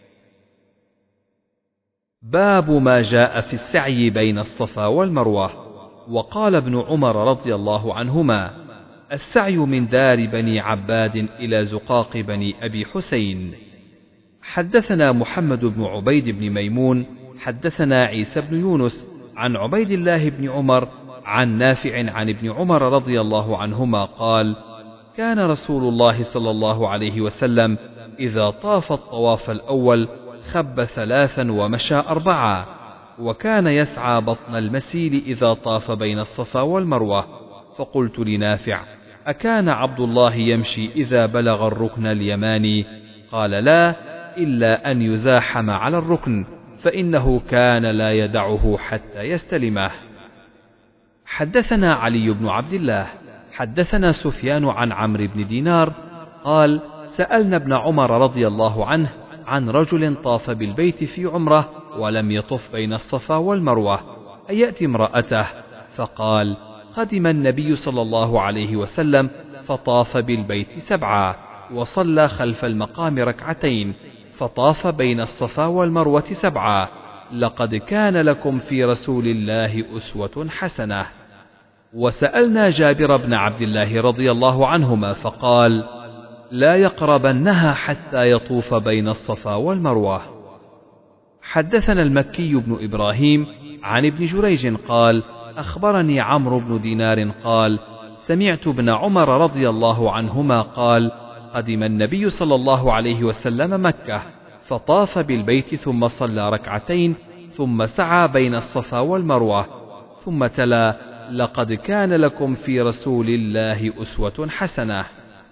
باب ما جاء في السعي بين الصفا والمروة. وقال ابن عمر رضي الله عنهما: السعي من دار بني عباد إلى زقاق بني أبي حسين. حدثنا محمد بن عبيد بن ميمون حدثنا عيسى بن يونس عن عبيد الله بن عمر عن نافع عن ابن عمر رضي الله عنهما قال: كان رسول الله صلى الله عليه وسلم إذا طاف الطواف الأول خب ثلاثا ومشى أربعا، وكان يسعى بطن المسيل إذا طاف بين الصفا والمروة. فقلت لنافع: أكان عبد الله يمشي إذا بلغ الركن اليماني؟ قال: لا، إلا أن يزاحم على الركن، فإنه كان لا يدعه حتى يستلمه. حدثنا علي بن عبد الله حدثنا سفيان عن عمرو بن دينار قال: سألنا ابن عمر رضي الله عنه عن رجل طاف بالبيت في عمره ولم يطف بين الصفا والمروة أيأتي امرأته؟ فقال: قدم النبي صلى الله عليه وسلم فطاف بالبيت سبعا، وصلى خلف المقام ركعتين، فطاف بين الصفا والمروة سبعا، لقد كان لكم في رسول الله أسوة حسنة. وسألنا جابر بن عبد الله رضي الله عنهما فقال: لا يقربنها حتى يطوف بين الصفا والمروة. حدثنا المكي بن إبراهيم عن ابن جريج قال: أخبرني عمرو بن دينار قال: سمعت ابن عمر رضي الله عنهما قال: قدم النبي صلى الله عليه وسلم مكة فطاف بالبيت ثم صلى ركعتين ثم سعى بين الصفا والمروة، ثم تلا: لقد كان لكم في رسول الله أسوة حسنة.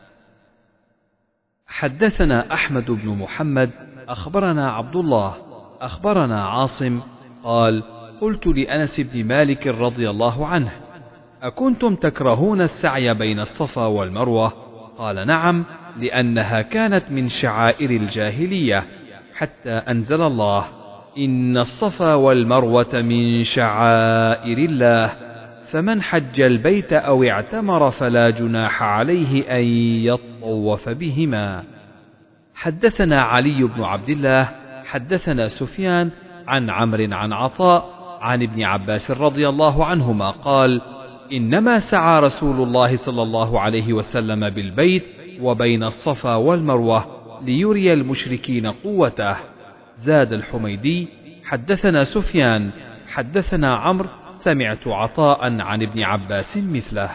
حدثنا أحمد بن محمد أخبرنا عبد الله أخبرنا عاصم قال: قلت لأنس بن مالك رضي الله عنه: أكنتم تكرهون السعي بين الصفا والمروة؟ قال: نعم، لأنها كانت من شعائر الجاهلية، حتى أنزل الله: إن الصفا والمروة من شعائر الله، فمن حج البيت أو اعتمر فلا جناح عليه أن يطوف بهما. حدثنا علي بن عبد الله حدثنا سفيان عن عمرو عن عطاء عن ابن عباس رضي الله عنهما قال: إنما سعى رسول الله صلى الله عليه وسلم بالبيت وبين الصفا والمروة ليري المشركين قوته. زاد الحميدي: حدثنا سفيان حدثنا عمرو سمعت عطاء عن ابن عباس مثله.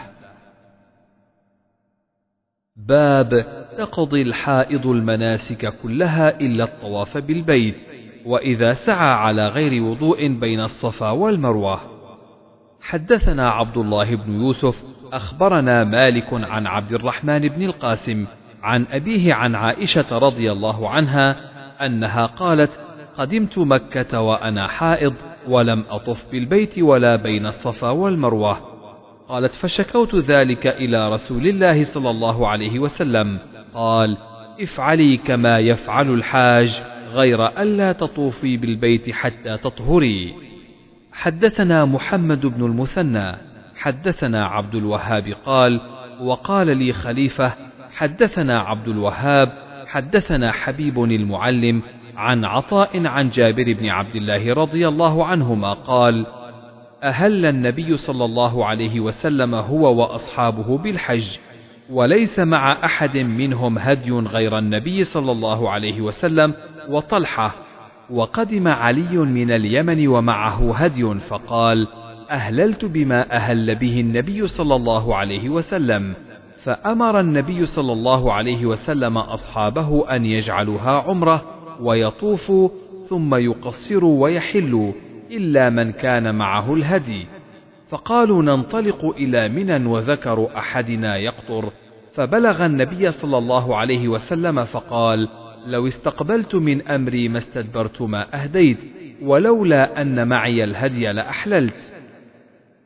باب تقضي الحائض المناسك كلها إلا الطواف بالبيت، وإذا سعى على غير وضوء بين الصفا والمروة. حدثنا عبد الله بن يوسف أخبرنا مالك عن عبد الرحمن بن القاسم عن أبيه عن عائشة رضي الله عنها أنها قالت: قدمت مكة وأنا حائض ولم أطف بالبيت ولا بين الصفا والمروة. قالت: فشكوت ذلك إلى رسول الله صلى الله عليه وسلم، قال: افعلي كما يفعل الحاج، غير ألا تطوفي بالبيت حتى تطهري. حدثنا محمد بن المثنى حدثنا عبد الوهاب قال: وقال لي خليفة حدثنا عبد الوهاب حدثنا حبيب المعلم عن عطاء عن جابر بن عبد الله رضي الله عنهما قال: أهل النبي صلى الله عليه وسلم هو وأصحابه بالحج، وليس مع أحد منهم هدي غير النبي صلى الله عليه وسلم وطلحة، وقدم علي من اليمن ومعه هدي، فقال: أهللت بما أهل به النبي صلى الله عليه وسلم، فأمر النبي صلى الله عليه وسلم أصحابه أن يجعلوها عمرة ويطوفوا ثم يقصروا ويحلوا إلا من كان معه الهدي، فقالوا: ننطلق إلى منى، وذكر أحدنا يقطر، فبلغ النبي صلى الله عليه وسلم فقال: لو استقبلت من أمري ما استدبرت ما أهديت، ولولا أن معي الهدي لأحللت.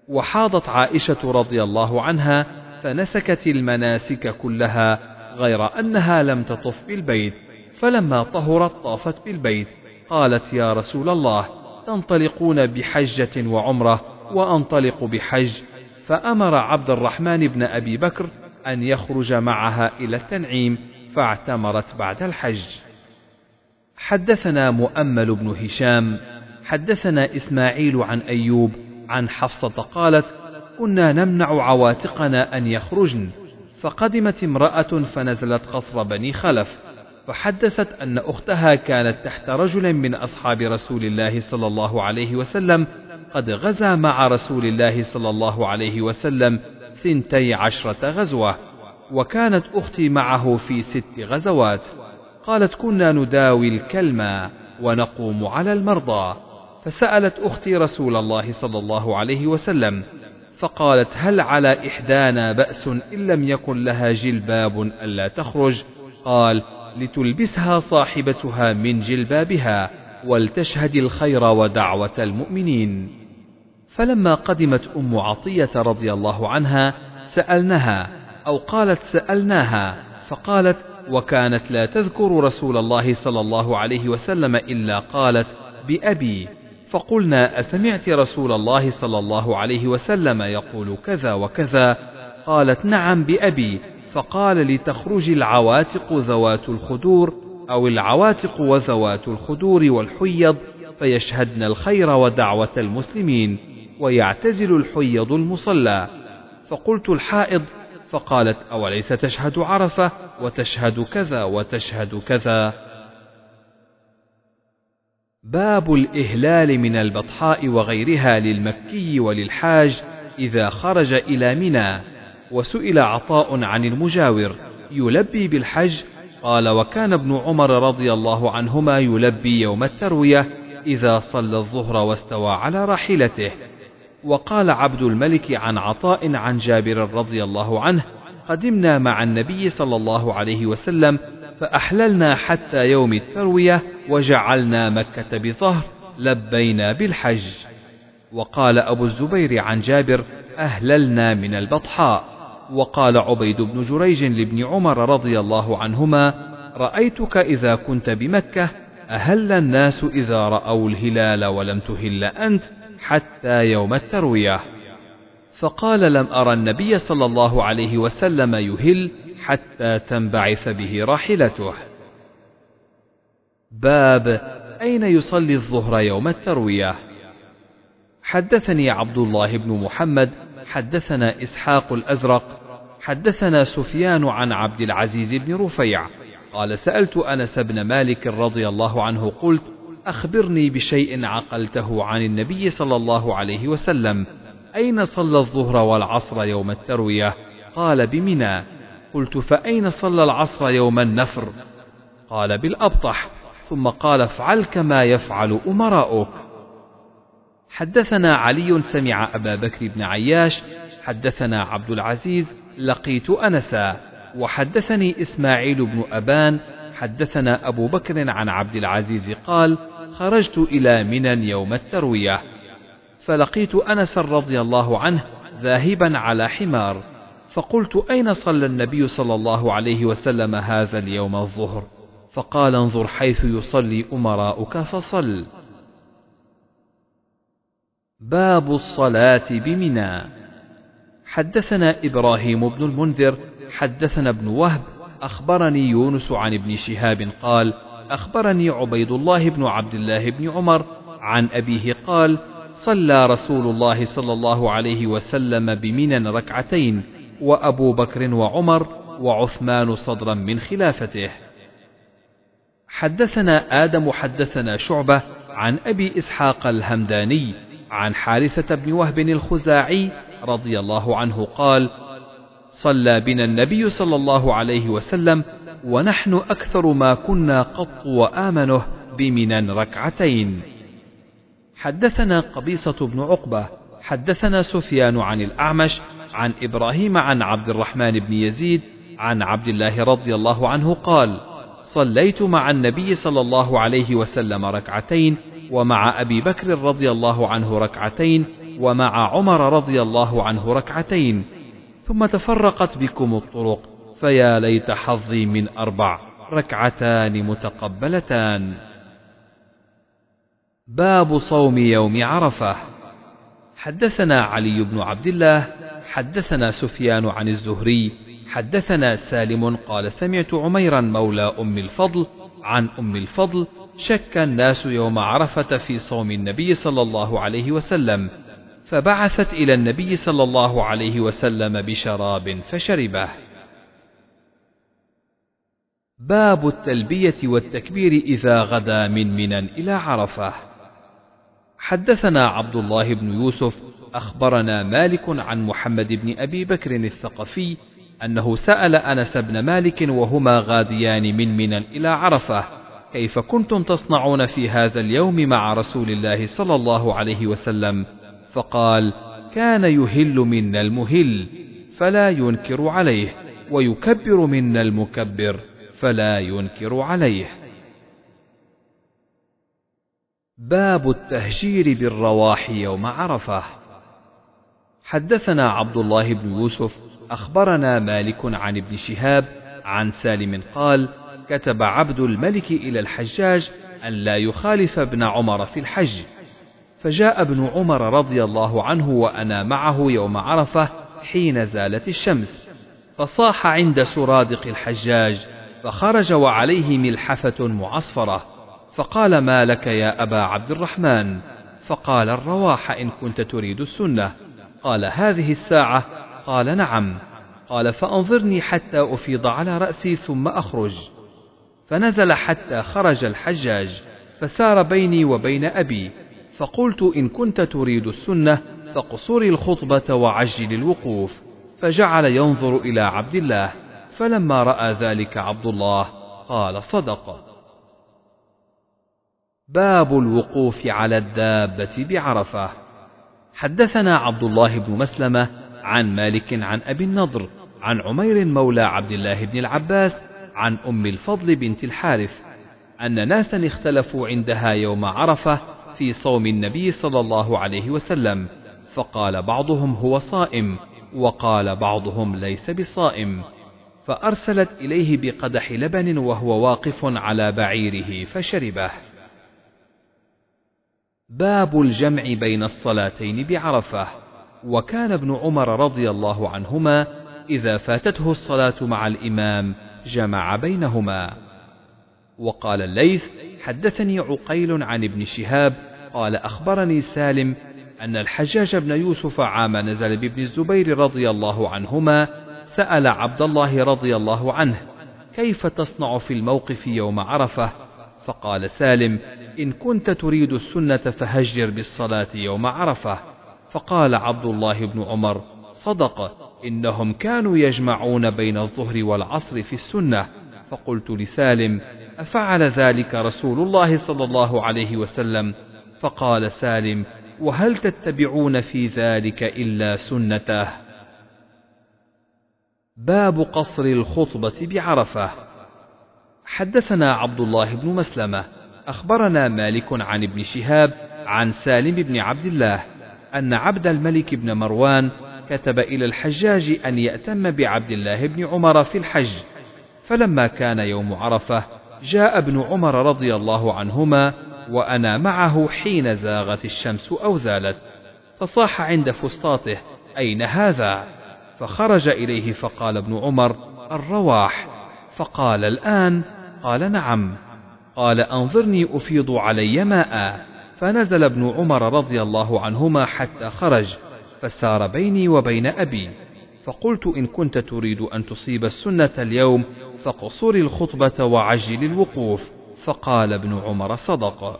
وحاضت عائشة رضي الله عنها فنسكت المناسك كلها غير أنها لم تطف بالبيت، فلما طهرت طافت بالبيت. قالت: يا رسول الله، تنطلقون بحجة وعمرة وأنطلق بحج؟ فأمر عبد الرحمن بن أبي بكر أن يخرج معها إلى التنعيم، فاعتمرت بعد الحج. حدثنا مؤمل بن هشام حدثنا إسماعيل عن أيوب عن حفصة قالت: كنا نمنع عواتقنا أن يخرجن، فقدمت امرأة فنزلت قصر بني خلف، فحدثت أن أختها كانت تحت رجل من أصحاب رسول الله صلى الله عليه وسلم قد غزا مع رسول الله صلى الله عليه وسلم ثنتي عشرة غزوة، وكانت أختي معه في ست غزوات. قالت: كنا نداوي الكلمة ونقوم على المرضى، فسألت أختي رسول الله صلى الله عليه وسلم فقالت: هل على إحدانا بأس إن لم يكن لها جلباب ألا تخرج؟ قال: لتلبسها صاحبتها من جلبابها ولتشهد الخير ودعوة المؤمنين. فلما قدمت أم عطية رضي الله عنها سألناها، أو قالت سألناها، فقالت: وكانت لا تذكر رسول الله صلى الله عليه وسلم إلا قالت: بأبي. فقلنا: أسمعت رسول الله صلى الله عليه وسلم يقول كذا وكذا؟ قالت: نعم بأبي. فقال: لتخرج العواتق ذوات الخدور، أو العواتق وذوات الخدور والحيض، فيشهدن الخير ودعوة المسلمين، ويعتزل الحيض المصلى. فقلت: الحائض؟ فقالت: أوليس تشهد عرفة وتشهد كذا وتشهد كذا. باب الإهلال من البطحاء وغيرها للمكي وللحاج إذا خرج إلى منى. وسئل عطاء عن المجاور يلبي بالحج، قال: وكان ابن عمر رضي الله عنهما يلبي يوم التروية إذا صلى الظهر واستوى على راحلته. وقال عبد الملك عن عطاء عن جابر رضي الله عنه: قدمنا مع النبي صلى الله عليه وسلم فأحللنا حتى يوم التروية وجعلنا مكة بظهر، لبينا بالحج. وقال أبو الزبير عن جابر: أهللنا من البطحاء. وقال عبيد بن جريج لابن عمر رضي الله عنهما: رأيتك إذا كنت بمكة أهل الناس إذا رأوا الهلال ولم تهل أنت حتى يوم التروية. فقال: لم أرى النبي صلى الله عليه وسلم يهل حتى تنبعث به راحلته. باب أين يصلي الظهر يوم التروية؟ حدثني عبد الله بن محمد حدثنا إسحاق الأزرق حدثنا سفيان عن عبد العزيز بن رفيع قال: سألت أنس بن مالك رضي الله عنه قلت: أخبرني بشيء عقلته عن النبي صلى الله عليه وسلم، أين صلى الظهر والعصر يوم التروية؟ قال: بمنى. قلت: فأين صلى العصر يوم النفر؟ قال: بالأبطح. ثم قال: افعل كما يفعل أمراؤك. حدثنا علي سمع أبا بكر بن عياش حدثنا عبد العزيز لقيت أنسا. وحدثني إسماعيل بن أبان حدثنا أبو بكر عن عبد العزيز قال: خرجت إلى منى يوم التروية فلقيت أنس رضي الله عنه ذاهبا على حمار، فقلت: أين صلى النبي صلى الله عليه وسلم هذا اليوم الظهر؟ فقال: انظر حيث يصلي أمراؤك فصل. باب الصلاة بمنى. حدثنا إبراهيم بن المنذر حدثنا ابن وهب أخبرني يونس عن ابن شهاب قال: أخبرني عبيد الله بن عبد الله بن عمر عن أبيه قال: صلى رسول الله صلى الله عليه وسلم بمنى ركعتين، وأبو بكر وعمر وعثمان صدرا من خلافته. حدثنا آدم حدثنا شعبة عن أبي إسحاق الهمداني عن حارثة بن وهب الخزاعي رضي الله عنه قال: صلى بنا النبي صلى الله عليه وسلم ونحن أكثر ما كنا قط وآمنه بمنى ركعتين. حدثنا قبيصة بن عقبة حدثنا سفيان عن الأعمش عن إبراهيم عن عبد الرحمن بن يزيد عن عبد الله رضي الله عنه قال: صليت مع النبي صلى الله عليه وسلم ركعتين، ومع أبي بكر رضي الله عنه ركعتين، ومع عمر رضي الله عنه ركعتين، ثم تفرقت بكم الطرق، فيا ليت حظي من أربع، ركعتان متقبلتان. باب صوم يوم عرفة. حدثنا علي بن عبد الله حدثنا سفيان عن الزهري حدثنا سالم قال سمعت عميرا مولى أم الفضل عن أم الفضل شك الناس يوم عرفة في صوم النبي صلى الله عليه وسلم، فبعثت إلى النبي صلى الله عليه وسلم بشراب فشربه. باب التلبية والتكبير إذا غدا من منى إلى عرفة. حدثنا عبد الله بن يوسف أخبرنا مالك عن محمد بن أبي بكر الثقفي أنه سأل أنس بن مالك وهما غاديان من منى إلى عرفة: كيف كنتم تصنعون في هذا اليوم مع رسول الله صلى الله عليه وسلم؟ فقال: كان يهل منا المهل فلا ينكر عليه، ويكبر منا المكبر فلا ينكر عليه. باب التهجير بالرواح يوم عرفة. حدثنا عبد الله بن يوسف أخبرنا مالك عن ابن شهاب عن سالم قال: كتب عبد الملك إلى الحجاج أن لا يخالف ابن عمر في الحج، فجاء ابن عمر رضي الله عنه وأنا معه يوم عرفة حين زالت الشمس، فصاح عند سرادق الحجاج، فخرج وعليه ملحفة معصفرة، فقال: ما لك يا أبا عبد الرحمن؟ فقال: الرواح إن كنت تريد السنة. قال: هذه الساعة؟ قال: نعم. قال: فأنظرني حتى أفيض على رأسي ثم أخرج. فنزل حتى خرج الحجاج، فسار بيني وبين أبي، فقلت: إن كنت تريد السنة فاقصر الخطبة وعجل الوقوف. فجعل ينظر إلى عبد الله، فلما رأى ذلك عبد الله قال: صدق. باب الوقوف على الدابة بعرفة. حدثنا عبد الله بن مسلمة عن مالك عن أبي النضر عن عمير مولى عبد الله بن العباس عن أم الفضل بنت الحارث أن ناسا اختلفوا عندها يوم عرفة في صوم النبي صلى الله عليه وسلم، فقال بعضهم هو صائم، وقال بعضهم ليس بصائم، فأرسلت إليه بقدح لبن وهو واقف على بعيره فشربه. باب الجمع بين الصلاتين بعرفة. وكان ابن عمر رضي الله عنهما إذا فاتته الصلاة مع الإمام جمع بينهما. وقال الليث: حدثني عقيل عن ابن شهاب قال: أخبرني سالم أن الحجاج بن يوسف عام نزل بابن الزبير رضي الله عنهما سأل عبد الله رضي الله عنه: كيف تصنع في الموقف يوم عرفة؟ فقال سالم: إن كنت تريد السنة فهجر بالصلاة يوم عرفة. فقال عبد الله بن عمر: صدق، إنهم كانوا يجمعون بين الظهر والعصر في السنة. فقلت لسالم: أفعل ذلك رسول الله صلى الله عليه وسلم؟ فقال سالم: وهل تتبعون في ذلك إلا سنته؟ باب قصر الخطبة بعرفة. حدثنا عبد الله بن مسلمة أخبرنا مالك عن ابن شهاب عن سالم بن عبد الله أن عبد الملك بن مروان كتب إلى الحجاج أن يأتم بعبد الله بن عمر في الحج، فلما كان يوم عرفة جاء ابن عمر رضي الله عنهما وأنا معه حين زاغت الشمس أو زالت، فصاح عند فسطاطه: أين هذا؟ فخرج إليه فقال ابن عمر: الرواح. فقال: الآن؟ قال: نعم. قال: أنظرني أفيض علي ماء. فنزل ابن عمر رضي الله عنهما حتى خرج، فسار بيني وبين أبي، فقلت: إن كنت تريد أن تصيب السنة اليوم فاقصر الخطبة وعجل الوقوف. فقال ابن عمر: صدق.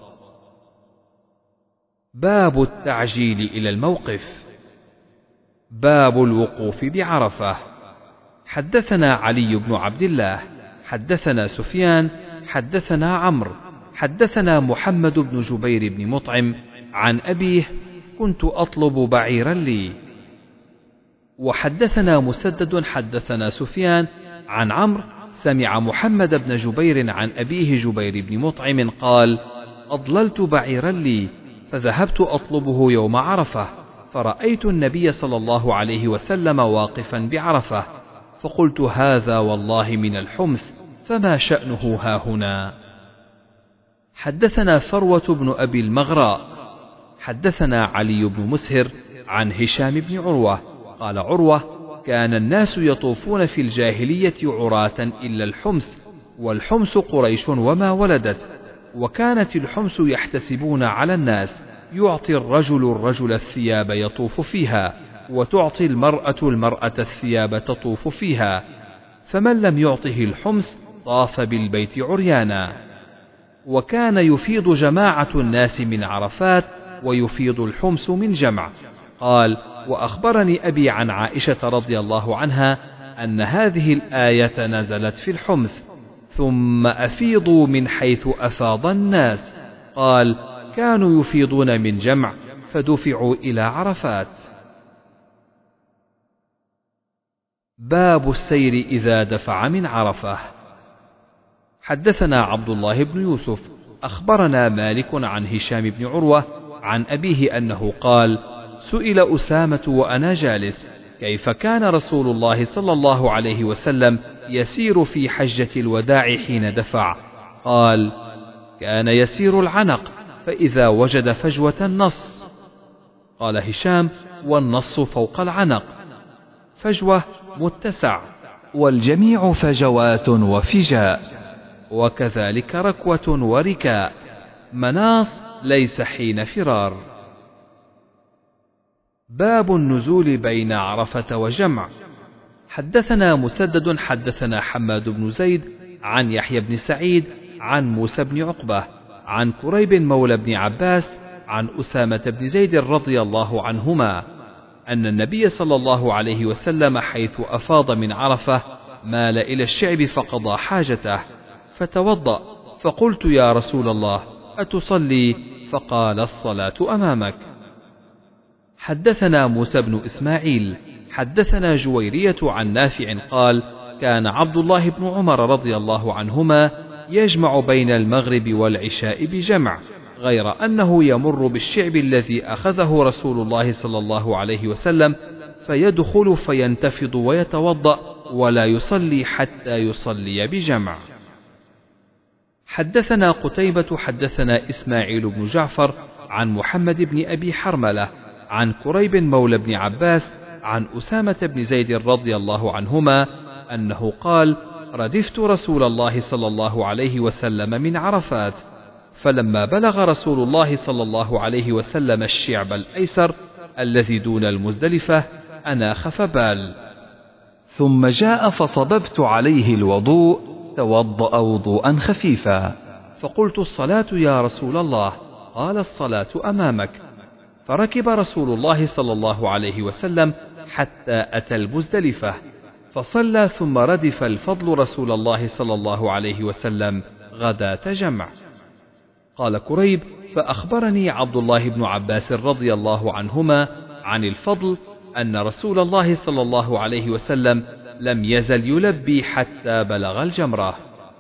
باب التعجيل إلى الموقف. باب الوقوف بعرفة. حدثنا علي بن عبد الله حدثنا سفيان حدثنا عمرو حدثنا محمد بن جبير بن مطعم عن أبيه: كنت أطلب بعيرا لي. وحدثنا مسدد حدثنا سفيان عن عمرو سمع محمد بن جبير عن أبيه جبير بن مطعم قال: أضللت بعيرا لي، فذهبت أطلبه يوم عرفة، فرأيت النبي صلى الله عليه وسلم واقفا بعرفة، فقلت هذا والله من الحمص، فما شأنه هاهنا؟ حدثنا فروة بن أبي المغراء حدثنا علي بن مسهر عن هشام بن عروة قال عروة: كان الناس يطوفون في الجاهلية عراة إلا الحمص، والحمص قريش وما ولدت، وكانت الحمص يحتسبون على الناس، يعطي الرجل الرجل الثياب يطوف فيها، وتعطي المرأة المرأة الثياب تطوف فيها، فمن لم يعطه الحمص طاف بالبيت عريانا. وكان يفيض جماعة الناس من عرفات، ويفيض الحمص من جمع. قال: وأخبرني أبي عن عائشة رضي الله عنها أن هذه الآية نزلت في الحمص: ثم أفيضوا من حيث أفاض الناس. قال: كانوا يفيضون من جمع فدفعوا إلى عرفات. باب السير إذا دفع من عرفة. حدثنا عبد الله بن يوسف أخبرنا مالك عن هشام بن عروة عن أبيه أنه قال: سئل أسامة وأنا جالس: كيف كان رسول الله صلى الله عليه وسلم يسير في حجة الوداع حين دفع؟ قال: كان يسير العنق، فإذا وجد فجوة نص. قال هشام: والنص فوق العنق، فجوة متسع، والجميع فجوات وفجاء، وكذلك ركوة وركاء، مناص ليس حين فرار. باب النزول بين عرفة وجمع. حدثنا مسدد حدثنا حماد بن زيد عن يحيى بن سعيد عن موسى بن عقبة عن كريب مولى بن عباس عن أسامة بن زيد رضي الله عنهما أن النبي صلى الله عليه وسلم حيث أفاض من عرفة مال إلى الشعب فقضى حاجته، فتوضأ، فقلت: يا رسول الله، أتصلي؟ فقال: الصلاة أمامك. حدثنا موسى بن إسماعيل حدثنا جويرية عن نافع قال: كان عبد الله بن عمر رضي الله عنهما يجمع بين المغرب والعشاء بجمع، غير أنه يمر بالشعب الذي أخذه رسول الله صلى الله عليه وسلم، فيدخل فينتفض ويتوضأ ولا يصلي حتى يصلي بجمع. حدثنا قتيبة حدثنا إسماعيل بن جعفر عن محمد بن أبي حرملة عن كريب مولى بن عباس عن أسامة بن زيد رضي الله عنهما أنه قال: ردفت رسول الله صلى الله عليه وسلم من عرفات، فلما بلغ رسول الله صلى الله عليه وسلم الشعب الأيسر الذي دون المزدلفة أناخ فبال، ثم جاء فصببت عليه الوضوء، توضأ وضوءا خفيفا، فقلت: الصلاة يا رسول الله؟ قال: الصلاة أمامك. فركب رسول الله صلى الله عليه وسلم حتى أتى المزدلفة فصلى، ثم ردف الفضل رسول الله صلى الله عليه وسلم غداة جمع. قال كريب: فأخبرني عبد الله بن عباس رضي الله عنهما عن الفضل أن رسول الله صلى الله عليه وسلم لم يزل يلبي حتى بلغ الجمرة.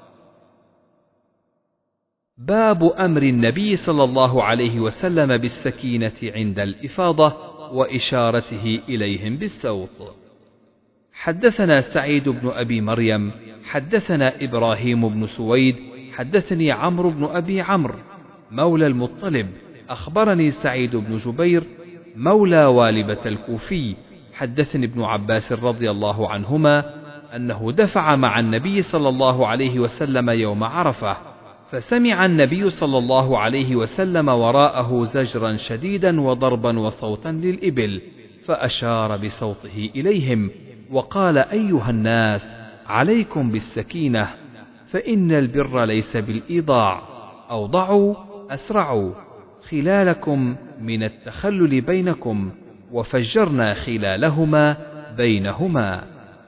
باب أمر النبي صلى الله عليه وسلم بالسكينة عند الإفاضة وإشارته إليهم بالسوط. حدثنا سعيد بن أبي مريم حدثنا إبراهيم بن سويد حدثني عمرو بن أبي عمرو مولى المطلب أخبرني سعيد بن جبير مولى والبة الكوفي حدثني ابن عباس رضي الله عنهما أنه دفع مع النبي صلى الله عليه وسلم يوم عرفة، فسمع النبي صلى الله عليه وسلم وراءه زجرا شديدا وضربا وصوتا للإبل، فأشار بصوته إليهم وقال: أيها الناس، عليكم بالسكينة، فإن البر ليس بالإيضاع، أوضعوا أسرعوا، خلالكم من التخلل بينكم، وفجرنا خلالهما بينهما.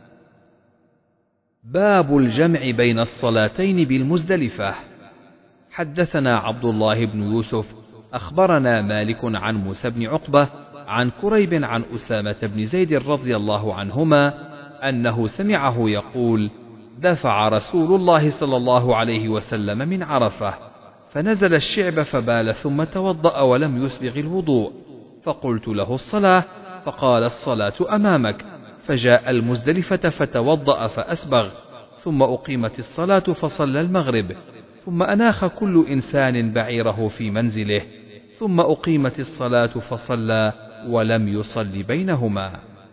باب الجمع بين الصلاتين بالمزدلفة. حدثنا عبد الله بن يوسف أخبرنا مالك عن موسى بن عقبة عن كريب عن أسامة بن زيد رضي الله عنهما أنه سمعه يقول: دفع رسول الله صلى الله عليه وسلم من عرفة، فنزل الشعب فبال ثم توضأ ولم يسبغ الوضوء، فقلت له الصلاة، فقال الصلاة أمامك. فجاء المزدلفة فتوضأ فأسبغ، ثم أقيمت الصلاة فصلى المغرب، ثم أناخ كل إنسان بعيره في منزله، ثم أقيمت الصلاة فصلى ولم يصل بينهما.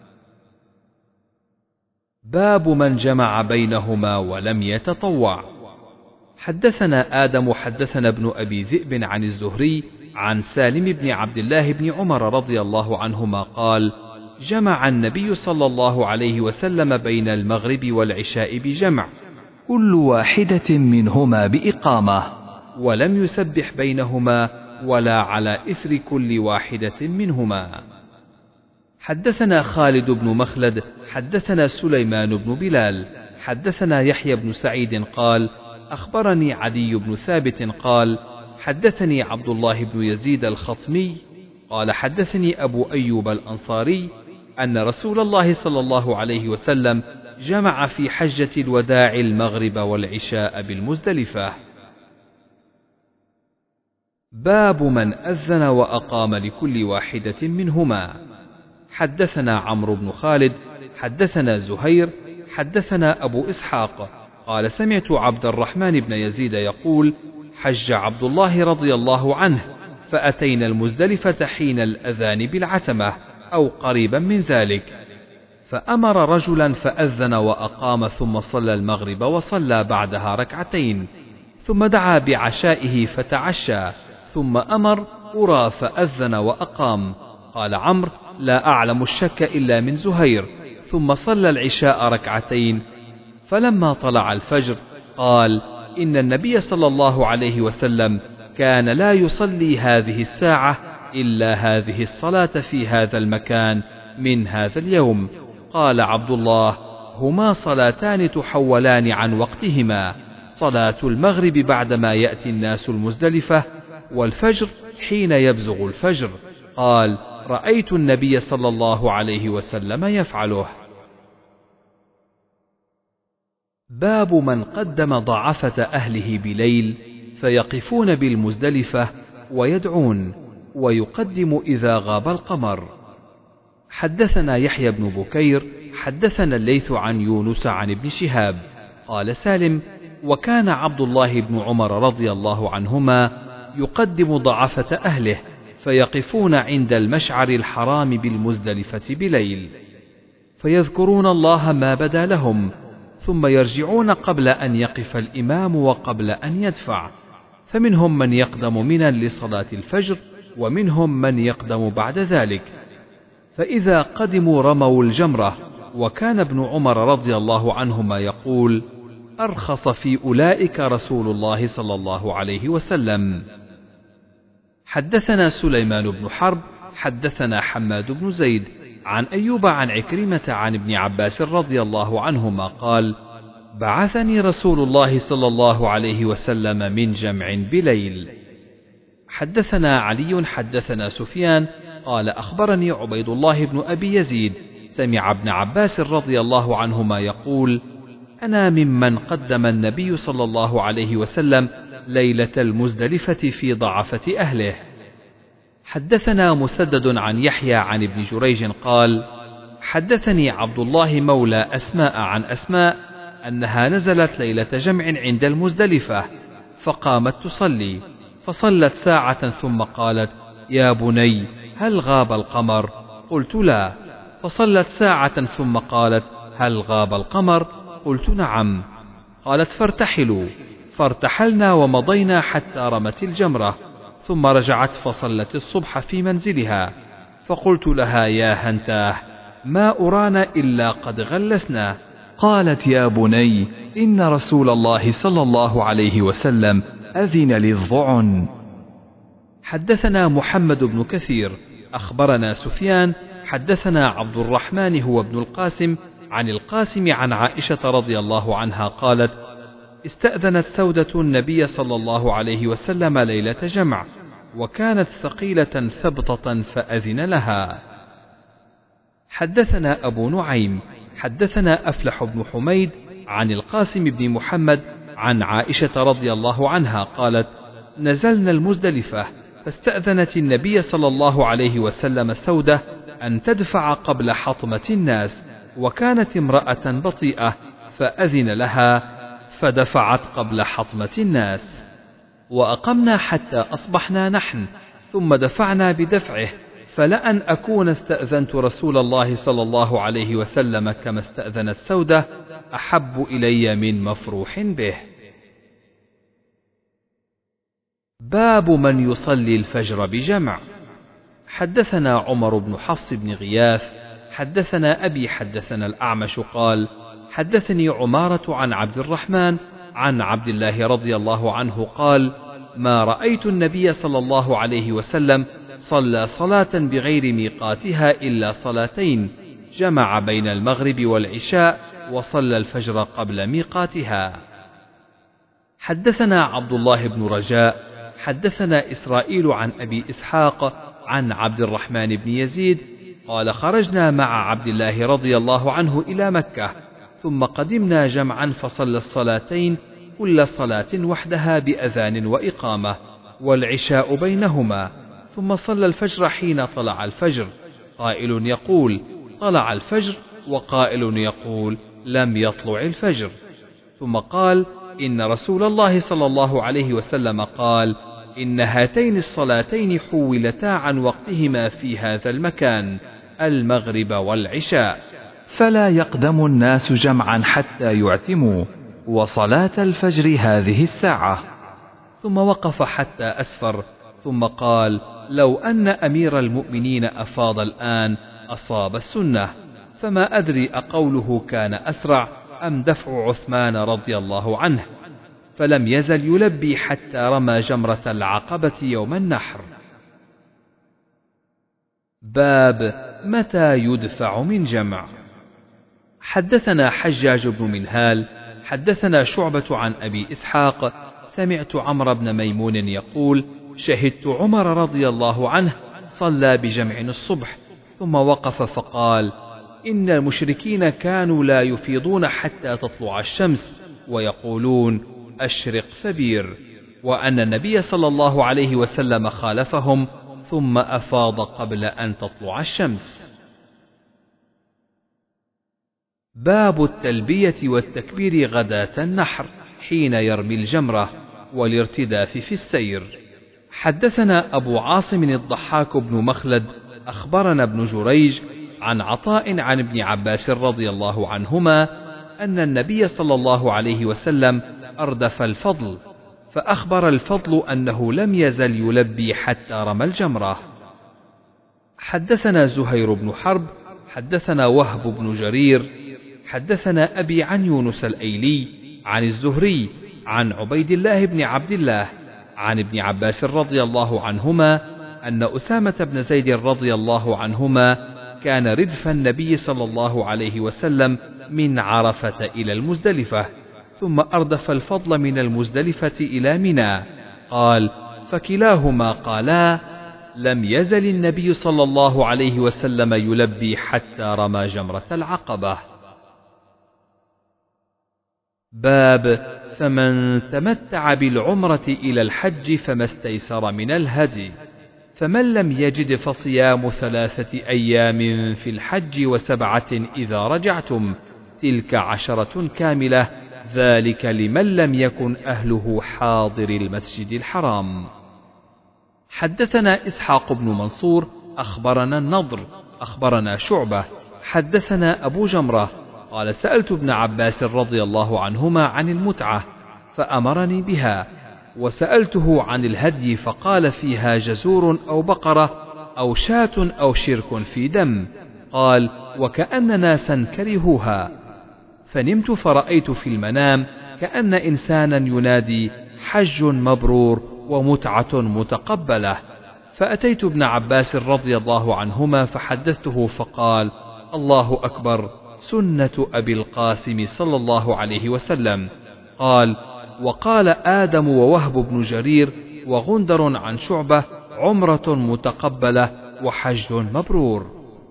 باب من جمع بينهما ولم يتطوع. حدثنا آدم حدثنا ابن أبي ذئب عن الزهري عن سالم بن عبد الله بن عمر رضي الله عنهما قال: جمع النبي صلى الله عليه وسلم بين المغرب والعشاء بجمع، كل واحدة منهما بإقامة، ولم يسبح بينهما ولا على إثر كل واحدة منهما. حدثنا خالد بن مخلد حدثنا سليمان بن بلال حدثنا يحيى بن سعيد قال: أخبرني عدي بن ثابت قال: حدثني عبد الله بن يزيد الخطمي قال: حدثني أبو أيوب الأنصاري أن رسول الله صلى الله عليه وسلم جمع في حجة الوداع المغرب والعشاء بالمزدلفة. باب من أذن وأقام لكل واحدة منهما. حدثنا عمرو بن خالد حدثنا زهير حدثنا أبو إسحاق قال: سمعت عبد الرحمن بن يزيد يقول: حج عبد الله رضي الله عنه، فأتينا المزدلفة حين الأذان بالعتمة أو قريبا من ذلك، فأمر رجلا فأذن وأقام، ثم صلى المغرب وصلى بعدها ركعتين، ثم دعا بعشائه فتعشى، ثم أمر أرى فأذن وأقام. قال عمرو: لا أعلم الشك إلا من زهير. ثم صلى العشاء ركعتين، فلما طلع الفجر قال: إن النبي صلى الله عليه وسلم كان لا يصلي هذه الساعة إلا هذه الصلاة في هذا المكان من هذا اليوم. قال عبد الله: هما صلاتان تحولان عن وقتهما، صلاة المغرب بعدما يأتي الناس المزدلفة، والفجر حين يبزغ الفجر. قال: رأيت النبي صلى الله عليه وسلم يفعله. باب من قدم ضعفة أهله بليل فيقفون بالمزدلفة ويدعون، ويقدم إذا غاب القمر. حدثنا يحيى بن بكير حدثنا الليث عن يونس عن ابن شهاب قال: سالم: وكان عبد الله بن عمر رضي الله عنهما يقدم ضعفة أهله فيقفون عند المشعر الحرام بالمزدلفة بليل، فيذكرون الله ما بدا لهم، ثم يرجعون قبل أن يقف الإمام وقبل أن يدفع، فمنهم من يقدم منا لصلاة الفجر، ومنهم من يقدم بعد ذلك. فإذا قدموا رموا الجمرة، وكان ابن عمر رضي الله عنهما يقول: أرخص في أولئك رسول الله صلى الله عليه وسلم. حدثنا سليمان بن حرب حدثنا حماد بن زيد عن أيوب عن عكرمة عن ابن عباس رضي الله عنهما قال: بعثني رسول الله صلى الله عليه وسلم من جمع بليل. حدثنا علي حدثنا سفيان قال: أخبرني عبيد الله بن أبي يزيد سمع ابن عباس رضي الله عنهما يقول: أنا ممن قدم النبي صلى الله عليه وسلم ليلة المزدلفة في ضعفة أهله. حدثنا مسدد عن يحيى عن ابن جريج قال: حدثني عبد الله مولى أسماء عن أسماء أنها نزلت ليلة جمع عند المزدلفة، فقامت تصلي، فصلت ساعة ثم قالت: يا بني هل غاب القمر؟ قلت: لا. فصلت ساعة ثم قالت: هل غاب القمر؟ قلت: نعم. قالت: فارتحلوا. فارتحلنا ومضينا حتى رمت الجمرة، ثم رجعت فصلت الصبح في منزلها، فقلت لها: يا هنتاه، ما أرانا إلا قد غلسنا. قالت: يا بني إن رسول الله صلى الله عليه وسلم أذن للضعن. حدثنا محمد بن كثير أخبرنا سفيان حدثنا عبد الرحمن هو ابن القاسم عن القاسم عن عائشة رضي الله عنها قالت: استأذنت سودة النبي صلى الله عليه وسلم ليلة جمع، وكانت ثقيلة ثبطة فأذن لها. حدثنا أبو نعيم حدثنا أفلح بن حميد عن القاسم بن محمد عن عائشة رضي الله عنها قالت: نزلنا المزدلفة فاستأذنت النبي صلى الله عليه وسلم سودة أن تدفع قبل حطمة الناس، وكانت امرأة بطيئة، فأذن لها فدفعت قبل حطمة الناس. وأقمنا حتى أصبحنا نحن، ثم دفعنا بدفعه، فلأن أكون استأذنت رسول الله صلى الله عليه وسلم كما استأذنت سودة أحب إلي من مفروح به. باب من يصلي الفجر بجمع. حدثنا عمر بن حفص بن غياث حدثنا أبي حدثنا الأعمش قال حدثني عمارة عن عبد الرحمن عن عبد الله رضي الله عنه قال: ما رأيت النبي صلى الله عليه وسلم صلى صلاة بغير ميقاتها إلا صلاتين، جمع بين المغرب والعشاء وصلى الفجر قبل ميقاتها. حدثنا عبد الله بن رجاء حدثنا إسرائيل عن أبي إسحاق عن عبد الرحمن بن يزيد قال: خرجنا مع عبد الله رضي الله عنه إلى مكة، ثم قدمنا جمعا فصلى الصلاتين كل صلاة وحدها بأذان وإقامة، والعشاء بينهما، ثم صلى الفجر حين طلع الفجر، قائل يقول: طلع الفجر، وقائل يقول: لم يطلع الفجر. ثم قال: إن رسول الله صلى الله عليه وسلم قال: إن هاتين الصلاتين حولتا عن وقتهما في هذا المكان، المغرب والعشاء، فلا يقدم الناس جمعا حتى يعتموا، وصلاة الفجر هذه الساعة. ثم وقف حتى أسفر، ثم قال: لو أن أمير المؤمنين أفاض الآن أصاب السنة، فما أدري أقوله كان أسرع أم دفع عثمان رضي الله عنه، فلم يزل يلبي حتى رمى جمرة العقبة يوم النحر. باب متى يدفع من جمع. حدثنا حجاج بن منهال حدثنا شعبة عن أبي إسحاق سمعت عمرو بن ميمون يقول: شهدت عمر رضي الله عنه صلى بجمع الصبح، ثم وقف فقال: إن المشركين كانوا لا يفيضون حتى تطلع الشمس، ويقولون: أشرق فبير، وأن النبي صلى الله عليه وسلم خالفهم ثم أفاض قبل أن تطلع الشمس. باب التلبية والتكبير غداة النحر حين يرمي الجمرة والارتداف في السير. حدثنا أبو عاصم الضحاك بن مخلد أخبرنا ابن جريج عن عطاء عن ابن عباس رضي الله عنهما أن النبي صلى الله عليه وسلم أردف الفضل، فأخبر الفضل أنه لم يزل يلبي حتى رمى الجمرة. حدثنا زهير بن حرب حدثنا وهب بن جرير حدثنا أبي عن يونس الأيلي عن الزهري عن عبيد الله بن عبد الله عن ابن عباس رضي الله عنهما أن أسامة بن زيد رضي الله عنهما كان ردف النبي صلى الله عليه وسلم من عرفة إلى المزدلفة، ثم أردف الفضل من المزدلفة إلى منى. قال: فكلاهما قالا: لم يزل النبي صلى الله عليه وسلم يلبي حتى رمى جمرة العقبة. باب فمن تمتع بالعمرة إلى الحج فما استيسر من الهدي، فمن لم يجد فصيام ثلاثة أيام في الحج وسبعة إذا رجعتم، تلك عشرة كاملة، ذلك لمن لم يكن أهله حاضر المسجد الحرام. حدثنا إسحاق بن منصور أخبرنا النضر أخبرنا شعبة حدثنا أبو جمرة قال: سألت ابن عباس رضي الله عنهما عن المتعة فأمرني بها، وسألته عن الهدي فقال: فيها جزور أو بقرة أو شاة أو شرك في دم. قال: وكأن ناسا كرهوها، فنمت فرأيت في المنام كأن إنسانا ينادي: حج مبرور ومتعة متقبلة. فأتيت ابن عباس رضي الله عنهما فحدثته فقال: الله أكبر، سنة أبي القاسم صلى الله عليه وسلم. قال: وقال آدم ووهب بن جرير وغندر عن شعبة: عمرة متقبلة وحج مبرور.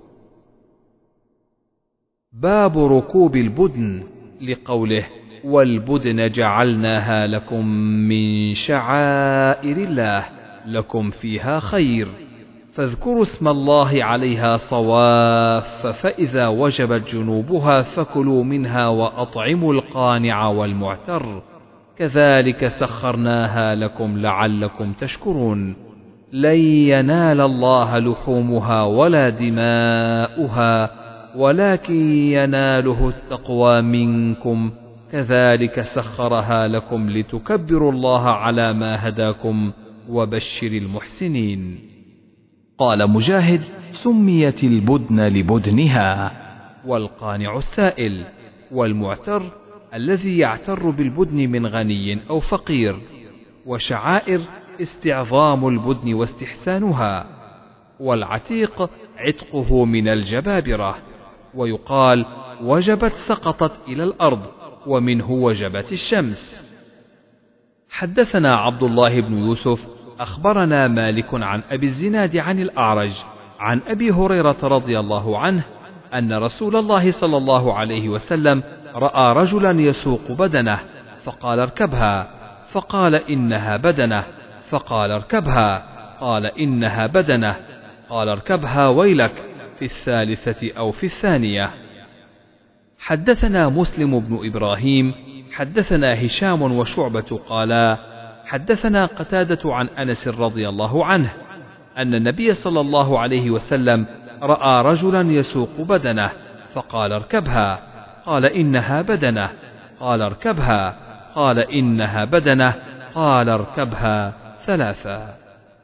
باب ركوب البدن، لقوله: والبدن جعلناها لكم من شعائر الله، لكم فيها خير، فاذكروا اسم الله عليها صواف، فإذا وجبت جنوبها فكلوا منها وأطعموا القانع والمعتر، كذلك سخرناها لكم لعلكم تشكرون. لن ينال الله لحومها ولا دماؤها ولكن يناله التقوى منكم، كذلك سخرها لكم لتكبروا الله على ما هداكم وبشر المحسنين. قال مجاهد: سميت البدن لبدنها. والقانع السائل، والمعتر الذي يعتر بالبدن من غني أو فقير. وشعائر استعظام البدن واستحسانها. والعتيق عتقه من الجبابرة. ويقال وجبت سقطت إلى الأرض، ومنه وجبت الشمس. حدثنا عبد الله بن يوسف أخبرنا مالك عن أبي الزناد عن الأعرج عن أبي هريرة رضي الله عنه أن رسول الله صلى الله عليه وسلم رأى رجلا يسوق بدنه، فقال اركبها، فقال إنها بدنه، فقال اركبها، قال إنها بدنه، قال اركبها ويلك، في الثالثة أو في الثانية. حدثنا مسلم بن إبراهيم حدثنا هشام وشعبة قالا حدثنا قتادة عن أنس رضي الله عنه أن النبي صلى الله عليه وسلم رأى رجلا يسوق بدنه، فقال اركبها، قال إنها بدنه، قال اركبها، قال إنها بدنه، قال اركبها ثلاثا.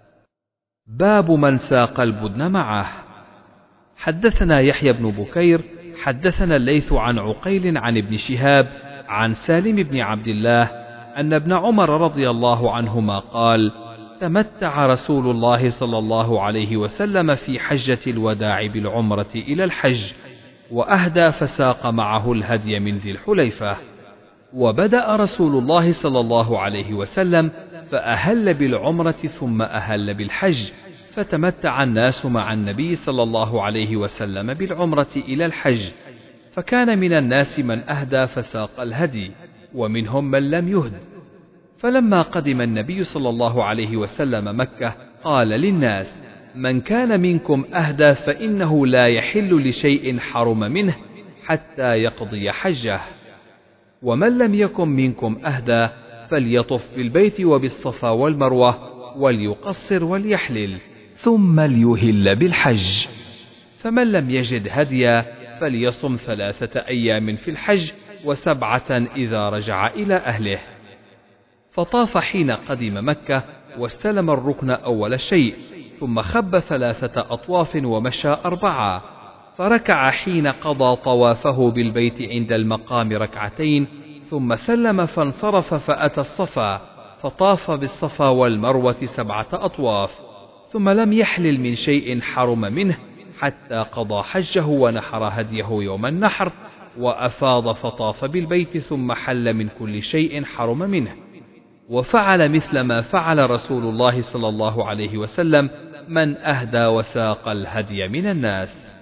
باب من ساق البدن معه. حدثنا يحيى بن بكير حدثنا الليث عن عقيل عن ابن شهاب عن سالم بن عبد الله أن ابن عمر رضي الله عنهما قال: تمتع رسول الله صلى الله عليه وسلم في حجة الوداع بالعمرة إلى الحج، وأهدى فساق معه الهدي من ذي الحليفة. وبدأ رسول الله صلى الله عليه وسلم فأهل بالعمرة ثم أهل بالحج، فتمتع الناس مع النبي صلى الله عليه وسلم بالعمرة إلى الحج، فكان من الناس من أهدى فساق الهدي، ومنهم من لم يهد. فلما قدم النبي صلى الله عليه وسلم مكة قال للناس: من كان منكم أهدى فإنه لا يحل لشيء حرم منه حتى يقضي حجه، ومن لم يكن منكم أهدى فليطف بالبيت وبالصفا والمروة وليقصر وليحلل ثم ليهل بالحج. فمن لم يجد هديا فليصم ثلاثة أيام في الحج وسبعة إذا رجع إلى أهله. فطاف حين قدم مكة واستلم الركن أول شيء، ثم خب ثلاثة أطواف ومشى أربعة، فركع حين قضى طوافه بالبيت عند المقام ركعتين، ثم سلم فانصرف فأتى الصفا فطاف بالصفا والمروة سبعة أطواف، ثم لم يحلل من شيء حرم منه حتى قضى حجه ونحر هديه يوم النحر، وأفاض فطاف بالبيت ثم حل من كل شيء حرم منه. وفعل مثل ما فعل رسول الله صلى الله عليه وسلم من أهدى وساق الهدي من الناس.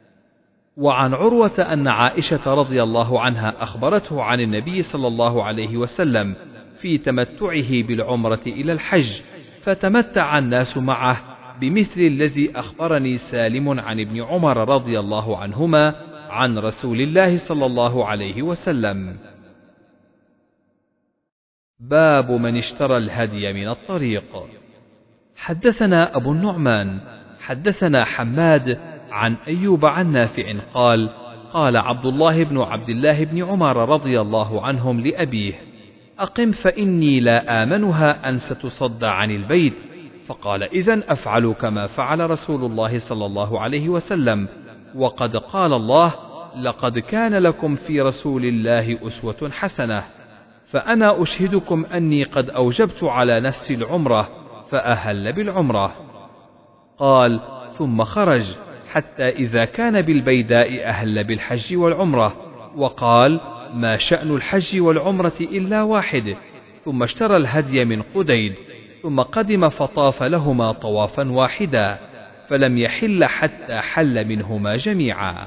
وعن عروة أن عائشة رضي الله عنها أخبرته عن النبي صلى الله عليه وسلم في تمتعه بالعمرة إلى الحج، فتمتع الناس معه بمثل الذي أخبرني سالم عن ابن عمر رضي الله عنهما عن رسول الله صلى الله عليه وسلم. باب من اشترى الهدي من الطريق. حدثنا أبو النعمان حدثنا حماد عن أيوب عن نافع قال: قال عبد الله بن عبد الله بن عمر رضي الله عنهم لأبيه: أقم فإني لا آمنها أن ستصد عن البيت. فقال: إذن أفعل كما فعل رسول الله صلى الله عليه وسلم، وقد قال الله: لقد كان لكم في رسول الله أسوة حسنة. فأنا أشهدكم أني قد أوجبت على نفسي العمرة، فأهل بالعمرة. قال: ثم خرج حتى إذا كان بالبيداء أهل بالحج والعمرة، وقال: ما شأن الحج والعمرة إلا واحد. ثم اشترى الهدي من قديد، ثم قدم فطاف لهما طوافا واحدا، فلم يحل حتى حل منهما جميعا.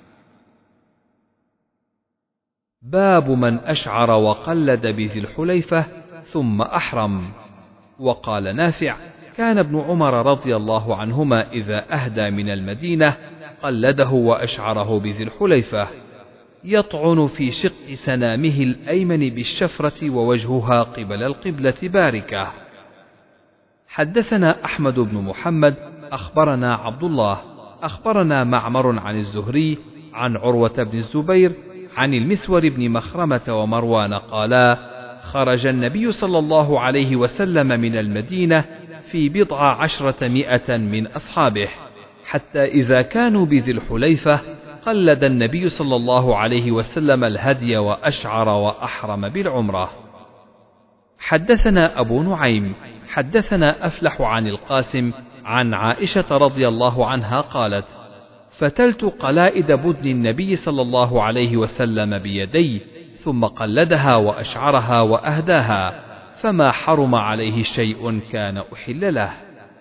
باب من أشعر وقلد بذي الحليفة ثم أحرم. وقال نافع: كان ابن عمر رضي الله عنهما إذا أهدى من المدينة قلده وأشعره بذي الحليفة، يطعن في شق سنامه الأيمن بالشفرة ووجهها قبل القبلة باركة. حدثنا أحمد بن محمد أخبرنا عبد الله أخبرنا معمر عن الزهري عن عروة بن الزبير عن المسور بن مخرمة ومروان قالا: خرج النبي صلى الله عليه وسلم من المدينة في بضع عشرة مئة من أصحابه، حتى إذا كانوا بذي الحليفة قلد النبي صلى الله عليه وسلم الهدي وأشعر وأحرم بالعمرة. حدثنا أبو نعيم حدثنا أفلح عن القاسم عن عائشة رضي الله عنها قالت: فتلت قلائد بدن النبي صلى الله عليه وسلم بيدي ثم قلدها وأشعرها وأهداها، فما حرم عليه شيء كان أحل له.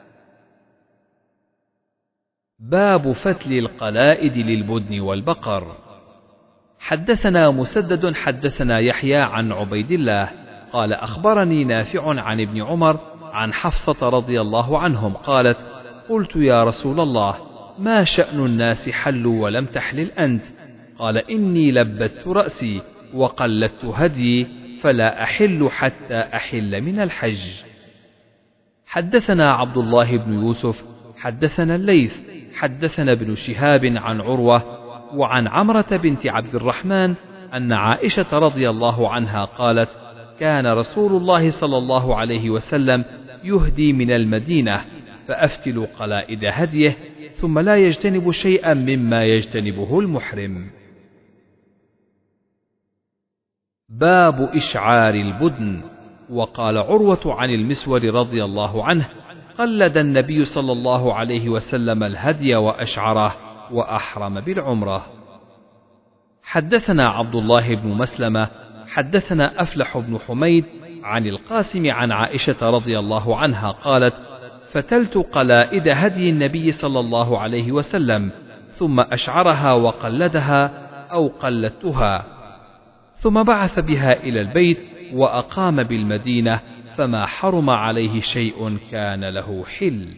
باب فتل القلائد للبدن والبقر. حدثنا مسدد حدثنا يحيى عن عبيد الله قال أخبرني نافع عن ابن عمر عن حفصة رضي الله عنهم قالت: قلت يا رسول الله، ما شأن الناس حلوا ولم تحلل أنت؟ قال: إني لبت رأسي وقلدت هدي فلا أحل حتى أحل من الحج. حدثنا عبد الله بن يوسف حدثنا الليث حدثنا ابن شهاب عن عروة وعن عمرة بنت عبد الرحمن أن عائشة رضي الله عنها قالت: كان رسول الله صلى الله عليه وسلم يهدي من المدينة فأفتل قلائد هديه ثم لا يجتنب شيئا مما يجتنبه المحرم. باب إشعار البدن. وقال عروة عن المسور رضي الله عنه: قلد النبي صلى الله عليه وسلم الهدي وأشعره وأحرم بالعمرة. حدثنا عبد الله بن مسلمة حدثنا أفلح بن حميد عن القاسم عن عائشة رضي الله عنها قالت: فتلت قلائد هدي النبي صلى الله عليه وسلم ثم أشعرها وقلدها أو قلدتها، ثم بعث بها إلى البيت وأقام بالمدينة، فما حرم عليه شيء كان له حل.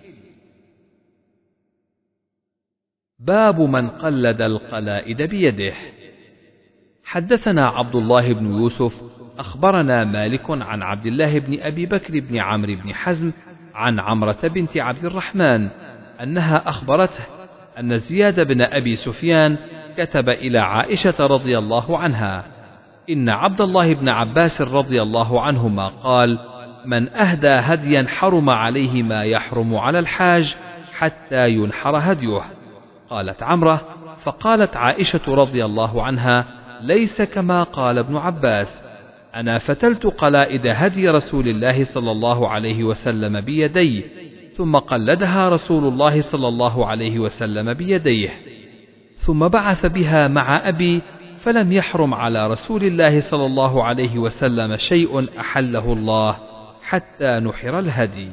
باب من قلد القلائد بيده. حدثنا عبد الله بن يوسف أخبرنا مالك عن عبد الله بن أبي بكر بن عمرو بن حزم عن عمرة بنت عبد الرحمن أنها أخبرته أن زياد بن أبي سفيان كتب إلى عائشة رضي الله عنها: إن عبد الله بن عباس رضي الله عنهما قال: من أهدى هديا حرم عليه ما يحرم على الحاج حتى ينحر هديه. قالت عمرة: فقالت عائشة رضي الله عنها: ليس كما قال ابن عباس، أنا فتلت قلائد هدي رسول الله صلى الله عليه وسلم بيدي ثم قلدها رسول الله صلى الله عليه وسلم بيديه، ثم بعث بها مع أبي، فلم يحرم على رسول الله صلى الله عليه وسلم شيء أحله الله حتى نحر الهدي.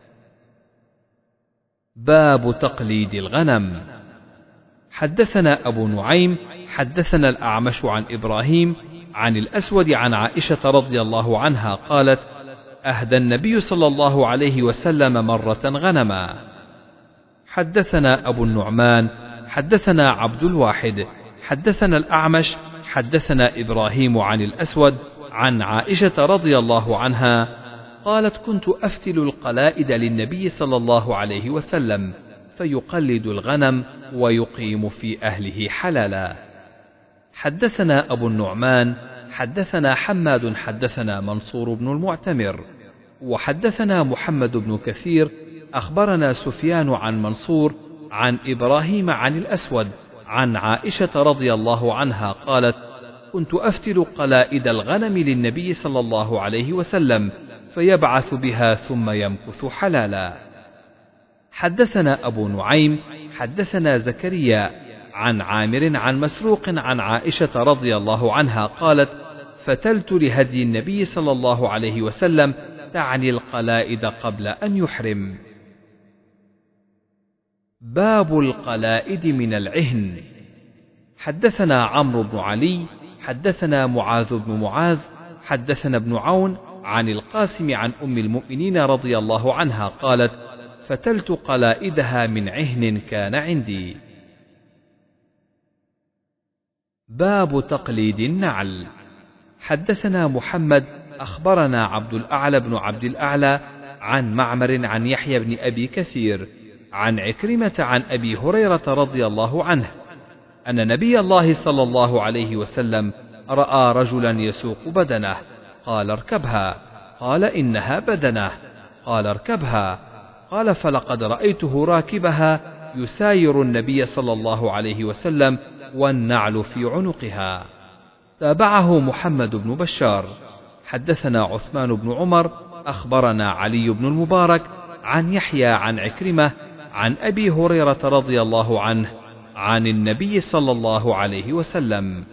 باب تقليد الغنم. حدثنا أبو نعيم حدثنا الأعمش عن إبراهيم عن الأسود عن عائشة رضي الله عنها قالت: أهدى النبي صلى الله عليه وسلم مرة غنما. حدثنا أبو النعمان حدثنا عبد الواحد حدثنا الأعمش حدثنا إبراهيم عن الأسود عن عائشة رضي الله عنها قالت: كنت أفتل القلائد للنبي صلى الله عليه وسلم فيقلد الغنم ويقيم في أهله حلالا. حدثنا أبو النعمان حدثنا حماد حدثنا منصور بن المعتمر وحدثنا محمد بن كثير أخبرنا سفيان عن منصور عن إبراهيم عن الأسود عن عائشة رضي الله عنها قالت: كنت أفتل قلائد الغنم للنبي صلى الله عليه وسلم فيبعث بها ثم يمكث حلالا. حدثنا أبو نعيم حدثنا زكريا عن عامر عن مسروق عن عائشة رضي الله عنها قالت: فتلت لهدي النبي صلى الله عليه وسلم تعني القلائد قبل أن يحرم. باب القلائد من العهن. حدثنا عمرو بن علي حدثنا معاذ بن معاذ حدثنا ابن عون عن القاسم عن أم المؤمنين رضي الله عنها قالت: ففتلت قلائدها من عهن كان عندي. باب تقليد النعل. حدثنا محمد أخبرنا عبد الأعلى بن عبد الأعلى عن معمر عن يحيى بن أبي كثير عن عكرمة عن أبي هريرة رضي الله عنه أن نبي الله صلى الله عليه وسلم رأى رجلا يسوق بدنه، قال اركبها، قال إنها بدنه، قال اركبها، قال فلقد رأيته راكبها يساير النبي صلى الله عليه وسلم والنعل في عنقها. تابعه محمد بن بشار. حدثنا عثمان بن عمر أخبرنا علي بن المبارك عن يحيى عن عكرمة عن أبي هريرة رضي الله عنه عن النبي صلى الله عليه وسلم.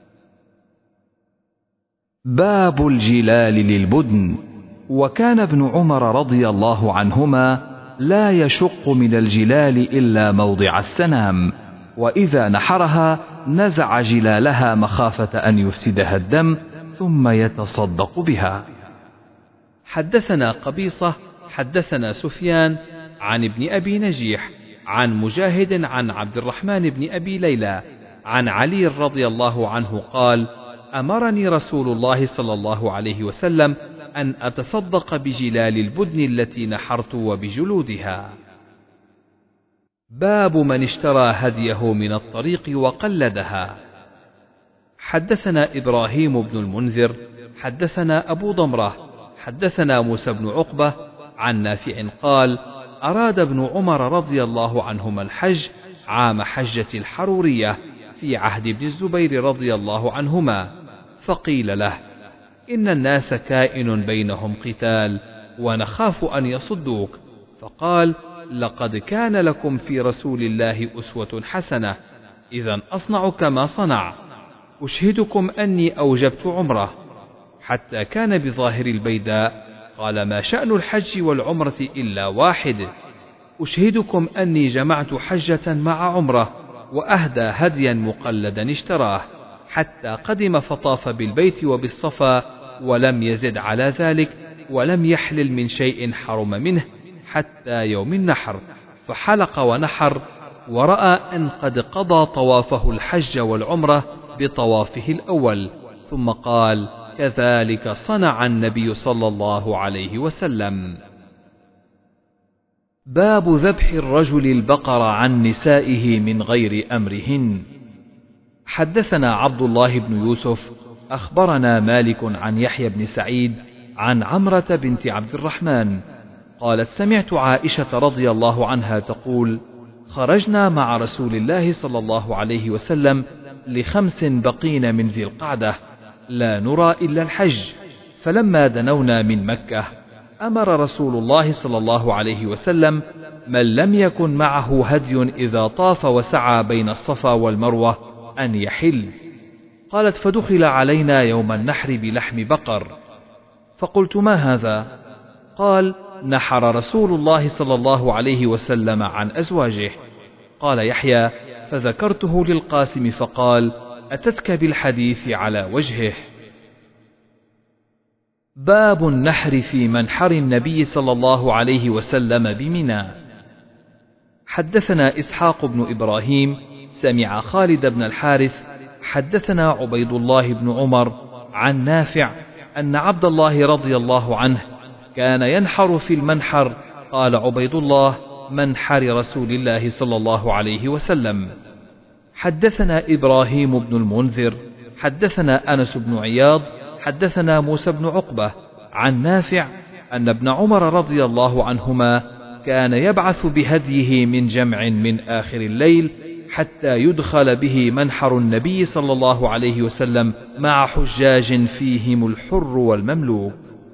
باب الجلال للبدن. وكان ابن عمر رضي الله عنهما لا يشق من الجلال إلا موضع السنام، وإذا نحرها نزع جلالها مخافة أن يفسدها الدم ثم يتصدق بها. حدثنا قبيصة حدثنا سفيان عن ابن أبي نجيح عن مجاهد عن عبد الرحمن بن أبي ليلى عن علي رضي الله عنه قال: أمرني رسول الله صلى الله عليه وسلم أن أتصدق بجلال البدن التي نحرت وبجلودها. باب من اشترى هديه من الطريق وقلدها. حدثنا إبراهيم بن المنذر حدثنا أبو ضمرة حدثنا موسى بن عقبة عن نافع قال: أراد ابن عمر رضي الله عنهما الحج عام حجة الحرورية في عهد ابن الزبير رضي الله عنهما، فقيل له: إن الناس كائن بينهم قتال ونخاف أن يصدوك، فقال: لقد كان لكم في رسول الله أسوة حسنة، إذا أصنع كما صنع. أشهدكم أني أوجبت عمره، حتى كان بظاهر البيداء، قال: ما شأن الحج والعمرة إلا واحد. أشهدكم أني جمعت حجة مع عمره، وأهدى هديا مقلدا اشتراه، حتى قدم فطاف بالبيت وبالصفا، ولم يزد على ذلك، ولم يحلل من شيء حرم منه حتى يوم النحر، فحلق ونحر، ورأى أن قد قضى طوافه الحج والعمرة بطوافه الأول، ثم قال: كذلك صنع النبي صلى الله عليه وسلم. باب ذبح الرجل البقر عن نسائه من غير أمرهن. حدثنا عبد الله بن يوسف أخبرنا مالك عن يحيى بن سعيد عن عمرة بنت عبد الرحمن قالت: سمعت عائشة رضي الله عنها تقول: خرجنا مع رسول الله صلى الله عليه وسلم لخمس بقين من ذي القعدة لا نرى إلا الحج، فلما دنونا من مكة أمر رسول الله صلى الله عليه وسلم من لم يكن معه هدي إذا طاف وسعى بين الصفا والمروة أن يحل. قالت: فدخل علينا يوم النحر بلحم بقر، فقلت: ما هذا؟ قال: نحر رسول الله صلى الله عليه وسلم عن أزواجه. قال يحيى: فذكرته للقاسم فقال: أتتك بالحديث على وجهه. باب النحر في منحر النبي صلى الله عليه وسلم بمنى. حدثنا إسحاق بن إبراهيم سمع خالد بن الحارث حدثنا عبيد الله بن عمر عن نافع أن عبد الله رضي الله عنه كان ينحر في المنحر. قال عبيد الله: منحر رسول الله صلى الله عليه وسلم. حدثنا إبراهيم بن المنذر حدثنا أنس بن عياض حدثنا موسى بن عقبة عن نافع أن ابن عمر رضي الله عنهما كان يبعث بهديه من جمع من آخر الليل حتى يدخل به منحر النبي صلى الله عليه وسلم مع حجاج فيهم الحر والمملوك.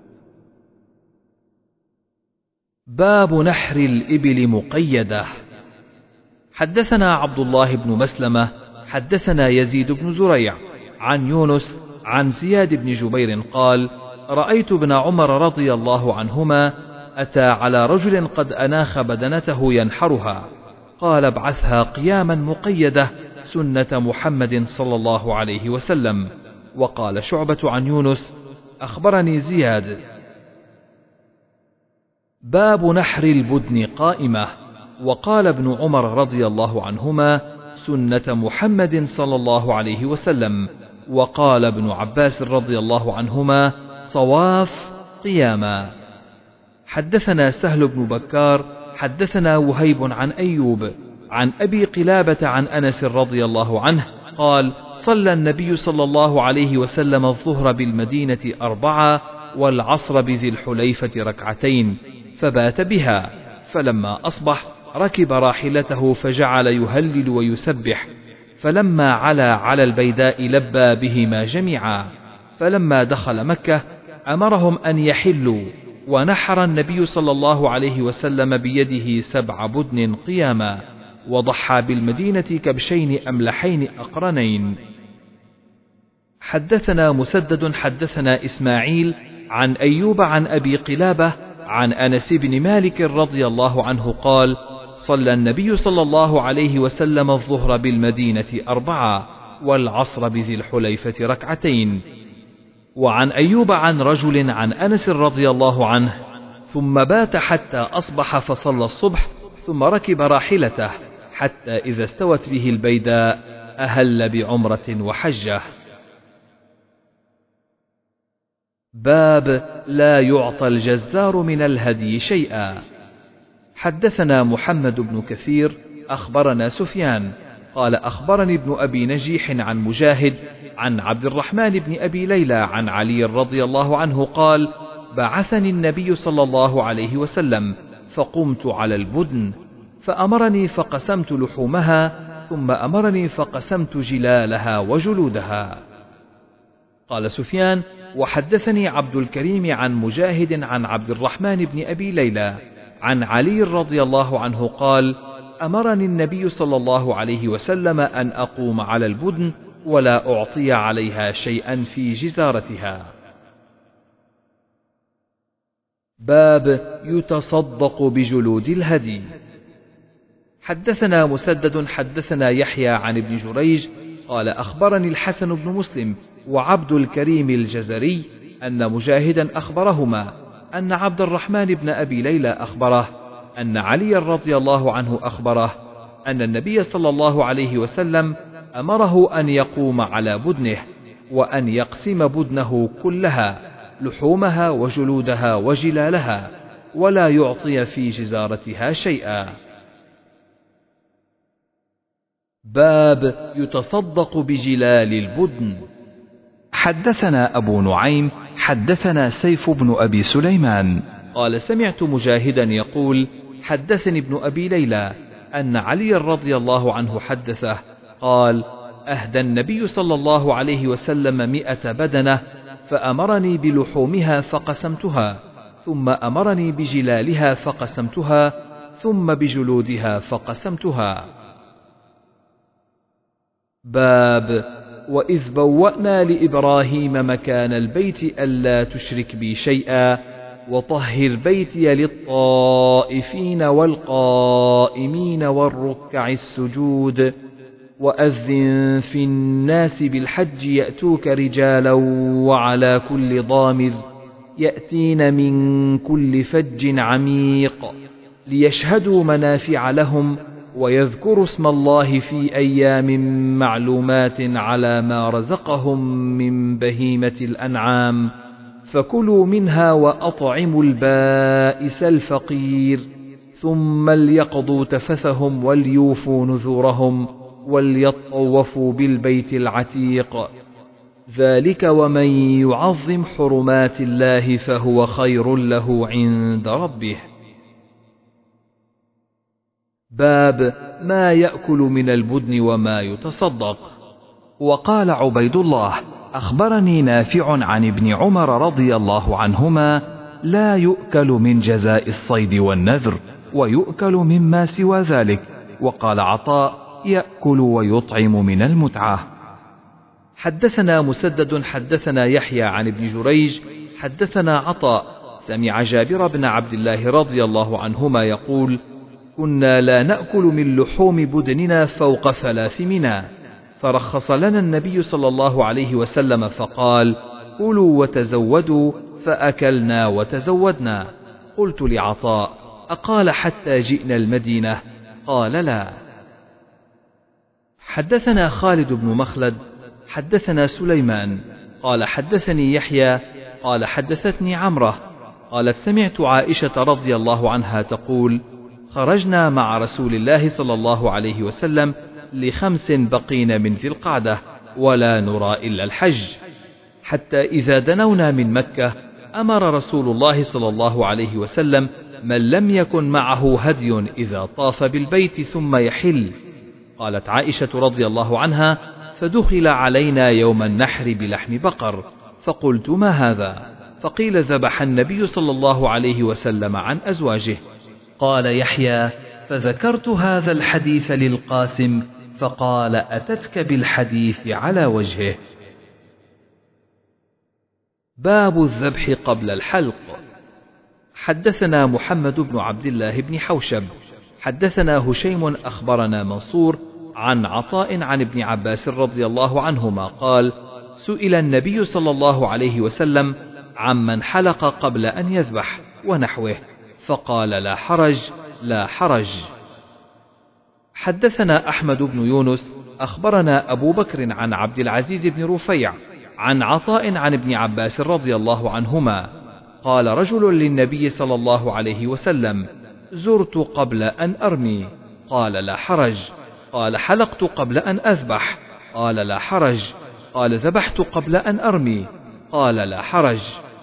باب نحر الإبل مقيدة. حدثنا عبد الله بن مسلمة حدثنا يزيد بن زريع عن يونس عن زياد بن جبير قال: رأيت ابن عمر رضي الله عنهما أتى على رجل قد أناخ بدنته ينحرها، قال: ابعثها قياما مقيدة سنة محمد صلى الله عليه وسلم. وقال شعبة عن يونس: أخبرني زياد. باب نحر البدن قائمة. وقال ابن عمر رضي الله عنهما: سنة محمد صلى الله عليه وسلم. وقال ابن عباس رضي الله عنهما: صواف قياما. حدثنا سهل بن بكار حدثنا وهيب عن أيوب عن أبي قلابة عن أنس رضي الله عنه قال: صلى النبي صلى الله عليه وسلم الظهر بالمدينة أربعة والعصر بذي الحليفة ركعتين، فبات بها، فلما أصبح ركب راحلته فجعل يهلل ويسبح، فلما علا على البيداء لبى بهما جميعا، فلما دخل مكة أمرهم أن يحلوا، ونحر النبي صلى الله عليه وسلم بيده سبع بدن قياما، وضحى بالمدينة كبشين أملحين أقرنين. حدثنا مسدد حدثنا إسماعيل عن أيوب عن أبي قلابة عن أنس بن مالك رضي الله عنه قال: صلى النبي صلى الله عليه وسلم الظهر بالمدينة أربعة والعصر بذي الحليفة ركعتين. وعن أيوب عن رجل عن أنس رضي الله عنه: ثم بات حتى أصبح فصلى الصبح، ثم ركب راحلته حتى إذا استوت به البيداء أهل بعمرة وحجة. باب لا يعطى الجزار من الهدي شيئا. حدثنا محمد بن كثير أخبرنا سفيان قال: أخبرني ابن أبي نجيح عن مجاهد عن عبد الرحمن بن أبي ليلى عن علي رضي الله عنه قال: بعثني النبي صلى الله عليه وسلم فقمت على البدن، فأمرني فقسمت لحومها، ثم أمرني فقسمت جلالها وجلودها. قال سفيان: وحدثني عبد الكريم عن مجاهد عن عبد الرحمن بن أبي ليلى عن علي رضي الله عنه قال: أمرني النبي صلى الله عليه وسلم أن أقوم على البدن ولا أعطي عليها شيئا في جزارتها. باب يتصدق بجلود الهدي. حدثنا مسدد حدثنا يحيى عن ابن جريج قال: أخبرني الحسن بن مسلم وعبد الكريم الجزري أن مجاهدا أخبرهما أن عبد الرحمن بن أبي ليلى أخبره أن علي رضي الله عنه أخبره أن النبي صلى الله عليه وسلم أمره أن يقوم على بدنه، وأن يقسم بدنه كلها، لحومها وجلودها وجلالها، ولا يعطي في جزارتها شيئا. باب يتصدق بجلال البدن. حدثنا أبو نعيم حدثنا سيف بن أبي سليمان قال: سمعت مجاهدا يقول: حدثني ابن أبي ليلى أن علي رضي الله عنه حدثه قال: أهدى النبي صلى الله عليه وسلم مئة بدنة، فأمرني بلحومها فقسمتها، ثم أمرني بجلالها فقسمتها، ثم بجلودها فقسمتها. باب وإذ بوأنا لإبراهيم مكان البيت ألا تشرك بي شيئا وطهر بيتي للطائفين والقائمين والركع السجود وأذن في الناس بالحج يأتوك رجالا وعلى كل ضامر يأتين من كل فج عميق ليشهدوا منافع لهم ويذكروا اسم الله في أيام معلومات على ما رزقهم من بهيمة الأنعام، فكلوا منها وأطعموا البائس الفقير، ثم ليقضوا تفثهم وليوفوا نذورهم وليطوفوا بالبيت العتيق، ذلك ومن يعظم حرمات الله فهو خير له عند ربه. باب ما يأكل من البدن وما يتصدق. وقال عبيد الله: أخبرني نافع عن ابن عمر رضي الله عنهما: لا يؤكل من جزاء الصيد والنذر، ويؤكل مما سوى ذلك. وقال عطاء: يأكل ويطعم من المتعة. حدثنا مسدد حدثنا يحيى عن ابن جريج حدثنا عطاء سمع جابر بن عبد الله رضي الله عنهما يقول: كنا لا نأكل من لحوم بدننا فوق ثلاث منا، فرخص لنا النبي صلى الله عليه وسلم فقال: كلوا وتزودوا، فأكلنا وتزودنا. قلت لعطاء: أقال حتى جئنا المدينة؟ قال: لا. حدثنا خالد بن مخلد حدثنا سليمان قال حدثني يحيى قال حدثتني عمرة قالت: سمعت عائشة رضي الله عنها تقول: خرجنا مع رسول الله صلى الله عليه وسلم لخمس بقين من ذي القعدة ولا نرى إلا الحج، حتى إذا دنونا من مكة أمر رسول الله صلى الله عليه وسلم من لم يكن معه هدي إذا طاف بالبيت ثم يحل. قالت عائشة رضي الله عنها: فدخل علينا يوم النحر بلحم بقر، فقلت: ما هذا؟ فقيل: ذبح النبي صلى الله عليه وسلم عن أزواجه. قال يحيى: فذكرت هذا الحديث للقاسم فقال: أتتك بالحديث على وجهه. باب الذبح قبل الحلق. حدثنا محمد بن عبد الله بن حوشب حدثنا هشيم أخبرنا منصور عن عطاء عن ابن عباس رضي الله عنهما قال: سئل النبي صلى الله عليه وسلم عمن حلق قبل أن يذبح ونحوه، فقال: لا حرج لا حرج. حدثنا أحمد بن يونس أخبرنا أبو بكر عن عبد العزيز بن رفيع عن عطاء عن ابن عباس رضي الله عنهما قال: رجل للنبي صلى الله عليه وسلم: زرت قبل أن أرمي، قال: لا حرج. قال: حلقت قبل أن أذبح، قال: لا حرج. قال: ذبحت قبل أن أرمي، قال: لا حرج.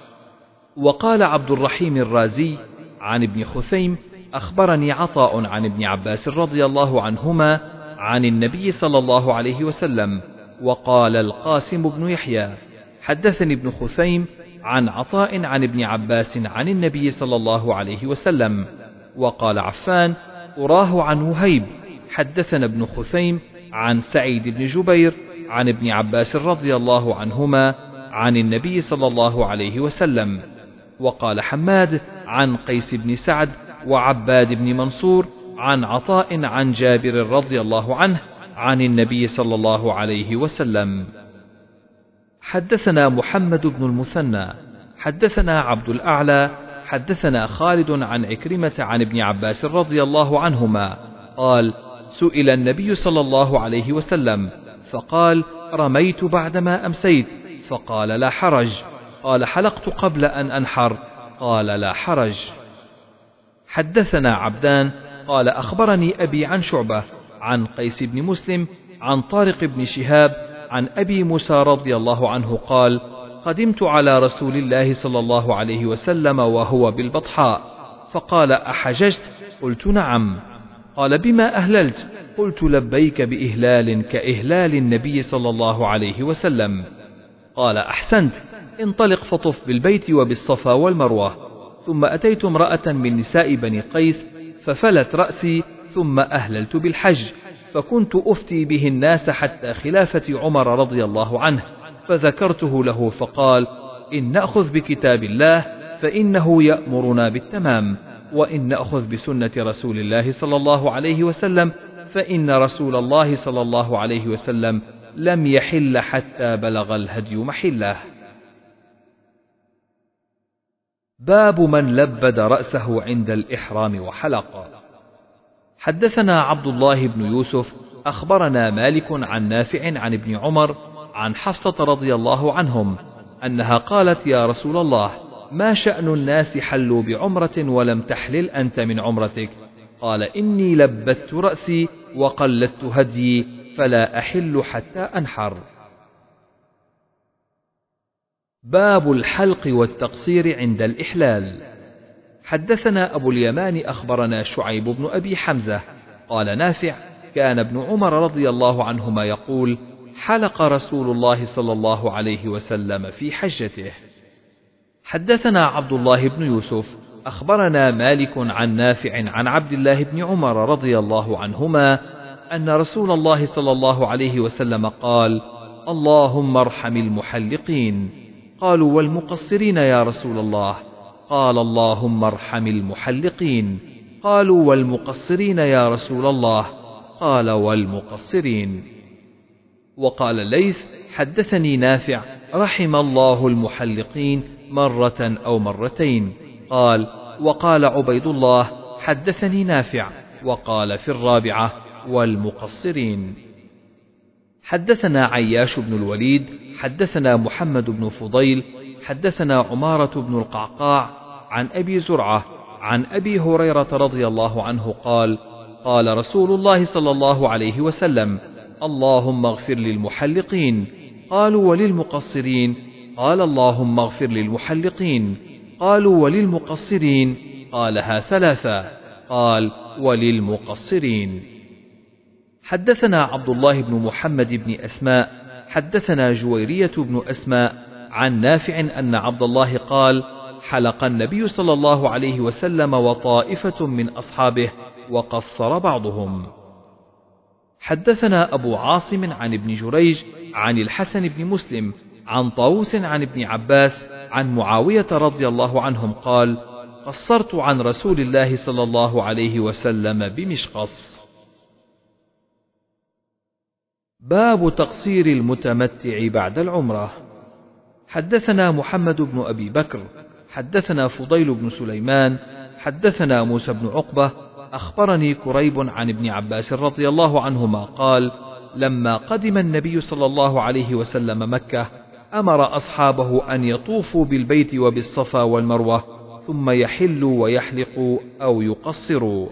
وقال عبد الرحيم الرازي عن ابن خثيم: أخبرني عطاء عن ابن عباس رضي الله عنهما عن النبي صلى الله عليه وسلم. وقال القاسم بن يحيى: حدثني ابن خثيم عن عطاء عن ابن عباس عن النبي صلى الله عليه وسلم. وقال عفان: أراه عن وهيب. حدثنا ابن خثيم عن سعيد بن جبير عن ابن عباس رضي الله عنهما عن النبي صلى الله عليه وسلم. وقال حماد عن قيس بن سعد وعباد بن منصور عن عطاء عن جابر رضي الله عنه عن النبي صلى الله عليه وسلم. حدثنا محمد بن المثنى حدثنا عبد الأعلى حدثنا خالد عن عكرمة عن ابن عباس رضي الله عنهما قال: سئل النبي صلى الله عليه وسلم فقال: رميت بعدما أمسيت، فقال: لا حرج. قال: حلقت قبل أن أنحر، قال: لا حرج. حدثنا عبدان قال: أخبرني أبي عن شعبة عن قيس بن مسلم عن طارق بن شهاب عن أبي موسى رضي الله عنه قال: قدمت على رسول الله صلى الله عليه وسلم وهو بالبطحاء، فقال: أحججت؟ قلت: نعم. قال: بما أهللت؟ قلت: لبيك بإهلال كإهلال النبي صلى الله عليه وسلم. قال: أحسنت، انطلق فطف بالبيت وبالصفا والمروة. ثم أتيت امرأة من نساء بني قيس ففلت رأسي، ثم أهللت بالحج، فكنت أفتي به الناس حتى خلافة عمر رضي الله عنه، فذكرته له فقال: إن نأخذ بكتاب الله فإنه يأمرنا بالتمام، وإن نأخذ بسنة رسول الله صلى الله عليه وسلم فإن رسول الله صلى الله عليه وسلم لم يحل حتى بلغ الهدي محله. باب من لبد رأسه عند الإحرام وحلق. حدثنا عبد الله بن يوسف أخبرنا مالك عن نافع عن ابن عمر عن حفصة رضي الله عنهم أنها قالت: يا رسول الله، ما شأن الناس حلوا بعمرة ولم تحلل أنت من عمرتك؟ قال: إني لبدت رأسي وقلدت هديي فلا أحل حتى أنحر. باب الحلق والتقصير عند الإحلال. حدثنا أبو اليمان أخبرنا شعيب بن أبي حمزة قال: نافع كان ابن عمر رضي الله عنهما يقول: حلق رسول الله صلى الله عليه وسلم في حجته. حدثنا عبد الله بن يوسف أخبرنا مالك عن نافع عن عبد الله بن عمر رضي الله عنهما أن رسول الله صلى الله عليه وسلم قال: اللهم ارحم المحلقين. قالوا: والمقصرين يا رسول الله؟ قال: اللهم ارحم المحلقين. قالوا: والمقصرين يا رسول الله؟ قال: والمقصرين. وقال الليث: حدثني نافع رحم الله المحلقين مرة أو مرتين. قال: وقال عبيد الله حدثني نافع، وقال في الرابعة والمقصرين. حدثنا عياش بن الوليد حدثنا محمد بن فضيل حدثنا عمارة بن القعقاع عن أبي زرعة عن أبي هريرة رضي الله عنه قال: قال رسول الله صلى الله عليه وسلم: اللهم اغفر للمحلقين. قالوا: وللمقصرين؟ قال: اللهم اغفر للمحلقين. قالوا: وللمقصرين؟ قالها ثلاثة. قال: وللمقصرين. حدثنا عبد الله بن محمد بن أسماء حدثنا جويرية بن أسماء عن نافع أن عبد الله قال: حلق النبي صلى الله عليه وسلم وطائفة من أصحابه وقصر بعضهم. حدثنا أبو عاصم عن ابن جريج عن الحسن بن مسلم عن طاووس عن ابن عباس عن معاوية رضي الله عنهم قال: قصرت عن رسول الله صلى الله عليه وسلم بمشقص. باب تقصير المتمتع بعد العمرة. حدثنا محمد بن أبي بكر حدثنا فضيل بن سليمان حدثنا موسى بن عقبة أخبرني كريب عن ابن عباس رضي الله عنهما قال: لما قدم النبي صلى الله عليه وسلم مكة أمر أصحابه أن يطوفوا بالبيت وبالصفا والمروة ثم يحلوا ويحلقوا أو يقصروا.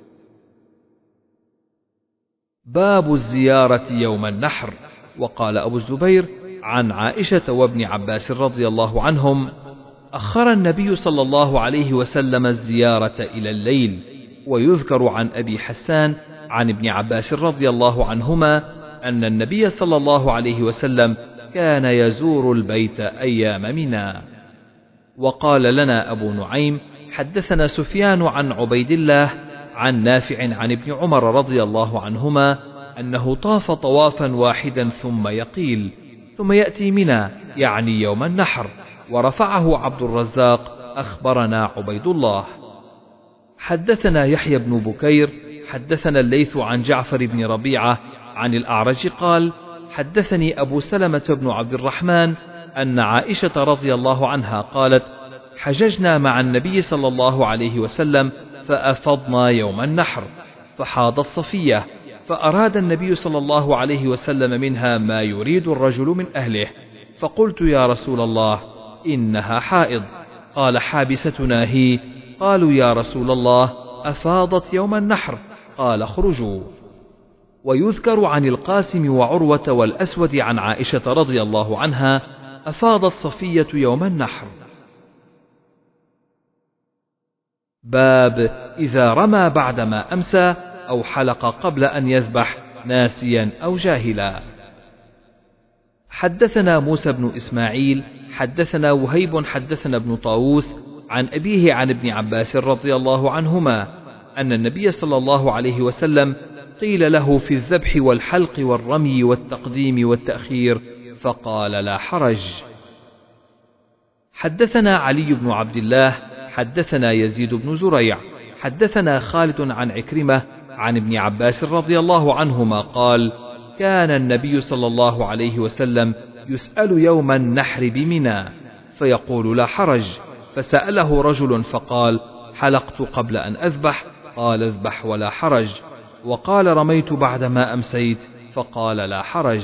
باب الزيارة يوم النحر. وقال أبو الزبير عن عائشة وابن عباس رضي الله عنهم: أخر النبي صلى الله عليه وسلم الزيارة إلى الليل. ويذكر عن أبي حسان عن ابن عباس رضي الله عنهما أن النبي صلى الله عليه وسلم كان يزور البيت أيام منى. وقال لنا أبو نعيم حدثنا سفيان عن عبيد الله عن نافع عن ابن عمر رضي الله عنهما أنه طاف طوافا واحدا ثم يقيل ثم يأتي منى يعني يوم النحر. ورفعه عبد الرزاق أخبرنا عبيد الله. حدثنا يحيى بن بكير حدثنا الليث عن جعفر بن ربيعة عن الأعرج قال: حدثني أبو سلمة بن عبد الرحمن أن عائشة رضي الله عنها قالت: حججنا مع النبي صلى الله عليه وسلم فأفضنا يوم النحر، فحاضت صفية، فأراد النبي صلى الله عليه وسلم منها ما يريد الرجل من أهله، فقلت: يا رسول الله إنها حائض. قال: حابستنا هي. قالوا: يا رسول الله أفاضت يوم النحر. قال: اخرجوا. ويذكر عن القاسم وعروة والأسود عن عائشة رضي الله عنها: أفاضت صفية يوم النحر. باب إذا رمى بعدما أمسى أو حلق قبل أن يذبح ناسيا أو جاهلا. حدثنا موسى بن إسماعيل حدثنا وهيب حدثنا ابن طاووس عن أبيه عن ابن عباس رضي الله عنهما أن النبي صلى الله عليه وسلم قيل له في الذبح والحلق والرمي والتقديم والتأخير فقال: لا حرج. حدثنا علي بن عبد الله حدثنا يزيد بن زريع حدثنا خالد عن عكرمة عن ابن عباس رضي الله عنهما قال: كان النبي صلى الله عليه وسلم يسأل يوم النحر بمنى فيقول: لا حرج. فسأله رجل فقال: حلقت قبل أن أذبح. قال: اذبح ولا حرج. وقال: رميت بعدما أمسيت. فقال: لا حرج.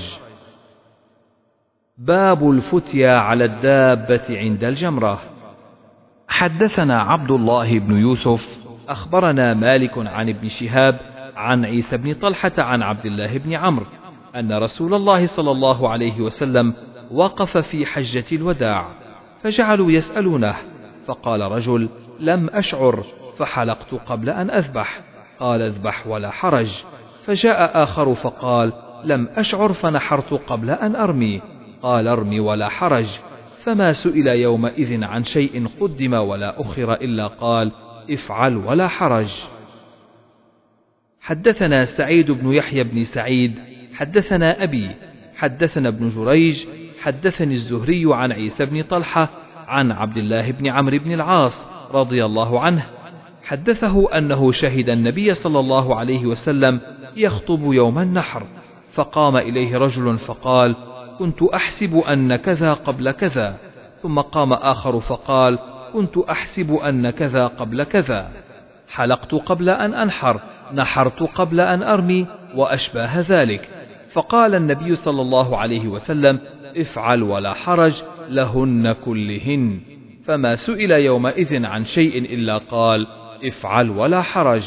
باب الفتيا على الدابة عند الجمرة. حدثنا عبد الله بن يوسف أخبرنا مالك عن ابن شهاب عن عيسى بن طلحة عن عبد الله بن عمرو أن رسول الله صلى الله عليه وسلم وقف في حجة الوداع فجعلوا يسألونه، فقال رجل: لم أشعر فحلقت قبل أن أذبح. قال: اذبح ولا حرج. فجاء آخر فقال: لم أشعر فنحرت قبل أن أرمي. قال: ارمي ولا حرج. فما سئل يومئذ عن شيء قدم ولا أخر إلا قال: افعل ولا حرج. حدثنا سعيد بن يحيى بن سعيد حدثنا أبي حدثنا ابن جريج حدثني الزهري عن عيسى بن طلحة عن عبد الله بن عمرو بن العاص رضي الله عنه حدثه أنه شهد النبي صلى الله عليه وسلم يخطب يوم النحر، فقام إليه رجل فقال: كنت أحسب أن كذا قبل كذا. ثم قام آخر فقال: كنت أحسب أن كذا قبل كذا، حلقت قبل أن أنحر، نحرت قبل أن أرمي، وأشباه ذلك. فقال النبي صلى الله عليه وسلم: افعل ولا حرج، لهن كلهن. فما سئل يومئذ عن شيء إلا قال: افعل ولا حرج.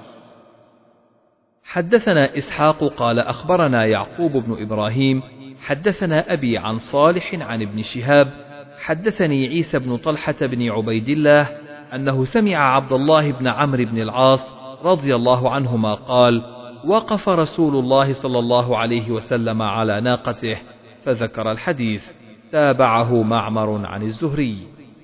حدثنا إسحاق قال أخبرنا يعقوب بن إبراهيم حدثنا أبي عن صالح عن ابن شهاب حدثني عيسى بن طلحة بن عبيد الله أنه سمع عبد الله بن عمرو بن العاص رضي الله عنهما قال: وقف رسول الله صلى الله عليه وسلم على ناقته، فذكر الحديث. تابعه معمر عن الزهري.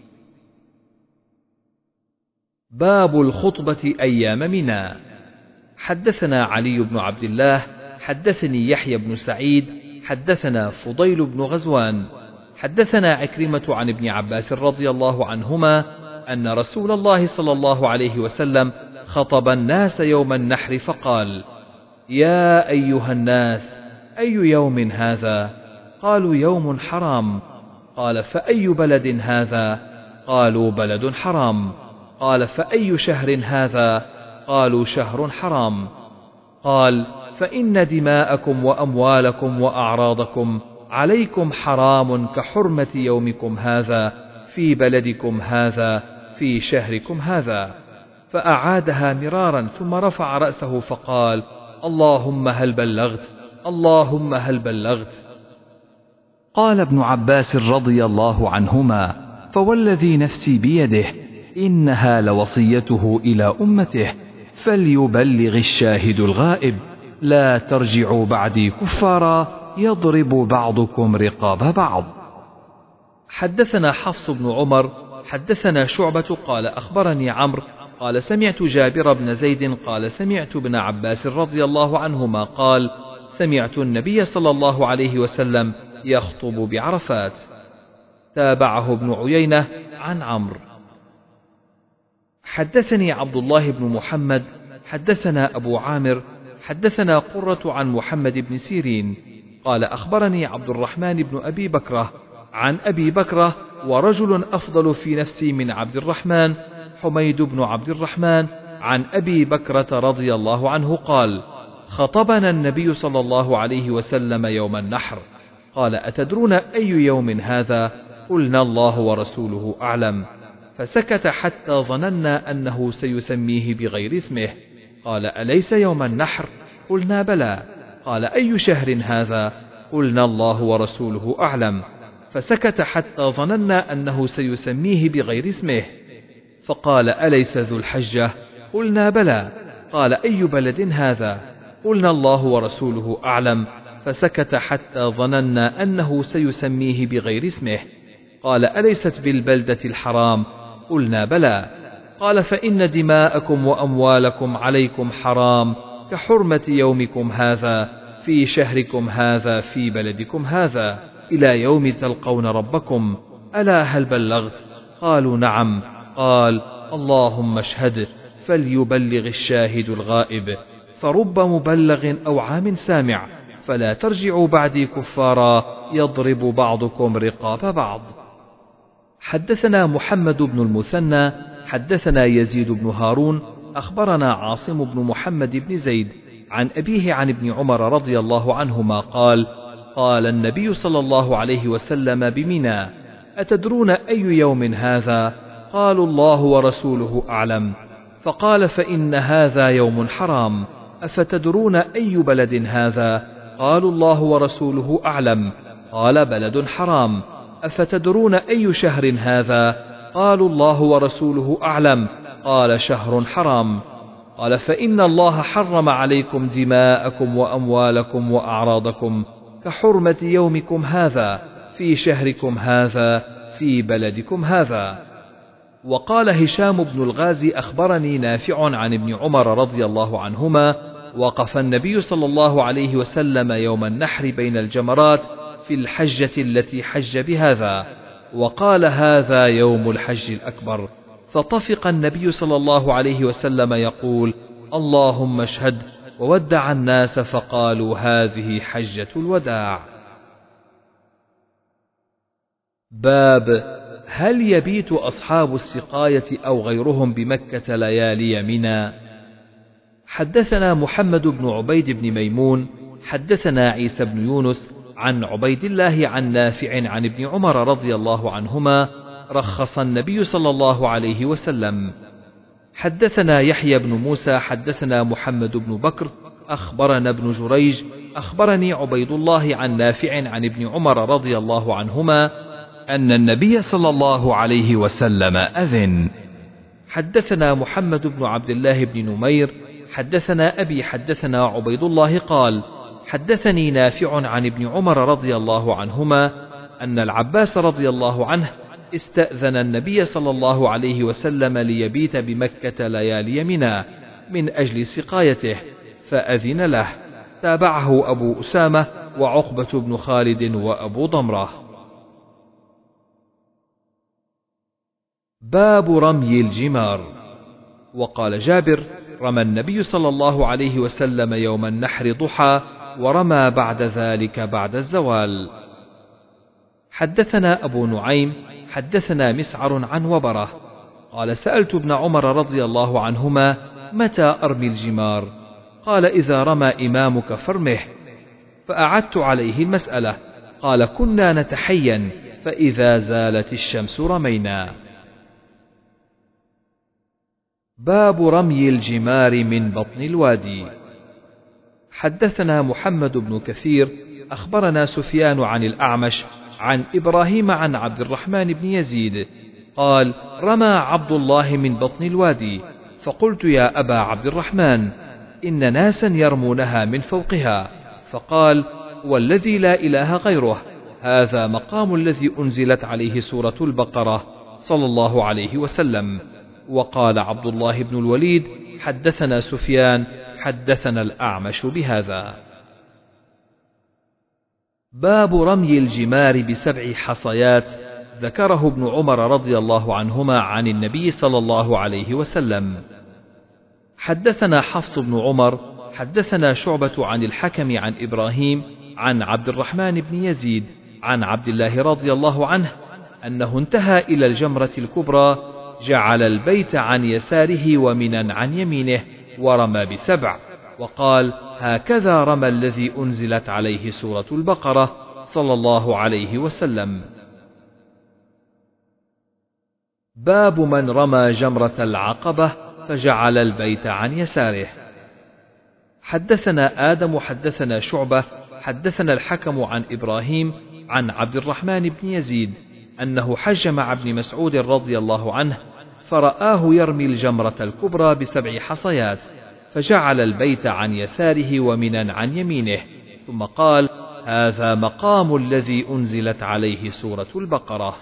باب الخطبة أيام منى. حدثنا علي بن عبد الله حدثني يحيى بن سعيد حدثنا فضيل بن غزوان حدثنا عكرمة عن ابن عباس رضي الله عنهما أن رسول الله صلى الله عليه وسلم خطب الناس يوم النحر فقال: يا أيها الناس، أي يوم هذا؟ قالوا: يوم حرام. قال: فأي بلد هذا؟ قالوا: بلد حرام. قال: فأي شهر هذا؟ قالوا: شهر حرام. قال: فإن دماءكم وأموالكم وأعراضكم عليكم حرام كحرمة يومكم هذا في بلدكم هذا في شهركم هذا. فأعادها مرارا ثم رفع رأسه فقال: اللهم هل بلغت؟ اللهم هل بلغت؟ قال ابن عباس رضي الله عنهما: فوالذي نفسي بيده إنها لوصيته إلى أمته، فليبلغ الشاهد الغائب، لا ترجعوا بعدي كفارا يضرب بعضكم رقاب بعض. حدثنا حفص بن عمر حدثنا شعبة قال أخبرني عمرو قال سمعت جابر بن زيد قال سمعت ابن عباس رضي الله عنهما قال: سمعت النبي صلى الله عليه وسلم يخطب بعرفات. تابعه ابن عيينة عن عمرو. حدثني عبد الله بن محمد حدثنا أبو عامر حدثنا قرة عن محمد بن سيرين قال أخبرني عبد الرحمن بن أبي بكرة عن أبي بكرة ورجل أفضل في نفسي من عبد الرحمن، حميد بن عبد الرحمن، عن أبي بكرة رضي الله عنه قال: خطبنا النبي صلى الله عليه وسلم يوم النحر. قال: أتدرون أي يوم هذا؟ قلنا: الله ورسوله أعلم. فسكت حتى ظننا أنه سيسميه بغير اسمه. قال: أليس يوم النحر؟ قلنا: بلى. قال: أي شهر هذا؟ قلنا: الله ورسوله أعلم. فسكت حتى ظننا أنه سيسميه بغير اسمه. فقال: أليس ذو الحجة؟ قلنا: بلى. قال: أي بلد هذا؟ قلنا: الله ورسوله أعلم. فسكت حتى ظننا أنه سيسميه بغير اسمه. قال: أليست بالبلدة الحرام؟ قلنا: بلى. قال: فإن دماءكم وأموالكم عليكم حرام كحرمة يومكم هذا في شهركم هذا في بلدكم هذا إلى يوم تلقون ربكم. ألا هل بلغت؟ قالوا: نعم. قال: اللهم اشهد، فليبلغ الشاهد الغائب، فرب مبلغ أو عام سامع، فلا ترجعوا بعدي كفارا يضرب بعضكم رقاب بعض. حدثنا محمد بن المثنى حدثنا يزيد بن هارون أخبرنا عاصم بن محمد بن زيد عن أبيه عن ابن عمر رضي الله عنهما قال: قال النبي صلى الله عليه وسلم بمنى: أتدرون أي يوم هذا؟ قالوا: الله ورسوله أعلم. فقال: فإن هذا يوم حرام. أفتدرون أي بلد هذا؟ قالوا: الله ورسوله أعلم. قال: بلد حرام. أفتدرون أي شهر هذا؟ قالوا: الله ورسوله أعلم. قال: شهر حرام. قال: فإن الله حرم عليكم دماءكم وأموالكم وأعراضكم كحرمة يومكم هذا في شهركم هذا في بلدكم هذا. وقال هشام بن الغازي أخبرني نافع عن ابن عمر رضي الله عنهما: وقف النبي صلى الله عليه وسلم يوم النحر بين الجمرات في الحجة التي حج بهذا، وقال: هذا يوم الحج الأكبر. فطفق النبي صلى الله عليه وسلم يقول: اللهم اشهد، وودع الناس فقالوا: هذه حجة الوداع. باب هل يبيت أصحاب السقاية أو غيرهم بمكة ليالي منى؟ حدثنا محمد بن عبيد بن ميمون حدثنا عيسى بن يونس عن عبيد الله عن نافع عن ابن عمر رضي الله عنهما رخص النبي صلى الله عليه وسلم. حدثنا يحيى بن موسى حدثنا محمد بن بكر أخبرنا ابن جريج أخبرني عبيد الله عن نافع عن ابن عمر رضي الله عنهما أن النبي صلى الله عليه وسلم أذن. حدثنا محمد بن عبد الله بن نمير حدثنا أبي حدثنا عبيد الله قال حدثني نافع عن ابن عمر رضي الله عنهما أن العباس رضي الله عنه استأذن النبي صلى الله عليه وسلم ليبيت بمكة ليالي منى من أجل سقايته فأذن له. تابعه أبو أسامة وعقبة بن خالد وأبو ضمرة. باب رمي الجمار. وقال جابر رمى النبي صلى الله عليه وسلم يوم النحر ضحى ورمى بعد ذلك بعد الزوال. حدثنا أبو نعيم حدثنا مسعر عن وبره قال سألت ابن عمر رضي الله عنهما متى أرمي الجمار؟ قال إذا رمى إمامك فارمه. فأعدت عليه المسألة قال كنا نتحين فإذا زالت الشمس رمينا. باب رمي الجمار من بطن الوادي. حدثنا محمد بن كثير أخبرنا سفيان عن الأعمش عن إبراهيم عن عبد الرحمن بن يزيد قال رمى عبد الله من بطن الوادي فقلت يا أبا عبد الرحمن إن ناسا يرمونها من فوقها فقال والذي لا إله غيره هذا مقام الذي أنزلت عليه سورة البقرة صلى الله عليه وسلم. وقال عبد الله بن الوليد حدثنا سفيان حدثنا الأعمش بهذا. باب رمي الجمار بسبع حصيات ذكره ابن عمر رضي الله عنهما عن النبي صلى الله عليه وسلم. حدثنا حفص بن عمر حدثنا شعبة عن الحكم عن إبراهيم عن عبد الرحمن بن يزيد عن عبد الله رضي الله عنه أنه انتهى إلى الجمرة الكبرى جعل البيت عن يساره ومنا عن يمينه ورمى بسبع وقال هكذا رمى الذي أنزلت عليه سورة البقرة صلى الله عليه وسلم. باب من رمى جمرة العقبة فجعل البيت عن يساره. حدثنا آدم حدثنا شعبة حدثنا الحكم عن إبراهيم عن عبد الرحمن بن يزيد أنه حج مع ابن مسعود رضي الله عنه فرآه يرمي الجمرة الكبرى بسبع حصيات فجعل البيت عن يساره ومنا عن يمينه ثم قال هذا مقام الذي أنزلت عليه سورة البقرة.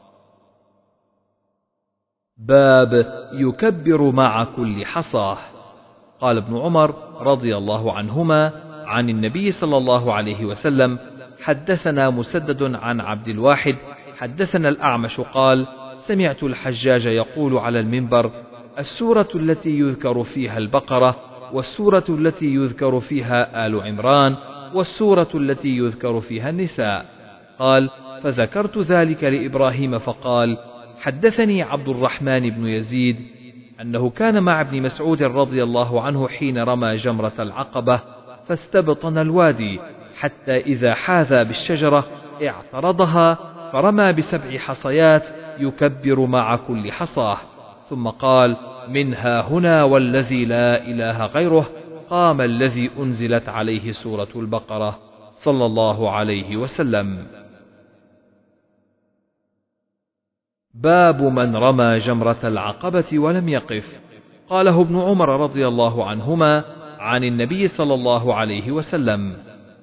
باب يكبر مع كل حصاه. قال ابن عمر رضي الله عنهما عن النبي صلى الله عليه وسلم حدثنا مسدد عن عبد الواحد حدثنا الأعمش قال سمعت الحجاج يقول على المنبر السورة التي يذكر فيها البقرة والسورة التي يذكر فيها آل عمران والسورة التي يذكر فيها النساء. قال فذكرت ذلك لإبراهيم فقال حدثني عبد الرحمن بن يزيد أنه كان مع ابن مسعود رضي الله عنه حين رمى جمرة العقبة فاستبطن الوادي حتى إذا حاذى بالشجرة اعترضها فرمى بسبع حصيات يكبر مع كل حصاه ثم قال منها هنا والذي لا إله غيره قام الذي أنزلت عليه سورة البقرة صلى الله عليه وسلم. باب من رمى جمرة العقبة ولم يقف. قاله ابن عمر رضي الله عنهما عن النبي صلى الله عليه وسلم.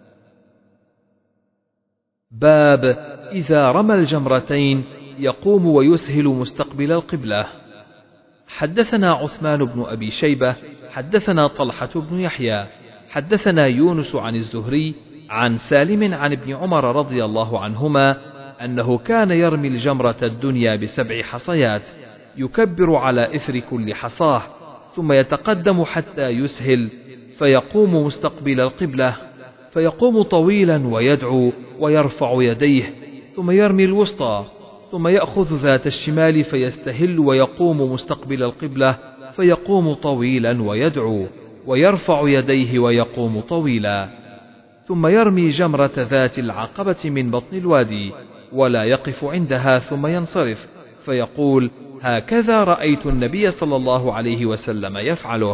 باب إذا رمى الجمرتين يقوم ويسهل مستقبل القبلة. حدثنا عثمان بن أبي شيبة حدثنا طلحة بن يحيى حدثنا يونس عن الزهري عن سالم عن ابن عمر رضي الله عنهما أنه كان يرمي الجمرة الدنيا بسبع حصيات يكبر على إثر كل حصاه ثم يتقدم حتى يسهل فيقوم مستقبل القبلة فيقوم طويلا ويدعو ويرفع يديه ثم يرمي الوسطى ثم يأخذ ذات الشمال فيستهل ويقوم مستقبل القبلة فيقوم طويلا ويدعو ويرفع يديه ويقوم طويلا، ثم يرمي جمرة ذات العقبة من بطن الوادي ولا يقف عندها ثم ينصرف فيقول: هكذا رأيت النبي صلى الله عليه وسلم يفعله.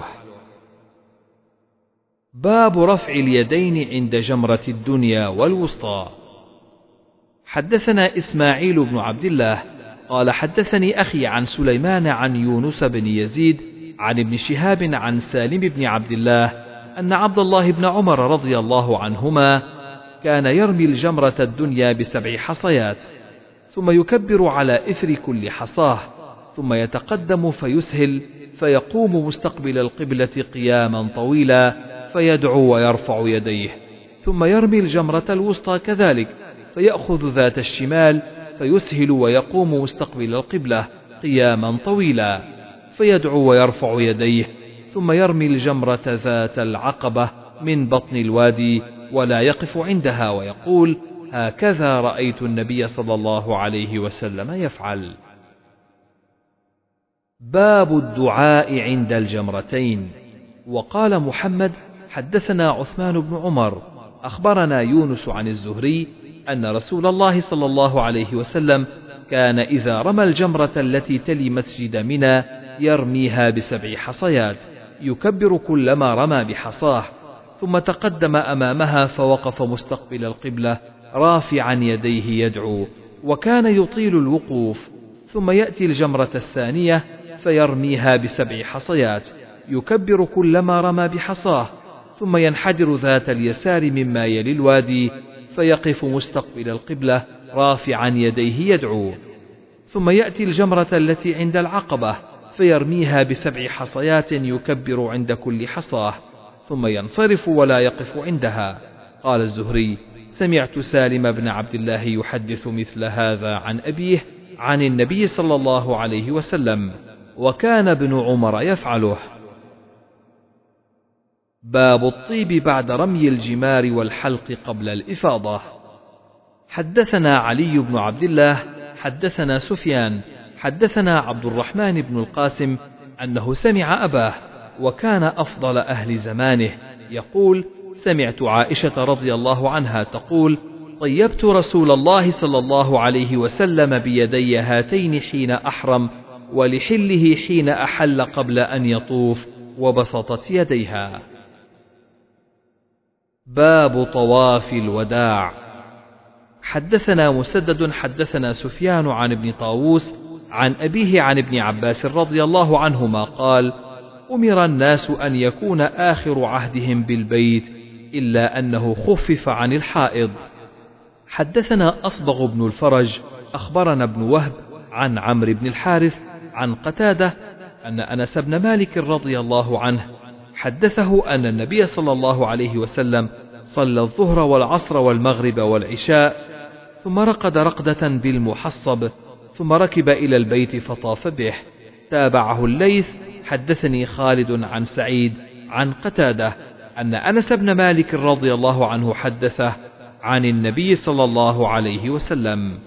باب رفع اليدين عند جمرة الدنيا والوسطى. حدثنا إسماعيل بن عبد الله قال حدثني أخي عن سليمان عن يونس بن يزيد عن ابن شهاب عن سالم بن عبد الله أن عبد الله بن عمر رضي الله عنهما كان يرمي الجمرة الدنيا بسبع حصيات ثم يكبر على إثر كل حصاه ثم يتقدم فيسهل فيقوم مستقبل القبلة قياما طويلا فيدعو ويرفع يديه، ثم يرمي الجمرة الوسطى كذلك فيأخذ ذات الشمال فيسهل ويقوم مستقبل القبلة قياما طويلا فيدعو ويرفع يديه، ثم يرمي الجمرة ذات العقبة من بطن الوادي ولا يقف عندها ويقول: هكذا رأيت النبي صلى الله عليه وسلم يفعل. باب الدعاء عند الجمرتين. وقال محمد: حدثنا عثمان بن عمر أخبرنا يونس عن الزهري أن رسول الله صلى الله عليه وسلم كان إذا رمى الجمرة التي تلي مسجد منى يرميها بسبع حصيات يكبر كلما رمى بحصاه، ثم تقدم أمامها فوقف مستقبل القبلة رافعا يديه يدعو، وكان يطيل الوقوف، ثم يأتي الجمرة الثانية فيرميها بسبع حصيات يكبر كلما رمى بحصاه، ثم ينحدر ذات اليسار مما يلي الوادي فيقف مستقبل القبلة رافعا يديه يدعو، ثم يأتي الجمرة التي عند العقبة فيرميها بسبع حصيات يكبر عند كل حصاه، ثم ينصرف ولا يقف عندها. قال الزهري: سمعت سالم بن عبد الله يحدث مثل هذا عن أبيه عن النبي صلى الله عليه وسلم، وكان ابن عمر يفعله. باب الطيب بعد رمي الجمار والحلق قبل الإفاضة. حدثنا علي بن عبد الله حدثنا سفيان حدثنا عبد الرحمن بن القاسم أنه سمع أباه وكان أفضل أهل زمانه يقول: سمعت عائشة رضي الله عنها تقول: طيبت رسول الله صلى الله عليه وسلم بيدي هاتين حين أحرم ولحله حين أحل قبل أن يطوف، وبسطت يديها. باب طواف الوداع. حدثنا مسدد حدثنا سفيان عن ابن طاووس عن أبيه عن ابن عباس رضي الله عنهما قال: أمر الناس أن يكون آخر عهدهم بالبيت إلا أنه خفف عن الحائض. حدثنا أصبغ بن الفرج أخبرنا ابن وهب عن عمرو بن الحارث عن قتادة أن أنس بن مالك رضي الله عنه حدثه أن النبي صلى الله عليه وسلم صلى الظهر والعصر والمغرب والعشاء ثم رقد رقدة بالمحصب ثم ركب إلى البيت فطاف به. تابعه الليث حدثني خالد عن سعيد عن قتادة أن أنس بن مالك رضي الله عنه حدثه عن النبي صلى الله عليه وسلم.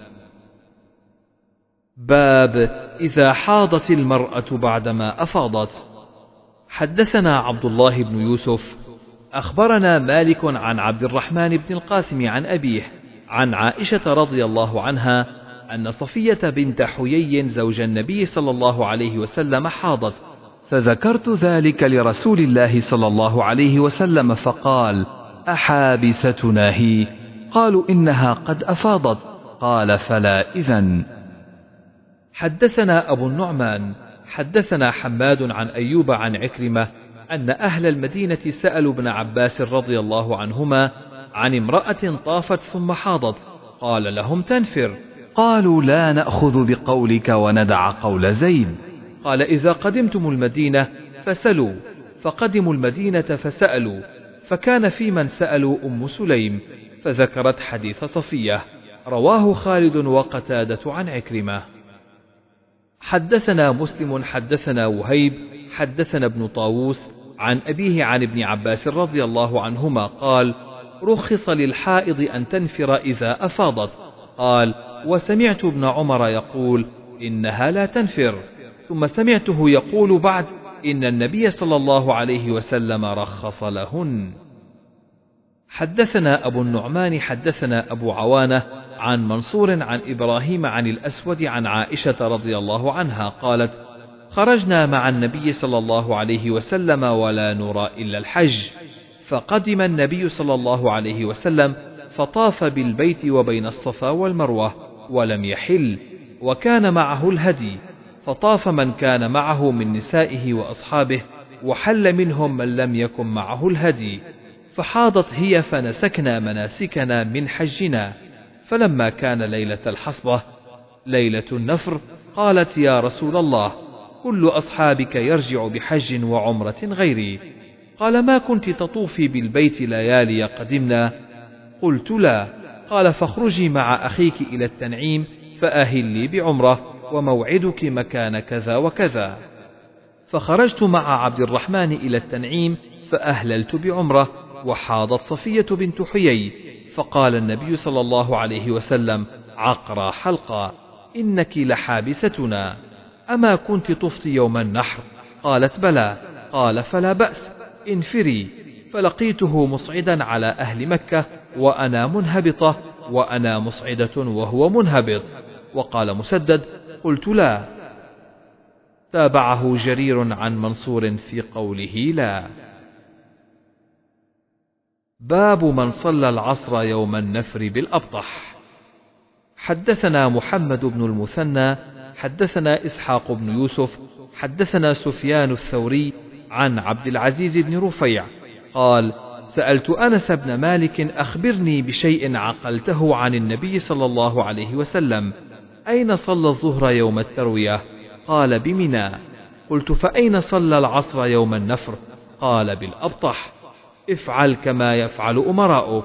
باب إذا حاضت المرأة بعدما أفاضت. حدثنا عبد الله بن يوسف أخبرنا مالك عن عبد الرحمن بن القاسم عن أبيه عن عائشة رضي الله عنها أن صفية بنت حيي زوج النبي صلى الله عليه وسلم حاضت، فذكرت ذلك لرسول الله صلى الله عليه وسلم فقال: أحابستنا هي؟ قالوا: إنها قد أفاضت. قال: فلا إذن. حدثنا أبو النعمان حدثنا حماد عن أيوب عن عكرمة أن أهل المدينة سألوا ابن عباس رضي الله عنهما عن امرأة طافت ثم حاضت، قال لهم: تنفر. قالوا: لا نأخذ بقولك وندع قول زيد. قال: إذا قدمتم المدينة فسلوا. فقدموا المدينة فسألوا، فكان في من سألوا أم سليم، فذكرت حديث صفية. رواه خالد وقتادة عن عكرمة. حدثنا مسلم حدثنا وهيب حدثنا ابن طاووس عن أبيه عن ابن عباس رضي الله عنهما قال: رخص للحائض أن تنفر إذا أفاضت. قال: وسمعت ابن عمر يقول إنها لا تنفر، ثم سمعته يقول بعد إن النبي صلى الله عليه وسلم رخص لهن. حدثنا أبو النعمان حدثنا أبو عوانة عن منصور عن إبراهيم عن الأسود عن عائشة رضي الله عنها قالت: خرجنا مع النبي صلى الله عليه وسلم ولا نرى إلا الحج، فقدم النبي صلى الله عليه وسلم فطاف بالبيت وبين الصفا والمروة ولم يحل، وكان معه الهدي، فطاف من كان معه من نسائه وأصحابه، وحل منهم من لم يكن معه الهدي، فحاضت هي فنسكنا مناسكنا من حجنا. فلما كان ليلة الحصبة ليلة النفر قالت: يا رسول الله، كل أصحابك يرجع بحج وعمرة غيري. قال: ما كنت تطوفي بالبيت ليالي قدمنا؟ قلت: لا. قال: فاخرجي مع أخيك إلى التنعيم فأهلي بعمرة، وموعدك مكان كذا وكذا. فخرجت مع عبد الرحمن إلى التنعيم فأهللت بعمرة، وحاضت صفية بنت حيي، فقال النبي صلى الله عليه وسلم: عقرى حلقا، إنك لحابستنا، أما كنت طفت يوم النحر؟ قالت: بلى. قال: فلا بأس، انفري. فلقيته مصعدا على أهل مكة وأنا منهبطة، وأنا مصعدة وهو منهبط. وقال مسدد: قلت: لا. تابعه جرير عن منصور في قوله لا. باب من صلى العصر يوم النفر بالأبطح. حدثنا محمد بن المثنى حدثنا إسحاق بن يوسف حدثنا سفيان الثوري عن عبد العزيز بن رفيع قال: سألت أنس بن مالك أخبرني بشيء عقلته عن النبي صلى الله عليه وسلم، أين صلى الظهر يوم التروية؟ قال: بمنى. قلت: فأين صلى العصر يوم النفر؟ قال: بالأبطح. افعل كما يفعل أمراؤك.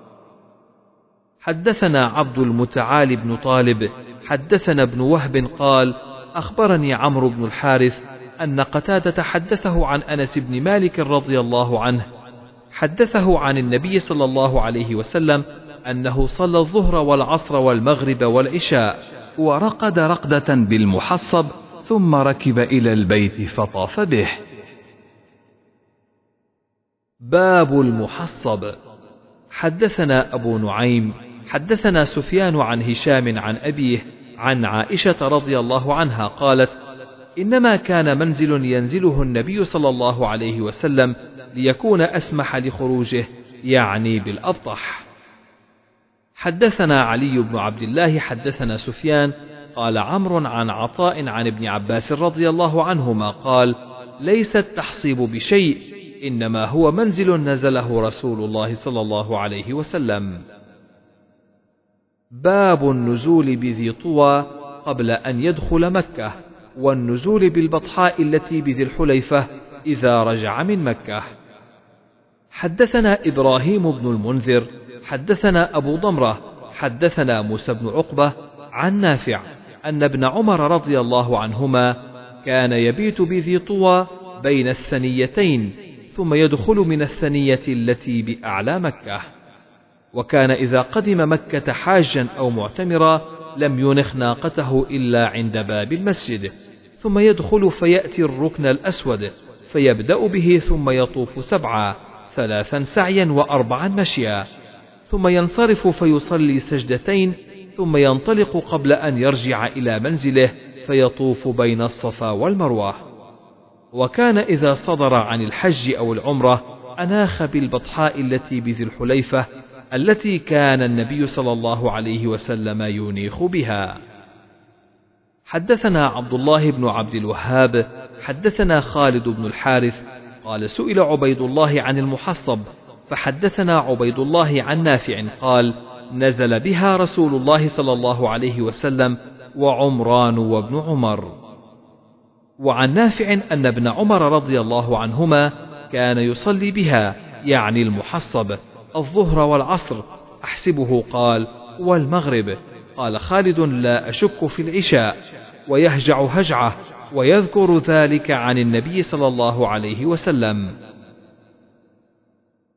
حدثنا عبد المتعال بن طالب حدثنا ابن وهب قال: أخبرني عمرو بن الحارث أن قتادة حدثه عن أنس بن مالك رضي الله عنه، حدثه عن النبي صلى الله عليه وسلم أنه صلى الظهر والعصر والمغرب والعشاء، ورقد رقدة بالمحصب، ثم ركب إلى البيت فطاف به. باب المحصب. حدثنا أبو نعيم حدثنا سفيان عن هشام عن أبيه عن عائشة رضي الله عنها قالت: إنما كان منزل ينزله النبي صلى الله عليه وسلم ليكون أسمح لخروجه، يعني بالأبطح. حدثنا علي بن عبد الله حدثنا سفيان قال عمرو عن عطاء عن ابن عباس رضي الله عنهما قال: ليس التحصيب بشيء، إنما هو منزل نزله رسول الله صلى الله عليه وسلم. باب النزول بذي طوى قبل أن يدخل مكة، والنزول بالبطحاء التي بذي الحليفة إذا رجع من مكة. حدثنا إبراهيم بن المنذر حدثنا أبو ضمرة حدثنا موسى بن عقبة عن نافع أن ابن عمر رضي الله عنهما كان يبيت بذي طوى بين الثنيتين، ثم يدخل من الثنية التي بأعلى مكة. وكان إذا قدم مكة حاجا أو معتمرا لم ينخ ناقته إلا عند باب المسجد، ثم يدخل فيأتي الركن الأسود فيبدأ به، ثم يطوف سبعا، ثلاثا سعيا وأربعا مشيا، ثم ينصرف فيصلي سجدتين، ثم ينطلق قبل أن يرجع إلى منزله فيطوف بين الصفا والمروة. وكان إذا صدر عن الحج أو العمرة أناخ بالبطحاء التي بذي الحليفة التي كان النبي صلى الله عليه وسلم ينيخ بها. حدثنا عبد الله بن عبد الوهاب حدثنا خالد بن الحارث قال: سئل عبيد الله عن المحصب، فحدثنا عبيد الله عن نافع قال: نزل بها رسول الله صلى الله عليه وسلم وعمران وابن عمر. وعن نافع أن ابن عمر رضي الله عنهما كان يصلي بها، يعني المحصب، الظهر والعصر، أحسبه قال والمغرب. قال خالد: لا أشك في العشاء، ويهجع هجعه، ويذكر ذلك عن النبي صلى الله عليه وسلم.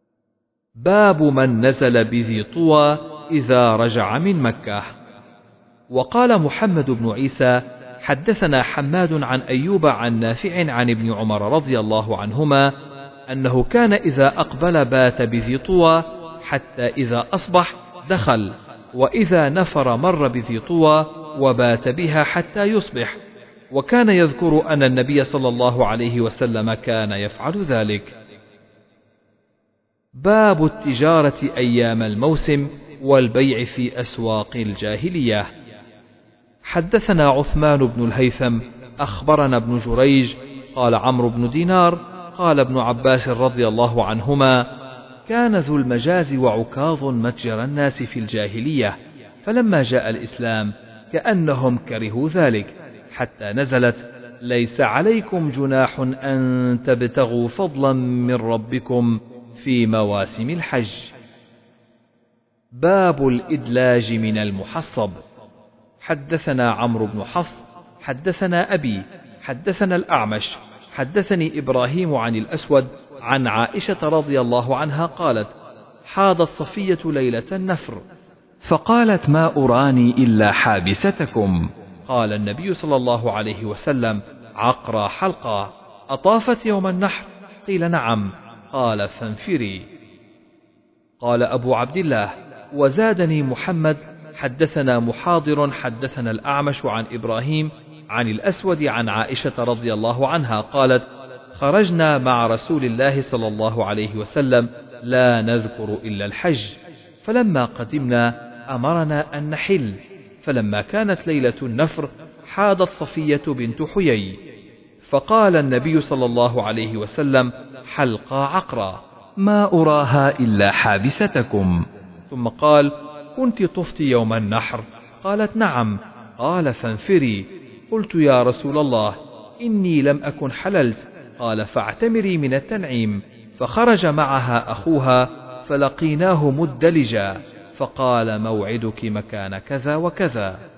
باب من نزل بذي طوى إذا رجع من مكة. وقال محمد بن عيسى حدثنا حماد عن أيوب عن نافع عن ابن عمر رضي الله عنهما أنه كان إذا أقبل بات بذي طوى حتى إذا أصبح دخل، وإذا نفر مر بذي طوى وبات بها حتى يصبح، وكان يذكر أن النبي صلى الله عليه وسلم كان يفعل ذلك. باب التجارة أيام الموسم والبيع في أسواق الجاهلية. حدثنا عثمان بن الهيثم أخبرنا ابن جريج قال عمرو بن دينار قال ابن عباس رضي الله عنهما كان ذو المجاز وعكاظ متجر الناس في الجاهلية، فلما جاء الإسلام كأنهم كرهوا ذلك حتى نزلت ليس عليكم جناح أن تبتغوا فضلا من ربكم في مواسم الحج. باب الإدلاج من المحصب. حدثنا عمرو بن حفص حدثنا أبي حدثنا الأعمش حدثني إبراهيم عن الأسود عن عائشة رضي الله عنها قالت حاضت صفية ليلة النفر فقالت ما أراني إلا حابستكم. قال النبي صلى الله عليه وسلم عقرى حلقة أطافت يوم النحر؟ قيل نعم. قال فانفري. قال أبو عبد الله وزادني محمد حدثنا محاضر حدثنا الأعمش عن إبراهيم عن الأسود عن عائشة رضي الله عنها قالت خرجنا مع رسول الله صلى الله عليه وسلم لا نذكر إلا الحج، فلما قدمنا أمرنا أن نحل، فلما كانت ليلة النفر حاضت صفية بنت حيي، فقال النبي صلى الله عليه وسلم حلقى عقرى ما أراها إلا حابستكم. ثم قال كنت طفت يوم النحر؟ قالت نعم. قال فانفري. قلت يا رسول الله إني لم أكن حللت. قال فاعتمري من التنعيم. فخرج معها أخوها فلقيناه مدلجا، فقال موعدك مكان كذا وكذا.